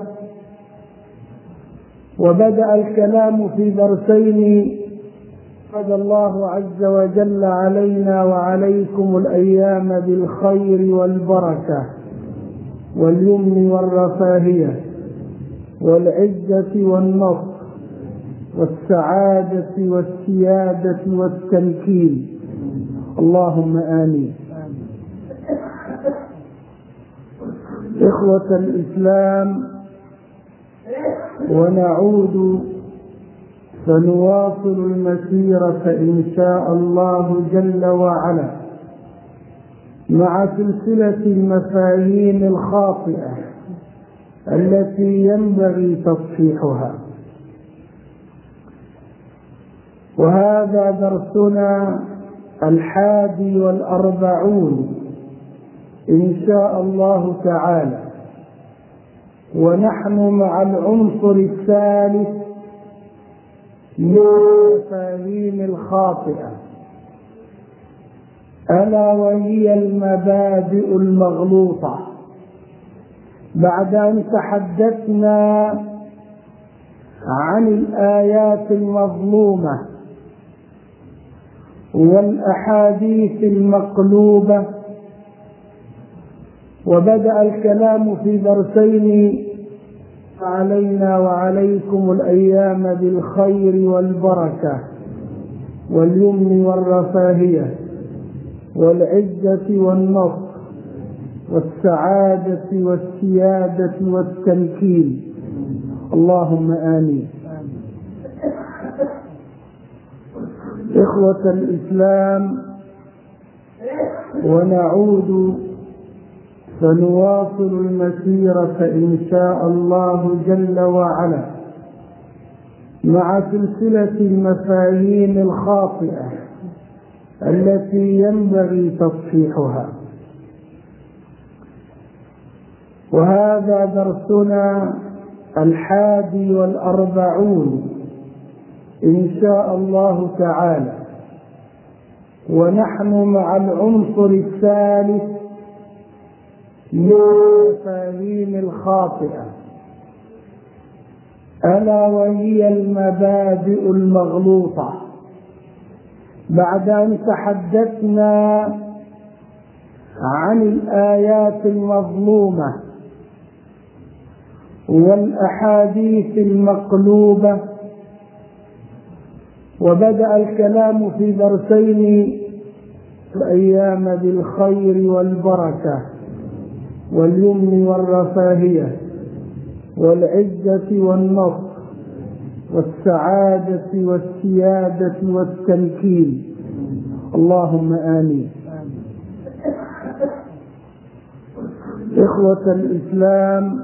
وبدأ الكلام في درسين، أعاد الله عز وجل علينا وعليكم الأيام بالخير والبركة واليمن والرفاهية والعزة والنصر والسعادة والسيادة والتمكين. اللهم آمين. إخوة الإسلام، ونعود فنواصل المسيرة إن شاء الله جل وعلا مع سلسلة المفاهيم الخاطئة التي ينبغي تصحيحها. وهذا درسنا 41 إن شاء الله تعالى، ونحن مع العنصر الثالث من المفاهيم الخاطئة، ألا وهي المبادئ المغلوطة. بعد أن تحدثنا عن الآيات المظلومة والأحاديث المقلوبة، وبدأ الكلام في درسين علينا وعليكم الأيام بالخير والبركة واليمن والرفاهية والعزة والنصر والسعادة والسيادة والتمكين. اللهم آمين. إخوة الإسلام، ونعود فنواصل المسيرة إن شاء الله جل وعلا مع سلسلة المفاهيم الخاطئة التي ينبغي تصحيحها. وهذا درسنا 41 إن شاء الله تعالى، ونحن مع العنصر الثالث من المفاهيم الخاطئة، ألا وهي المبادئ المغلوطة. بعد أن تحدثنا عن الآيات المظلومة والأحاديث المقلوبة، وبدأ الكلام في درسين الأيام بالخير والبركة واليمن والرفاهية والعزة والنصر والسعادة والسيادة والتمكين. اللهم آمين. إخوة الإسلام،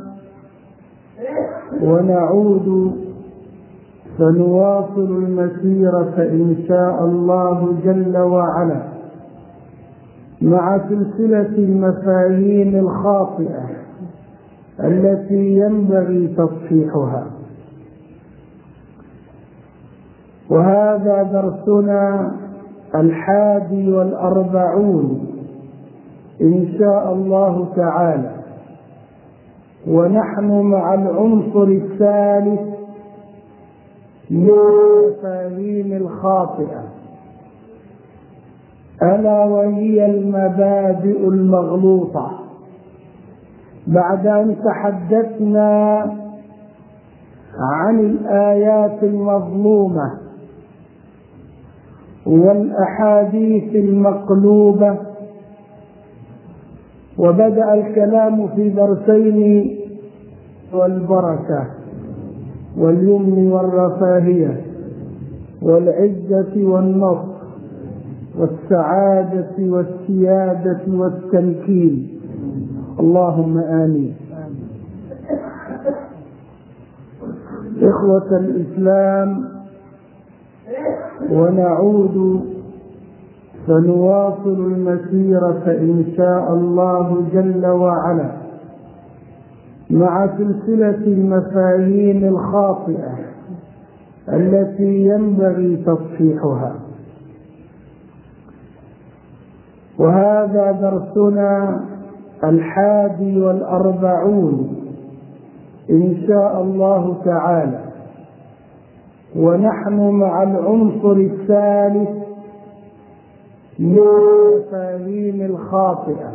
ونعود فنواصل المسيرة إن شاء الله جل وعلا مع سلسلة المفاهيم الخاطئة التي ينبغي تصحيحها. وهذا درسنا 41 إن شاء الله تعالى، ونحن مع العنصر الثالث من المفاهيم الخاطئة، ألا وهي المبادئ المغلوطة. بعد أن تحدثنا عن الآيات المظلومة والأحاديث المقلوبة، وبدأ الكلام في درسين والبركة واليمن والرفاهية والعزة والنصر والسعادة والسيادة والتمكين. اللهم آمين. إخوة الإسلام، ونعود فنواصل المسيرة إن شاء الله جل وعلا مع سلسلة المفاهيم الخاطئة التي ينبغي تصحيحها. وهذا درسنا 41 إن شاء الله تعالى، ونحن مع العنصر الثالث من المفاهيم الخاطئة،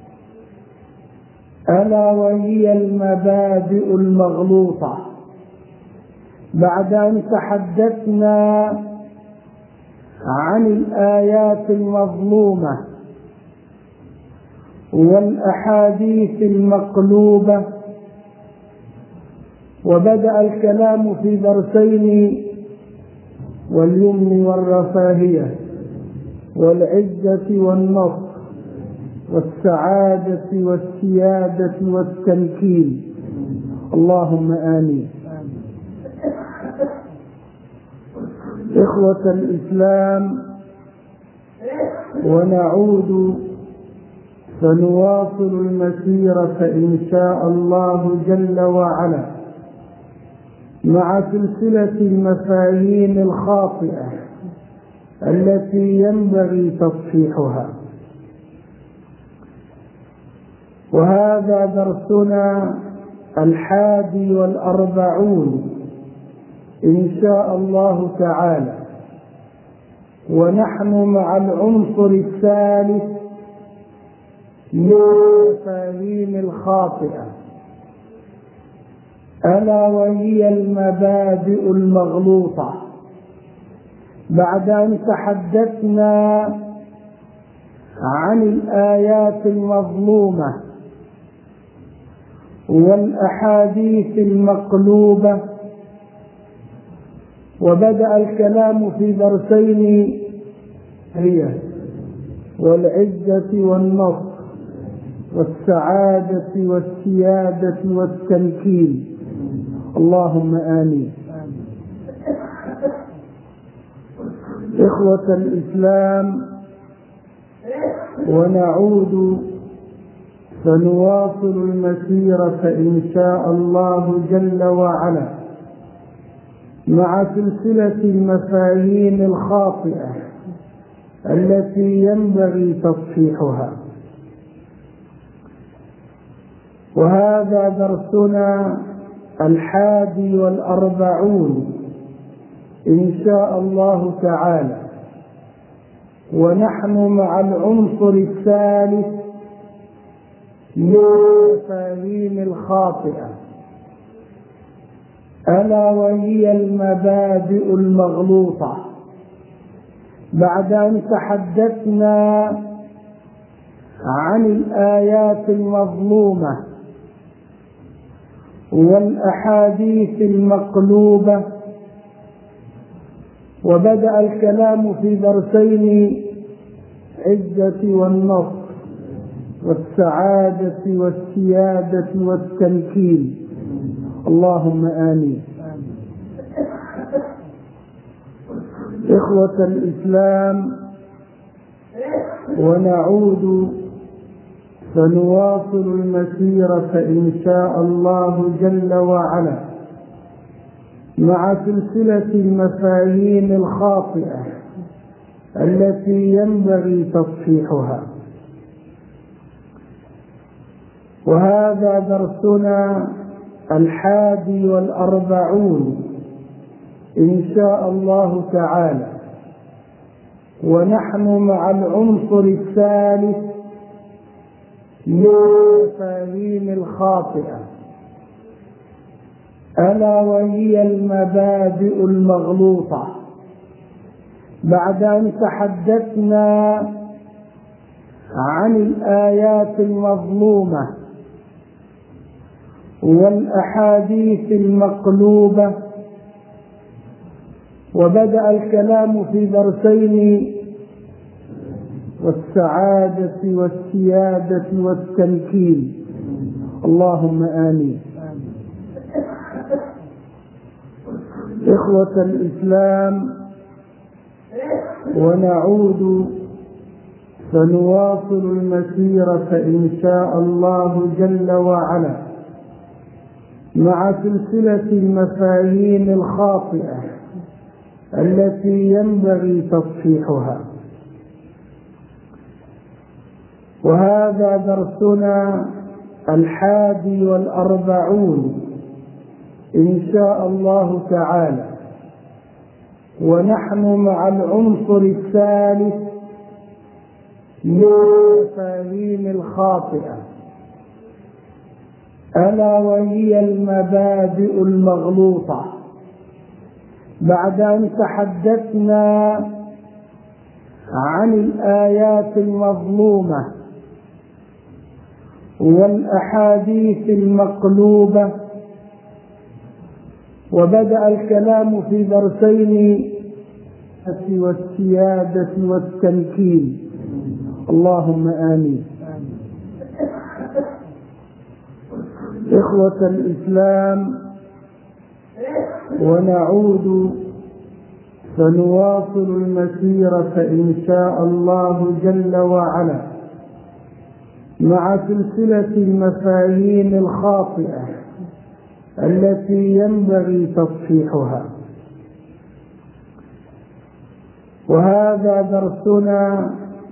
ألا وهي المبادئ المغلوطة. بعد أن تحدثنا عن الآيات المظلومة والأحاديث المقلوبة، وبدأ الكلام في درسين واليمن والرفاهية والعزة والنصر والسعادة والسيادة والتمكين. اللهم آمين. إخوة الإسلام، ونعود فنواصل المسيرة إن شاء الله جل وعلا مع سلسلة المفاهيم الخاطئة التي ينبغي تصحيحها. وهذا درسنا 41 إن شاء الله تعالى، ونحن مع العنصر الثالث من المفاهيم الخاطئة، ألا وهي المبادئ المغلوطة. بعد أن تحدثنا عن الآيات المظلومة والأحاديث المقلوبة، وبدأ الكلام في درسين هي والعزة والنصر والسعادة والسيادة والتمكين. اللهم آمين. إخوة الإسلام، ونعود فنواصل المسيرة إن شاء الله جل وعلا مع سلسلة المفاهيم الخاطئة التي ينبغي تصحيحها. وهذا درسنا 41 إن شاء الله تعالى، ونحن مع العنصر الثالث من المفاهيم الخاطئة، ألا وهي المبادئ المغلوطة. بعد أن تحدثنا عن الآيات المظلومة والأحاديث المقلوبة، وبدأ الكلام في درسين العزة والنصر والسعادة والسيادة والتمكين. اللهم آمين. إخوة الإسلام، ونعود فنواصل المسيرة إن شاء الله جل وعلا مع سلسلة المفاهيم الخاطئة التي ينبغي تصحيحها. وهذا درسنا 41 إن شاء الله تعالى، ونحن مع العنصر الثالث من المفاهيم الخاطئة، ألا وهي المبادئ المغلوطة. بعد أن تحدثنا عن الآيات المظلومة والأحاديث المقلوبة، وبدأ الكلام في درسين والسعادة والسيادة والتمكين. اللهم آمين. إخوة الإسلام، ونعود فنواصل المسيرة إن شاء الله جل وعلا مع سلسلة المفاهيم الخاطئة التي ينبغي تصحيحها. وهذا درسنا 41 إن شاء الله تعالى، ونحن مع العنصر الثالث من المفاهيم الخاطئة، ألا وهي المبادئ المغلوطة. بعد أن تحدثنا عن الآيات المظلومة والأحاديث المقلوبة، وبدأ الكلام في درسين والسيادة والتمكين. اللهم آمين. إخوة الإسلام، ونعود فنواصل المسيرة إن شاء الله جل وعلا مع سلسلة المفاهيم الخاطئة التي ينبغي تصحيحها. وهذا درسنا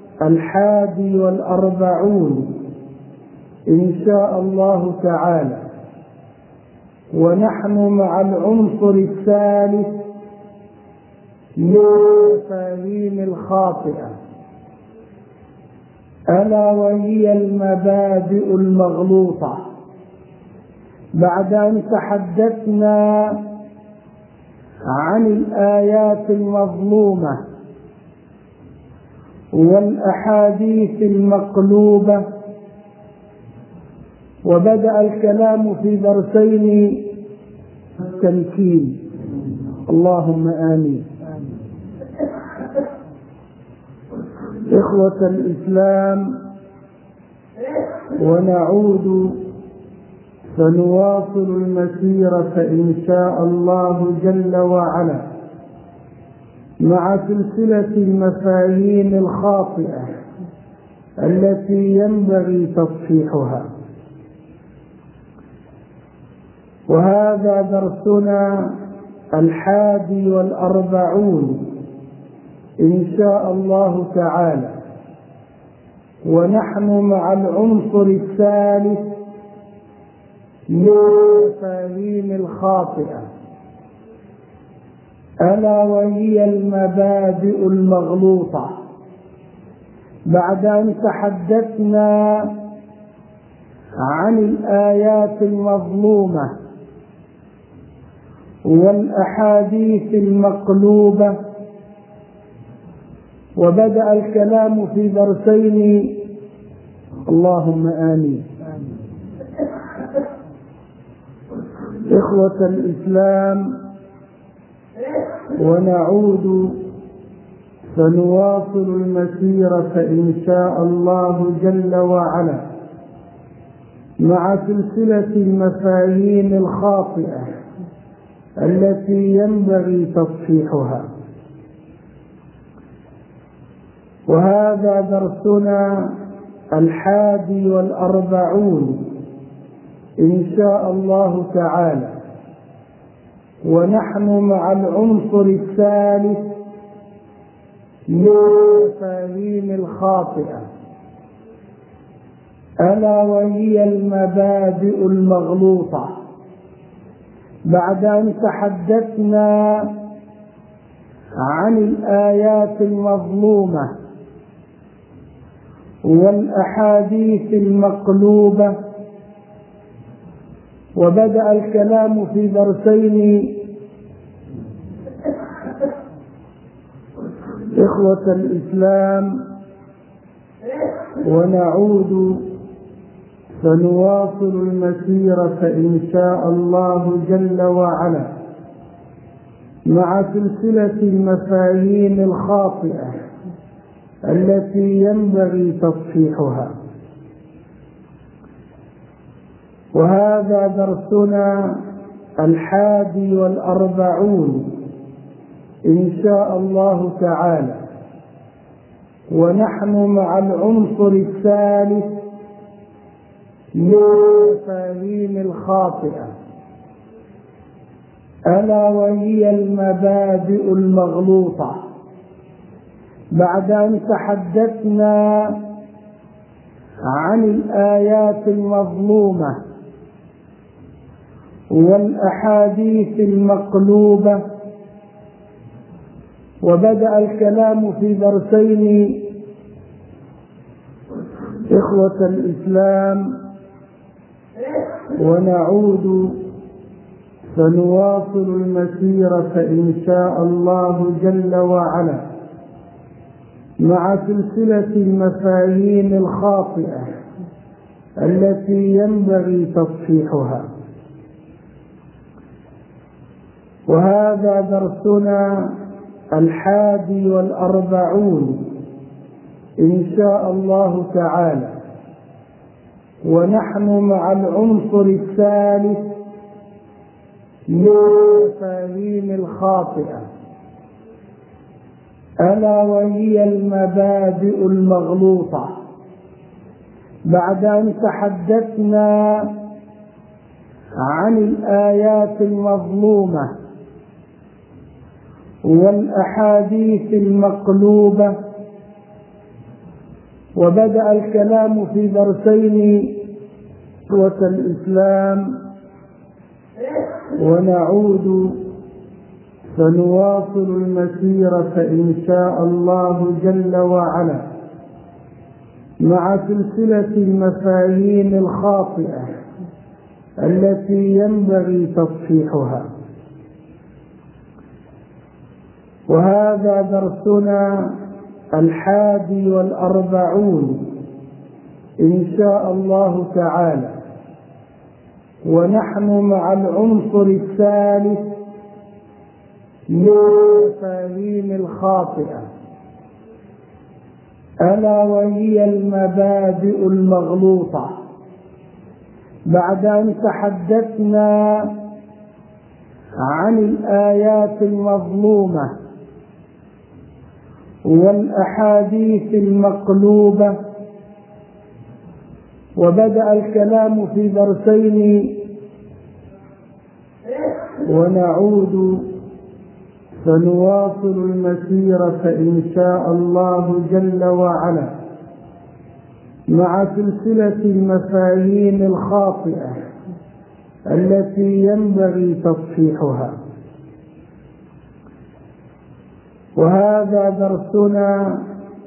41 إن شاء الله تعالى، ونحن مع العنصر الثالث من المفاهيم الخاطئة، ألا وهي المبادئ المغلوطة. بعد أن تحدثنا عن الآيات المظلومة والأحاديث المقلوبة، وبدأ الكلام في درسين التمكين، اللهم آمين. إخوة الإسلام، ونعود فنواصل المسيرة إن شاء الله جل وعلا مع سلسلة المفاهيم الخاطئة التي ينبغي تصحيحها. وهذا درسنا 41 إن شاء الله تعالى، ونحن مع العنصر الثالث من المفاهيم الخاطئة، ألا وهي المبادئ المغلوطة. بعد أن تحدثنا عن الآيات المظلومة والأحاديث المقلوبة، وبدأ الكلام في درسين، اللهم آمين. إخوة الإسلام، ونعود فنواصل المسيرة إن شاء الله جل وعلا مع سلسلة المفاهيم الخاطئة التي ينبغي تصحيحها. وهذا درسنا 41 إن شاء الله تعالى، ونحن مع العنصر الثالث من المفاهيم الخاطئة، ألا وهي المبادئ المغلوطة. بعد أن تحدثنا عن الآيات المظلومة والأحاديث المقلوبة، وبدأ الكلام في درسين. إخوة الإسلام، ونعود فنواصل المسيرة إن شاء الله جل وعلا مع سلسلة المفاهيم الخاطئة التي ينبغي تصحيحها. وهذا درسنا 41 إن شاء الله تعالى، ونحن مع العنصر الثالث من المفاهيم الخاطئة، ألا وهي المبادئ المغلوطة. بعد أن تحدثنا عن الآيات المظلومة والأحاديث المقلوبة، وبدأ الكلام في درسين. إخوة الإسلام، ونعود فنواصل المسيرة إن شاء الله جل وعلا مع سلسلة المفاهيم الخاطئة التي ينبغي تصحيحها. وهذا درسنا 41 إن شاء الله تعالى، ونحن مع العنصر الثالث من المفاهيم الخاطئة، ألا وهي المبادئ المغلوطة. بعد أن تحدثنا عن الآيات المظلومة والأحاديث المقلوبة، وبدأ الكلام في درسين قوة الإسلام، ونعود فنواصل المسيرة إن شاء الله جل وعلا مع سلسلة المفاهيم الخاطئة التي ينبغي تصحيحها. وهذا درسنا 41 إن شاء الله تعالى، ونحن مع العنصر الثالث من المفاهيم الخاطئة، ألا وهي المبادئ المغلوطة. بعد أن تحدثنا عن الآيات المظلومة والأحاديث المقلوبة، وبدأ الكلام في درسين، ونعود فنواصل المسيرة إن شاء الله جل وعلا مع سلسلة المفاهيم الخاطئة التي ينبغي تصحيحها. وهذا درسنا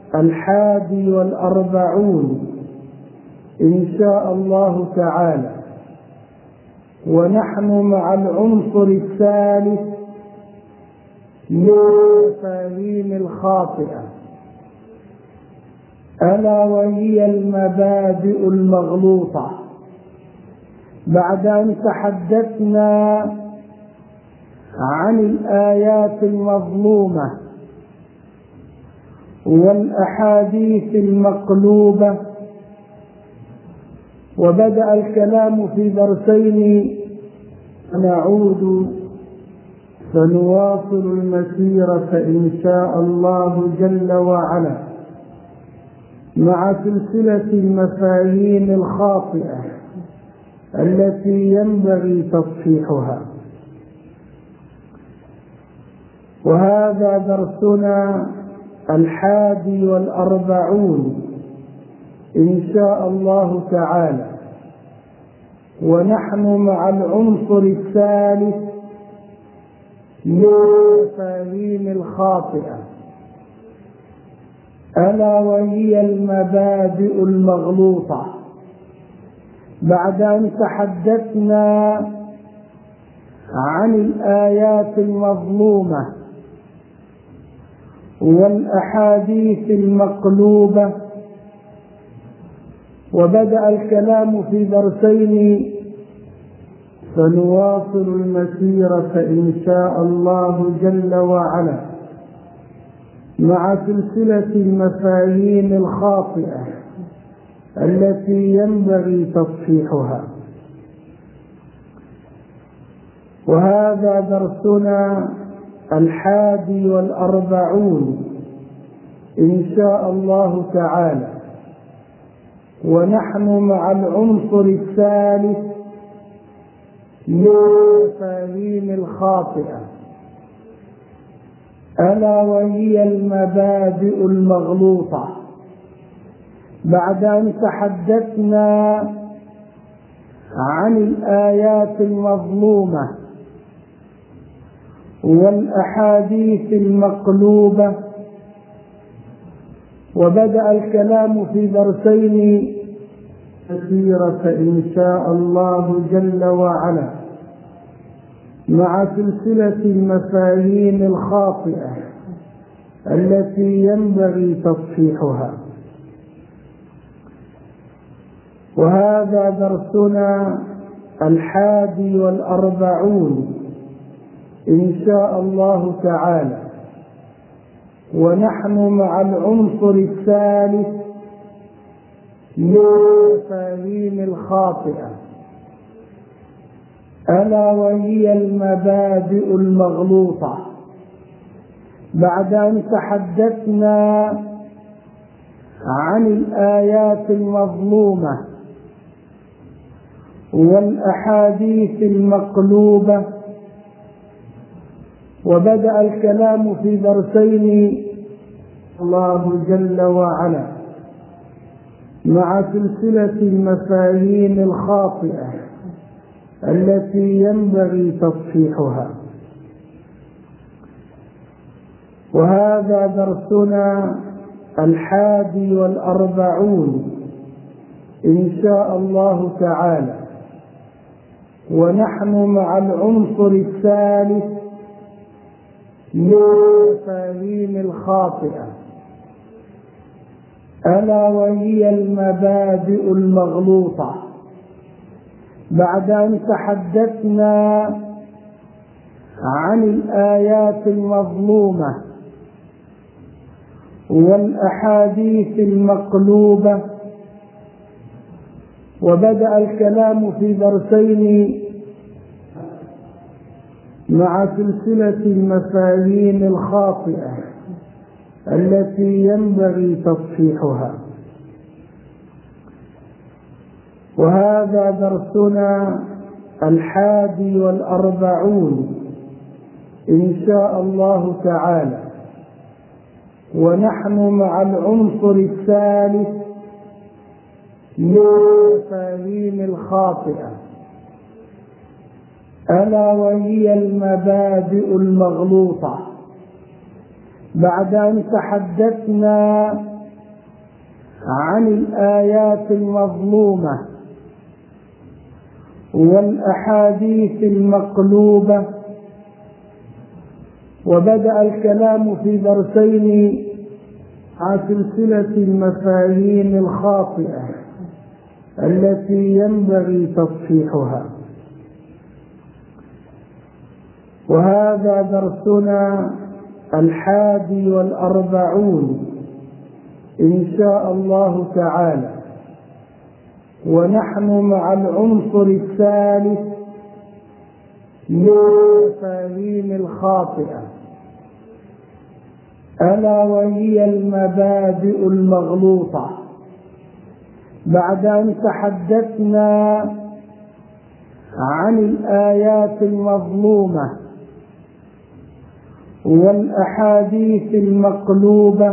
41 إن شاء الله تعالى، ونحن مع العنصر الثالث من المفاهيم الخاطئة، ألا وهي المبادئ المغلوطة. بعد أن تحدثنا عن الآيات المظلومة والأحاديث المقلوبة، وبدأ الكلام في درسين، نعود فنواصل المسيرة إن شاء الله جل وعلا مع سلسلة المفاهيم الخاطئة التي ينبغي تصحيحها. وهذا درسنا 41 إن شاء الله تعالى، ونحن مع العنصر الثالث من المفاهيم الخاطئة، ألا وهي المبادئ المغلوطة. بعد أن تحدثنا عن الآيات المظلومة والأحاديث المقلوبة، وبدأ الكلام في درسين، فنواصل المسيرة إن شاء الله جل وعلا مع سلسلة المفاهيم الخاطئة التي ينبغي تصحيحها. وهذا درسنا 41 إن شاء الله تعالى، ونحن مع العنصر الثالث من المفاهيم الخاطئة، ألا وهي المبادئ المغلوطة. بعد أن تحدثنا عن الآيات المظلومة والأحاديث المقلوبة، وبدأ الكلام في درسين، مسيرة إن شاء الله جل وعلا مع سلسلة المفاهيم الخاطئة التي ينبغي تصحيحها. وهذا درسنا 41 إن شاء الله تعالى، ونحن مع العنصر الثالث من المفاهيم الخاطئة، ألا وهي المبادئ المغلوطة. بعد أن تحدثنا عن الآيات المظلومة والأحاديث المقلوبة، وبدأ الكلام في درسين الله جل وعلا مع سلسلة المفاهيم الخاطئة التي ينبغي تصحيحها. وهذا درسنا 41 إن شاء الله تعالى، ونحن مع العنصر الثالث من المفاهيم الخاطئة، ألا وهي المبادئ المغلوطة. بعد أن تحدثنا عن الآيات المظلومة والأحاديث المقلوبة، وبدأ الكلام في درسين مع سلسلة المفاهيم الخاطئة التي ينبغي تصحيحها. وهذا درسنا 41 إن شاء الله تعالى، ونحن مع العنصر الثالث من المفاهيم الخاطئة، ألا وهي المبادئ المغلوطة. بعد أن تحدثنا عن الآيات المظلومة والأحاديث المقلوبة، وبدأ الكلام في درسين عن سلسلة المفاهيم الخاطئة التي ينبغي تصحيحها. وهذا درسنا 41 إن شاء الله تعالى، ونحن مع العنصر الثالث من المفاهيم الخاطئة، ألا وهي المبادئ المغلوطة. بعد أن تحدثنا عن الآيات المظلومة والأحاديث المقلوبة،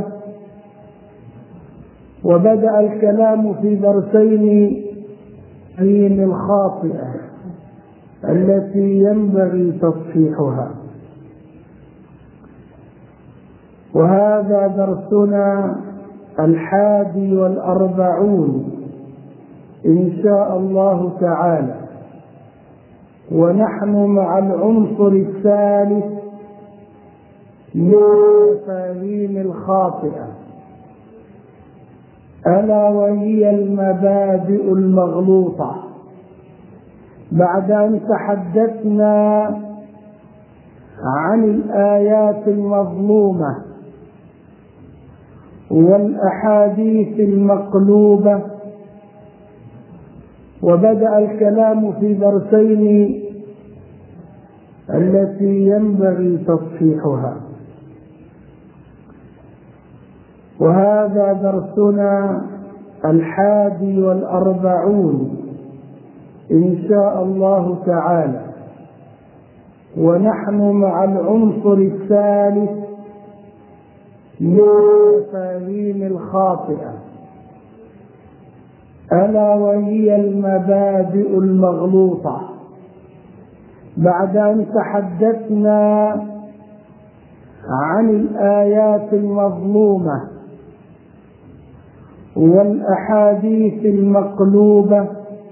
وبدأ الكلام في درسين المفاهيم الخاطئة التي ينبغي تصحيحها. وهذا درسنا 41 إن شاء الله تعالى، ونحن مع العنصر الثالث من المفاهيم الخاطئة، ألا وهي المبادئ المغلوطة. بعد أن تحدثنا عن الآيات المظلومة والأحاديث المقلوبة، وبدأ الكلام في درسين التي ينبغي تصحيحها. وهذا درسنا 41 إن شاء الله تعالى، ونحن مع العنصر الثالث من المفاهيم الخاطئة، ألا وهي المبادئ المغلوطة. بعد أن تحدثنا عن الآيات المظلومة والأحاديث المقلوبة، وبدأ الكلام في درسين التي ينبغي تصحيحها. وهذا درسنا 41 إن شاء الله تعالى، ونحن مع العنصر الثالث من المفاهيم الخاطئة، ألا وهي المبادئ المغلوطة. بعد أن تحدثنا عن الآيات المظلومة والأحاديث المقلوبة،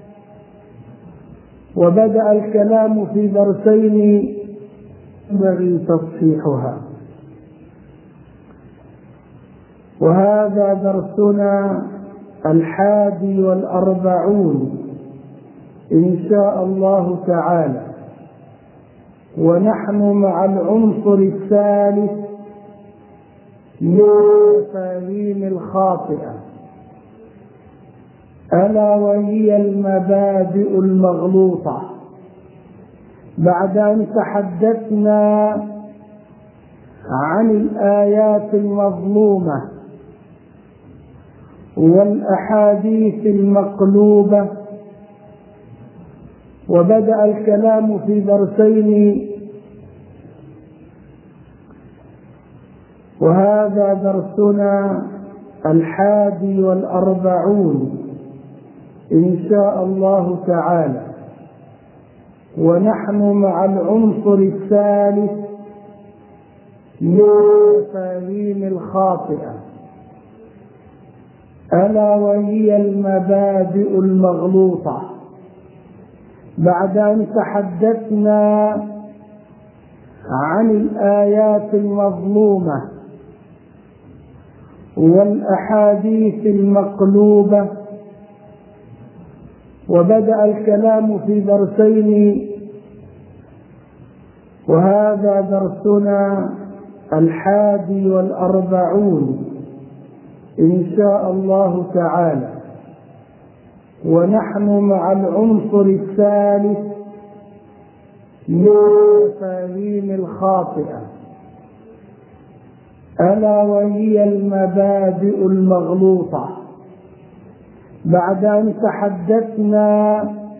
وبدأ الكلام في درسين ينبغي تصحيحها. وهذا درسنا 41 إن شاء الله تعالى، ونحن مع العنصر الثالث من المفاهيم الخاطئة، ألا وهي المبادئ المغلوطة. بعد أن تحدثنا عن الآيات المظلومة والأحاديث المقلوبة، وبدأ الكلام في درسين، وهذا درسنا 41 إن شاء الله تعالى، ونحن مع العنصر الثالث من المفاهيم الخاطئة، ألا وهي المبادئ المغلوطة. بعد أن تحدثنا عن الآيات المظلومة والأحاديث المقلوبة، وبدأ الكلام في درسين، وهذا درسنا 41 إن شاء الله تعالى، ونحن مع العنصر الثالث من المفاهيم الخاطئة، ألا وهي المبادئ المغلوطة. بعد أن تحدثنا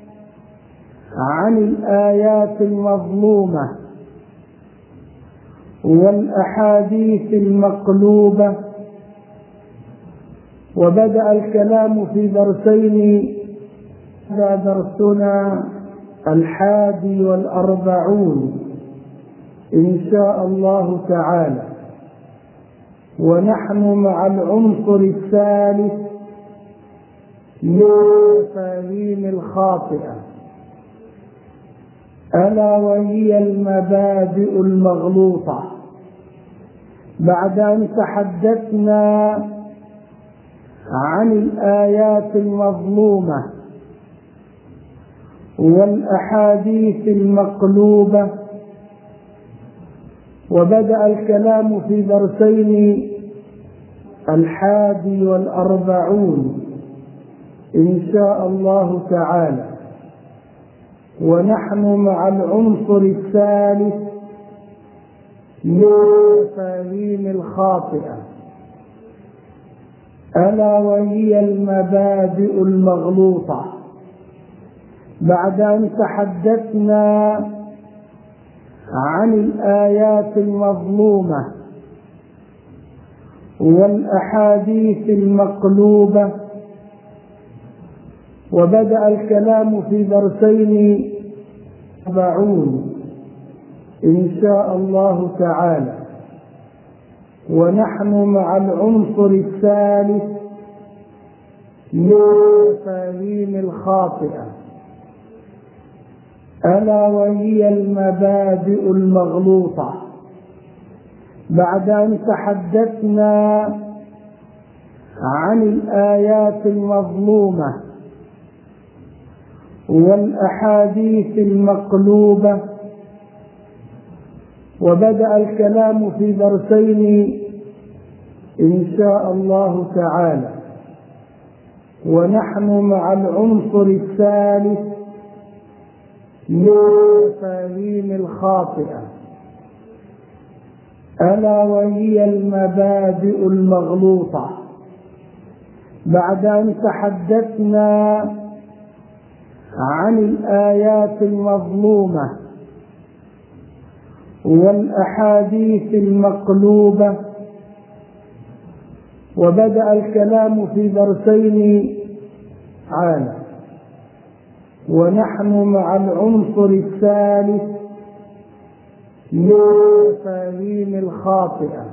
عن الآيات المظلومة والأحاديث المقلوبة، وبدأ الكلام في درسين، هذا درسنا 41 إن شاء الله تعالى، ونحن مع العنصر الثالث من المفاهيم الخاطئة، ألا وهي المبادئ المغلوطة. بعد أن تحدثنا عن الآيات المظلومة والأحاديث المقلوبة، وبدأ الكلام في درسين 41 إن شاء الله تعالى، ونحن مع العنصر الثالث من المفاهيم الخاطئة، ألا وهي المبادئ المغلوطة. بعد أن تحدثنا عن الآيات المظلومة والأحاديث المقلوبة، وبدأ الكلام في درسين 40 إن شاء الله تعالى، ونحن مع العنصر الثالث من المفاهيم الخاطئة، ألا وهي المبادئ المغلوطة. بعد أن تحدثنا عن الآيات المظلومة والأحاديث المقلوبة، وبدأ الكلام في درسين إن شاء الله تعالى، ونحن مع العنصر الثالث من المفاهيم الخاطئة، ألا وهي المبادئ المغلوطة. بعد أن تحدثنا عن الآيات المظلومة والأحاديث المقلوبة، وبدأ الكلام في درسين عالم، ونحن مع العنصر الثالث من المفاهيم الخاطئة،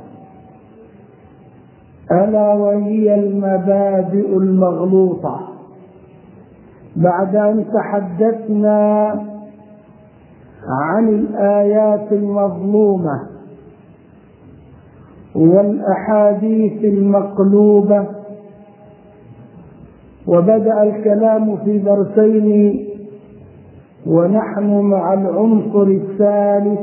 ألا وهي المبادئ المغلوطة. بعد أن تحدثنا عن الآيات المظلومة والأحاديث المقلوبة، وبدأ الكلام في درسين، ونحن مع العنصر الثالث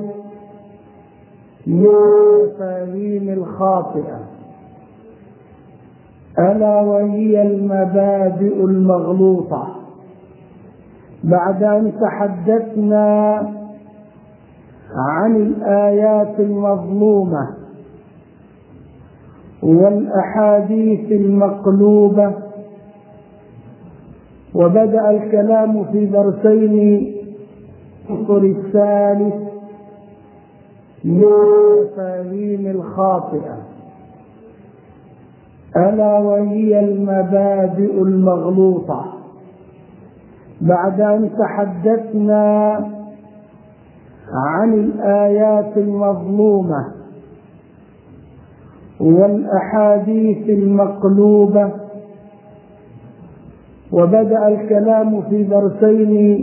من المفاهيم الخاطئة، ألا وهي المبادئ المغلوطة. بعد أن تحدثنا عن الآيات المظلومة والأحاديث المقلوبة، وبدأ الكلام في درسين الثالث من المفاهيم الخاطئة، ألا وهي المبادئ المغلوطة. بعد أن تحدثنا عن الآيات المظلومة والأحاديث المقلوبة، وبدأ الكلام في درسين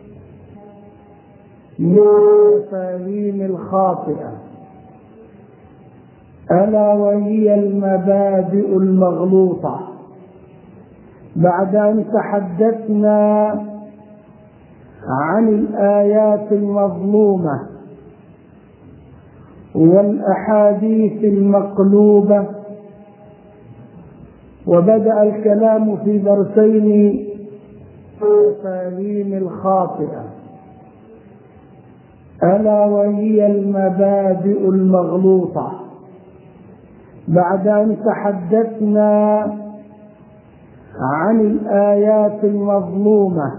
من المفاهيم الخاطئة، ألا وهي المبادئ المغلوطة. بعد أن تحدثنا عن الآيات المظلومة والأحاديث المقلوبة، وبدأ الكلام في درسين المفاهيم الخاطئة، ألا وهي المبادئ المغلوطة. بعد أن تحدثنا عن الآيات المظلومة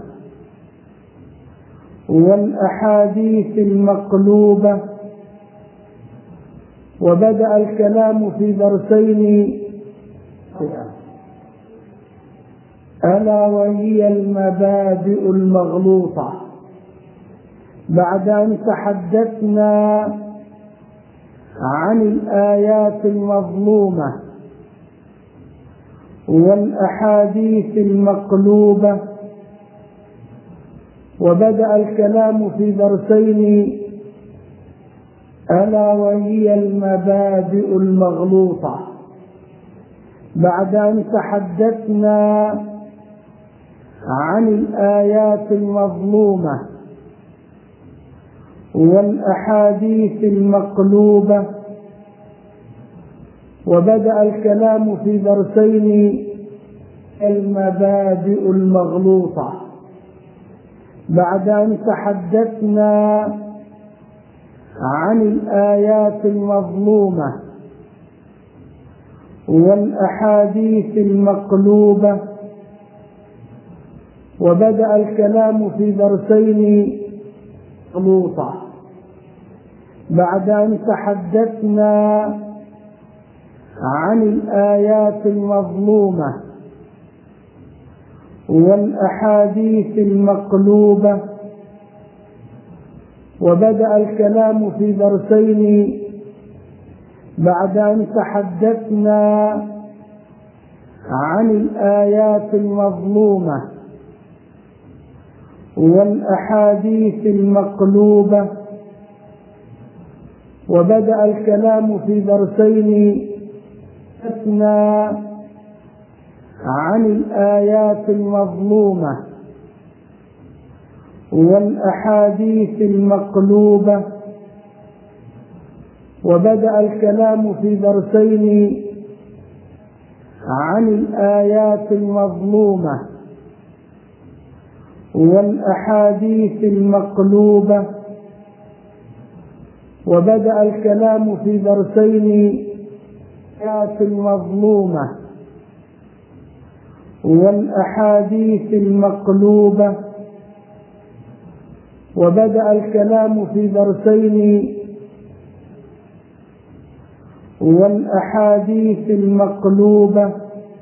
والأحاديث المقلوبة، وبدأ الكلام في درسين ألا وهي المبادئ المغلوطة. بعد أن تحدثنا عن الآيات المظلومة والأحاديث المقلوبة، وبدأ الكلام في درسين ألا وهي المبادئ المغلوطة. بعد أن تحدثنا عن الآيات المظلومة والأحاديث المقلوبة، وبدأ الكلام في درسين المبادئ المغلوطة. بعد أن تحدثنا عن الآيات المظلومة والأحاديث المقلوبة، وبدأ الكلام في درسين مغلوطة. بعد أن تحدثنا عن الآيات المظلومة والأحاديث المقلوبة، وبدأ الكلام في درسين. بعد أن تحدثنا عن الآيات المظلومة والأحاديث المقلوبة، وبدأ الكلام في درسين. تحدثنا عن الآيات المظلومة والأحاديث المقلوبة، وبدأ الكلام في درسين عن الآيات المظلومة والأحاديث المقلوبة، وبدأ الكلام في درسين الآيات المظلومة والأحاديث المقلوبة، وبدأ الكلام في درسين والأحاديث المقلوبة،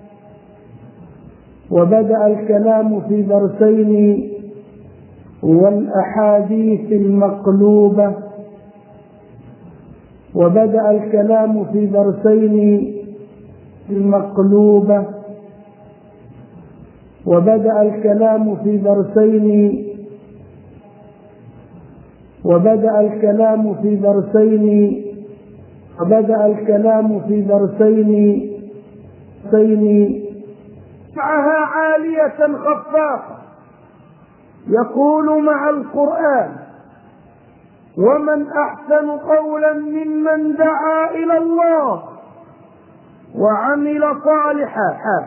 وبدأ الكلام في درسين والأحاديث المقلوبة، وبدأ الكلام في درسين المقلوبة، وبدأ الكلام في درسين وبدأ الكلام في درسين وبدأ الكلام في درسين معها عالية خفافة يقول مع القرآن: ومن أحسن قولا ممن دعا إلى الله وعمل صالحا